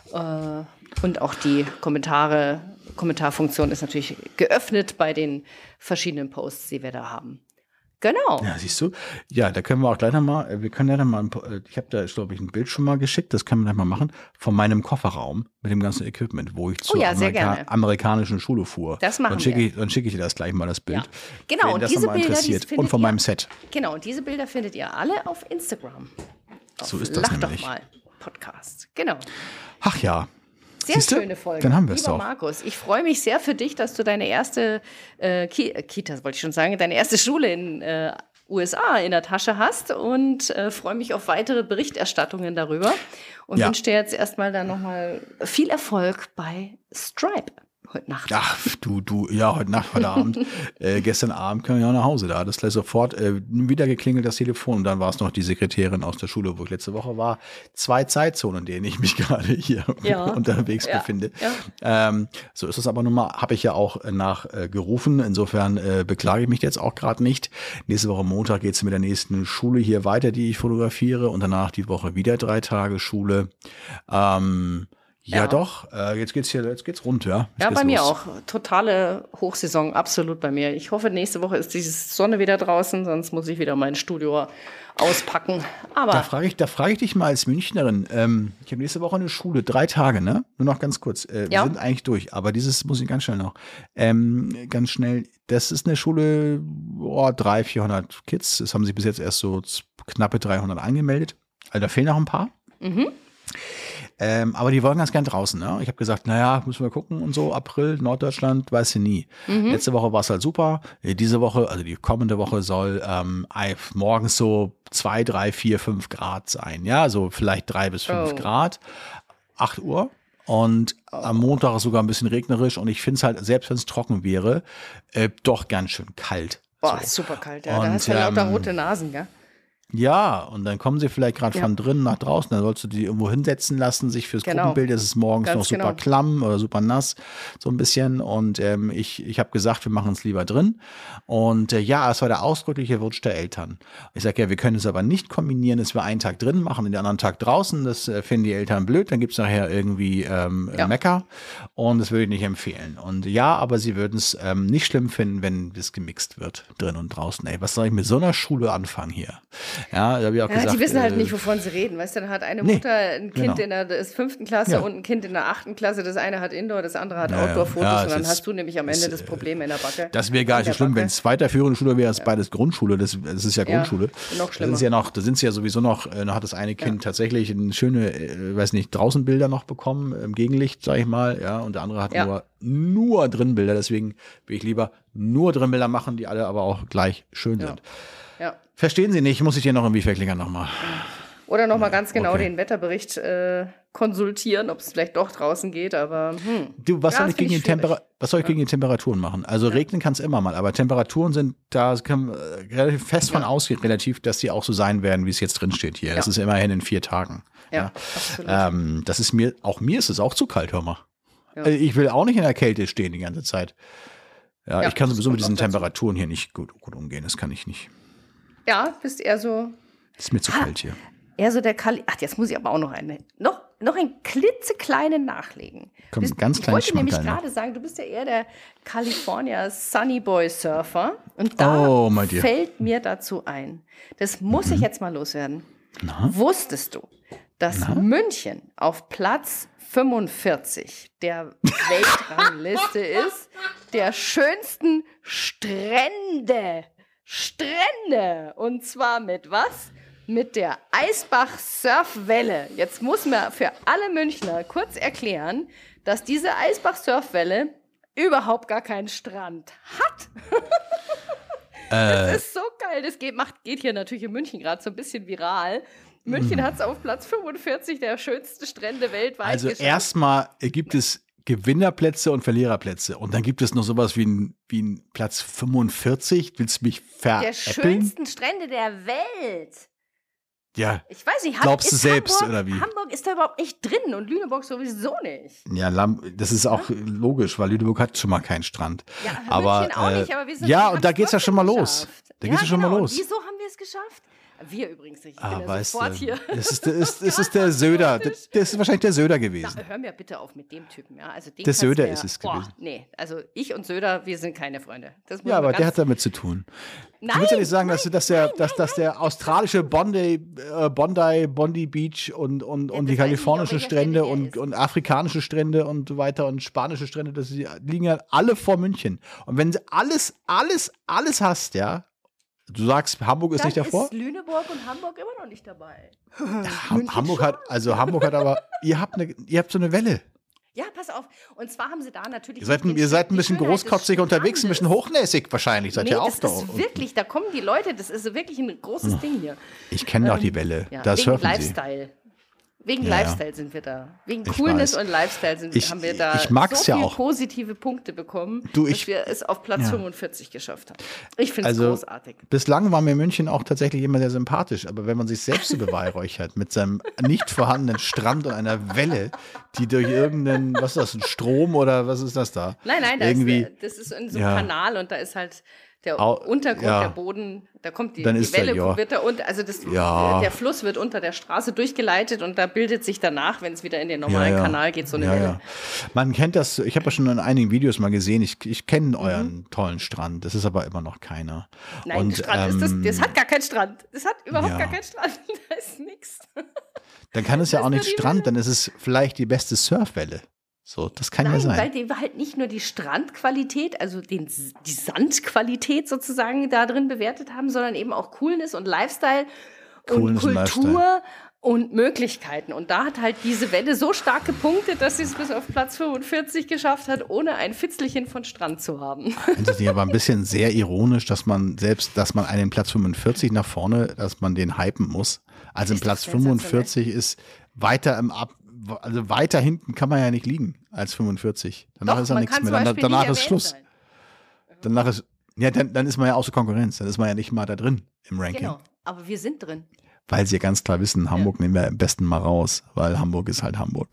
Äh, und auch die Kommentare, Kommentarfunktion ist natürlich geöffnet bei den verschiedenen Posts, die wir da haben. Genau. Ja, siehst du? Ja, da können wir auch gleich nochmal, wir können ja dann mal, ein po- äh, ich habe da, glaube ich, ein Bild schon mal geschickt, das können wir gleich mal machen, von meinem Kofferraum mit dem ganzen Equipment, wo ich zur Oh ja, sehr gerne. amerikanischen Schule fuhr. Das machen dann schicke wir. ich, dann schicke ich dir das gleich mal, das Bild. Ja. Genau, Wenn und das diese nochmal Bilder, die interessiert. findet Und von ihr- meinem Set. Genau, und diese Bilder findet ihr alle auf Instagram. Auf So ist das Lach nämlich. doch mal Podcast. Genau. Ach ja. Sehr Siehste? schöne Folge. Dann haben wir es Lieber doch. Markus, ich freue mich sehr für dich, dass du deine erste äh, Ki äh, Kita, wollte ich schon sagen, deine erste Schule in äh, U S A in der Tasche hast und äh, freue mich auf weitere Berichterstattungen darüber und Ja. wünsche dir jetzt erstmal dann nochmal viel Erfolg bei Stripe heute Nacht. Ach, du, du, ja, heute Nacht, heute Abend, äh, gestern Abend kam ich auch nach Hause da. Das gleich sofort äh, wieder geklingelt, das Telefon. Und dann war es noch die Sekretärin aus der Schule, wo ich letzte Woche war. Zwei Zeitzonen, in denen ich mich gerade hier Ja. unterwegs Ja. befinde. Ja. Ähm, so ist es aber nun mal, habe ich ja auch nach äh, gerufen. Insofern äh, beklage ich mich jetzt auch gerade nicht. Nächste Woche Montag geht es mit der nächsten Schule hier weiter, die ich fotografiere. Und danach die Woche wieder drei Tage Schule. Ähm, Ja, Ja. doch. Äh, jetzt geht's hier, jetzt geht's rund, ja. Jetzt Ja, geht's bei mir los. auch. Totale Hochsaison, absolut bei mir. Ich hoffe, nächste Woche ist die Sonne wieder draußen, sonst muss ich wieder mein Studio auspacken. Aber Da frage ich, da frage ich dich mal als Münchnerin. Ähm, ich habe nächste Woche eine Schule, drei Tage, ne? Nur noch ganz kurz. Äh, wir Ja. sind eigentlich durch, aber dieses muss ich ganz schnell noch. Ähm, ganz schnell. Das ist eine Schule, oh, dreihundert, vierhundert Kids. Es haben sich bis jetzt erst so z- knappe dreihundert angemeldet. Also da fehlen noch ein paar. Mhm. Ähm, aber die wollen ganz gern draußen. Ne? Ich habe gesagt, naja, müssen wir gucken und so. April, Norddeutschland, weißt du nie. Mhm. Letzte Woche war es halt super. Äh, Diese Woche, also die kommende Woche soll ähm, ei- morgens so zwei, drei, vier, fünf Grad sein. Ja, so vielleicht drei bis fünf Oh. Grad. acht Uhr. Und am Montag ist sogar ein bisschen regnerisch. Und ich finde es halt, selbst wenn es trocken wäre, äh, doch ganz schön kalt. boah, So. super kalt. Ja. Da Und, hast du ja lauter ähm, rote Nasen, gell? Ja, und dann kommen sie vielleicht gerade Ja. von drinnen nach draußen, dann sollst du die irgendwo hinsetzen lassen, sich fürs Genau. Gruppenbild, das ist morgens Ganz noch super genau. klamm oder super nass, so ein bisschen. Und ähm, ich, ich habe gesagt, wir machen es lieber drin. Und äh, ja, es war der ausdrückliche Wunsch der Eltern. Ich sage ja, wir können es aber nicht kombinieren, dass wir einen Tag drin machen und den anderen Tag draußen. Das äh, finden die Eltern blöd, dann gibt es nachher irgendwie ähm, Ja. Mecker. Und das würde ich nicht empfehlen. Und ja, aber sie würden es ähm, nicht schlimm finden, wenn das gemixt wird, drin und draußen. Ey, was soll ich mit so einer Schule anfangen hier? Ja, da habe ich auch Ja, gesagt. die wissen halt äh, nicht, wovon sie reden. Weißt du, da hat eine Nee, Mutter ein Kind genau. in der des fünften Klasse Ja. und ein Kind in der achten Klasse. Das eine hat Indoor, das andere hat Ja, ja. Outdoor-Fotos. Ja, und es dann ist- hast du nämlich am Ende es, das äh, Problem in der Backe. Das wäre gar In nicht der so schlimm, Backe. wenn es weiterführende Schule wäre, ist beides Grundschule. Das, das ist ja Ja, Grundschule. noch Da schlimmer. sind ja noch, da sind sie ja sowieso noch, äh, da hat das eine Kind tatsächlich ein schöne, äh, weiß nicht, draußen Bilder noch bekommen, im Gegenlicht, sag ich mal, ja, und der andere hat Ja. nur, nur drin Bilder. Deswegen will ich lieber nur drin Bilder machen, die alle aber auch gleich schön Ja. sind. Ja. Verstehen Sie nicht, muss ich dir noch irgendwie verklickern nochmal. Oder nochmal ganz genau okay. den Wetterbericht äh, konsultieren, ob es vielleicht doch draußen geht, aber hm. Du, was Ja, soll das ich gegen die find ich schwierig. Tempera was soll ich gegen die Temperaturen machen? Also regnen kann es immer mal, aber Temperaturen sind, da kann man äh, relativ fest von Ja. ausgehen, relativ, dass die auch so sein werden, wie es jetzt drin steht hier. Das Ja. ist immerhin in vier Tagen. Ja, absolut. Ähm, das ist mir, auch mir ist es auch zu kalt, hör mal. Ja. Also ich will auch nicht in der Kälte stehen die ganze Zeit. Ja, Ja, ich kann das sowieso mit kommt diesen auch dazu. Temperaturen hier nicht gut, gut umgehen. Das kann ich nicht. Ja, bist eher so, Das ist mir zu kalt hier. eher so der Kali. Ach, jetzt muss ich aber auch noch eine, noch, noch ein klitzekleinen nachlegen. Komm, Bist- ganz ich kleines wollte nämlich Schmankerl noch. gerade sagen, du bist ja eher der California Sunny Boy Surfer. Und da Oh, mein Dear. fällt mir dazu ein. Das muss Mhm. ich jetzt mal loswerden. Wusstest du, dass München auf Platz fünfundvierzig der Weltrangliste ist, der schönsten Strände? Strände! Und zwar mit was? Mit der Eisbach-Surfwelle. Jetzt muss man für alle Münchner kurz erklären, dass diese Eisbach-Surfwelle überhaupt gar keinen Strand hat. Das ist so geil. Das geht, macht, geht hier natürlich in München gerade so ein bisschen viral. München hat es auf Platz fünfundvierzig der schönsten Strände weltweit Also geschafft. erstmal gibt es Gewinnerplätze und Verliererplätze. Und dann gibt es noch sowas wie ein, wie ein Platz fünfundvierzig. Willst du mich Der veräppeln? schönsten Strände der Welt. Ja, Ich weiß nicht, Glaubst du ist selbst, Hamburg, oder wie? Hamburg ist da überhaupt nicht drin und Lüneburg sowieso nicht. ja, Lam- das ist auch logisch, weil Lüneburg hat schon mal keinen Strand. Ja, aber, München auch äh, nicht, aber wir sind ja, wir und da haben's geht's ja schon mal trotzdem los. geschafft. Da ja, geht's ja schon mal genau. los. Und wieso haben wir es geschafft? Wir übrigens nicht. Ich Ah, bin ja weißt sofort du, hier. das ist, das ist, das ist der Söder. Das, das ist wahrscheinlich der Söder gewesen. Na, hör mir bitte auf mit dem Typen, ja. Also den Der kannst Söder du ja, ist es boah, gewesen. Nee, also ich und Söder, wir sind keine Freunde. Das muss Ja, man aber der ganz- hat damit zu tun. Nein, du willst ja nicht sagen, dass, nein, dass, der, nein, dass, dass der australische Bondi, äh, Bondi, Bondi Beach und, und, Ja, und das die weiß ich nicht, kalifornischen auf welcher Strände Stelle der und, ist. und afrikanische Strände und so weiter und spanische Strände, das die liegen ja alle vor München. Und wenn du alles, alles, alles hast, ja, du sagst, Hamburg ist dann nicht davor? ist Lüneburg und Hamburg immer noch nicht dabei. Ham Hamburg hat, also Hamburg hat aber, ihr habt, eine, ihr habt so eine Welle. Ja, pass auf. Und zwar haben sie da natürlich. Ihr seid, nicht den ihr seid ein die bisschen Schönheit des großkotzig unterwegs, ein bisschen Strandes. hochnäsig wahrscheinlich. Seid Nee, ihr auch das da? ist wirklich, da kommen die Leute, das ist wirklich ein großes Ding hier. Ich kenne doch die Welle. Ja, Da wegen surfen sie. Lifestyle. Wegen Ja, ja. Lifestyle sind wir da. Wegen Ich Coolness weiß. und Lifestyle sind, Ich- haben wir da ich mag's so ja viele auch. positive Punkte bekommen, Du, dass ich- wir es auf Platz ja. fünfundvierzig geschafft haben. Ich finde es Also großartig. bislang war mir München auch tatsächlich immer sehr sympathisch, aber wenn man sich selbst so beweihräuchert mit seinem nicht vorhandenen Strand und einer Welle, die durch irgendeinen, was ist das, ein Strom oder was ist das da? Nein, nein, da irgendwie, ist, das ist in so einem ja. Kanal und da ist halt der Au- Untergrund, ja. der Boden, da kommt die, Dann die ist da, Welle, ja. wird da unter, also das, Ja. der Fluss wird unter der Straße durchgeleitet und da bildet sich danach, wenn es wieder in den normalen Kanal geht, so eine ja, Welle. ja. Man kennt das, ich habe ja schon in einigen Videos mal gesehen, ich, ich kenne euren Mhm. tollen Strand, das ist aber immer noch keiner. Nein, Und, Strand ist das, ähm, das hat gar keinen Strand. Das hat überhaupt ja. gar keinen Strand. Da ist nichts. Dann kann es ja das auch ist nicht nur die Strand, dann ist es vielleicht die beste Surfwelle. So, das kann ja Nein, sein. weil die halt nicht nur die Strandqualität, also den, die Sandqualität sozusagen da drin bewertet haben, sondern eben auch Coolness und Lifestyle Coolness und und Kultur und Möglichkeiten. Und da hat halt diese Welle so stark gepunktet, dass sie es bis auf Platz fünfundvierzig geschafft hat, ohne ein Fitzelchen von Strand zu haben. Das ist aber ein bisschen sehr ironisch, dass man selbst, dass man einen Platz fünfundvierzig nach vorne, dass man den hypen muss. Also ein Ist doch Platz sensationell. fünfundvierzig ist weiter im Ab, also weiter hinten kann man ja nicht liegen als fünfundvierzig. Danach Doch, ist ja man nichts kann mehr. zum Dann, Beispiel danach nicht ist erwähnt Schluss. sein. Danach ist, ja, dann, dann ist man ja außer Konkurrenz. Dann ist man ja nicht mal da drin im Ranking. Genau. Aber wir sind drin. Weil sie ja ganz klar wissen, Hamburg ja. nehmen wir am besten mal raus, weil Hamburg ist halt Hamburg.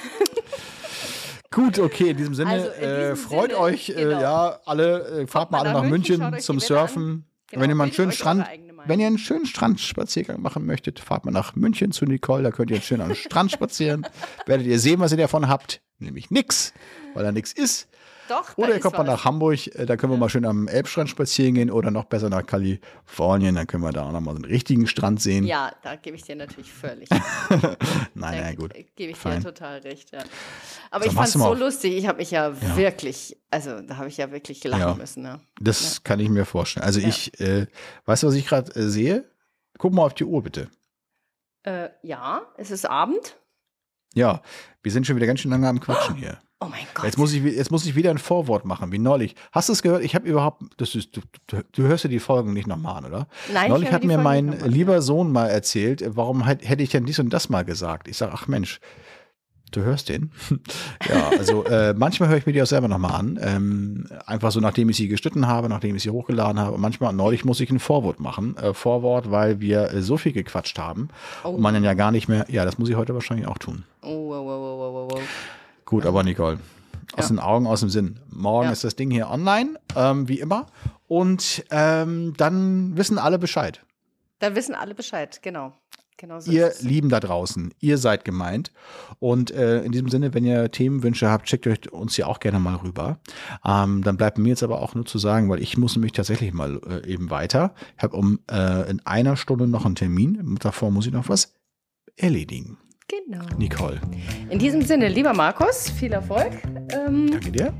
Gut, okay, in diesem Sinne, also in diesem äh, freut Sinne, euch, äh, genau. ja, alle, äh, fahrt mal alle nach München, München zum Surfen. Genau, wenn ihr mal einen schönen Strand, wenn ihr einen schönen Strandspaziergang machen möchtet, fahrt mal nach München zu Nicole, da könnt ihr schön am Strand spazieren. Werdet ihr sehen, was ihr davon habt, nämlich nix, weil da nichts ist. Doch, oder ihr kommt mal nach Hamburg, da können wir ja. mal schön am Elbstrand spazieren gehen oder noch besser nach Kalifornien, dann können wir da auch nochmal so einen richtigen Strand sehen. Ja, da gebe ich dir natürlich völlig. nein, nein, gut. Gebe ich Fein. dir total recht, ja. Aber so, ich fand es so lustig, ich habe mich ja, ja wirklich, also da habe ich ja wirklich lachen ja. müssen. Ja. Das ja. kann ich mir vorstellen. Also ja. ich, äh, weißt du, was ich gerade äh, sehe? Guck mal auf die Uhr, bitte. Äh, ja, es ist Abend. Ja, wir sind schon wieder ganz schön lange am Quatschen hier. Oh mein Gott. Jetzt muss ich, jetzt muss ich wieder ein Vorwort machen, wie neulich. Hast du es gehört? Ich habe überhaupt, das ist, du, du, du hörst dir die Folgen nicht nochmal an, oder? Nein, neulich ich höre hat die mir Folgen mein nicht nochmal, lieber ja. Sohn mal erzählt, warum hätte ich denn dies und das mal gesagt? Ich sage, ach Mensch, du hörst den? ja, also äh, manchmal höre ich mir die auch selber nochmal an. Ähm, einfach so, nachdem ich sie geschnitten habe, nachdem ich sie hochgeladen habe. Und manchmal, neulich muss ich ein Vorwort machen. Äh, Vorwort, weil wir äh, so viel gequatscht haben. Oh. Und man dann ja gar nicht mehr, ja, das muss ich heute wahrscheinlich auch tun. Oh, wow, wow, wow, wow, wow. Gut, aber Nicole, aus ja. den Augen, aus dem Sinn. Morgen ja. ist das Ding hier online, ähm, wie immer. Und ähm, dann wissen alle Bescheid. Dann wissen alle Bescheid, genau. Genau so ihr ist es. Lieben da draußen, ihr seid gemeint. Und äh, in diesem Sinne, wenn ihr Themenwünsche habt, schickt euch uns ja auch gerne mal rüber. Ähm, dann bleibt mir jetzt aber auch nur zu sagen, weil ich muss nämlich tatsächlich mal äh, eben weiter. Ich habe um äh, in einer Stunde noch einen Termin. Davor muss ich noch was erledigen. Genau. Nicole. In diesem Sinne, lieber Markus, viel Erfolg. Ähm, Danke dir.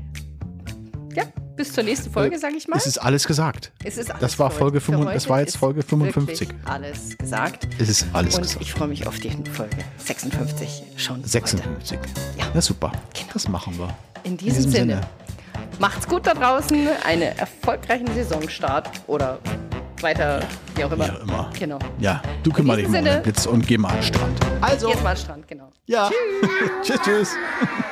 Ja, bis zur nächsten Folge, äh, sage ich mal. Es ist alles gesagt. Es ist alles das war Folge fünfundfünfzig, das war jetzt Folge fünfundfünfzig. Alles gesagt. Es ist alles Und gesagt. ich freue mich auf die Folge sechsundfünfzig schon. sechsundfünfzig. Heute. Ja. Na super. Genau. Das machen wir. In diesem, In diesem Sinne. Sinne. Macht's gut da draußen. Einen erfolgreichen Saisonstart oder weiter, wie auch immer. Wie auch immer. Genau. Ja, du kümmer dich mal um den Blitz und geh mal an den Strand. Also. Jetzt mal an den Strand, genau. Ja. Tschüss. tschüss, tschüss.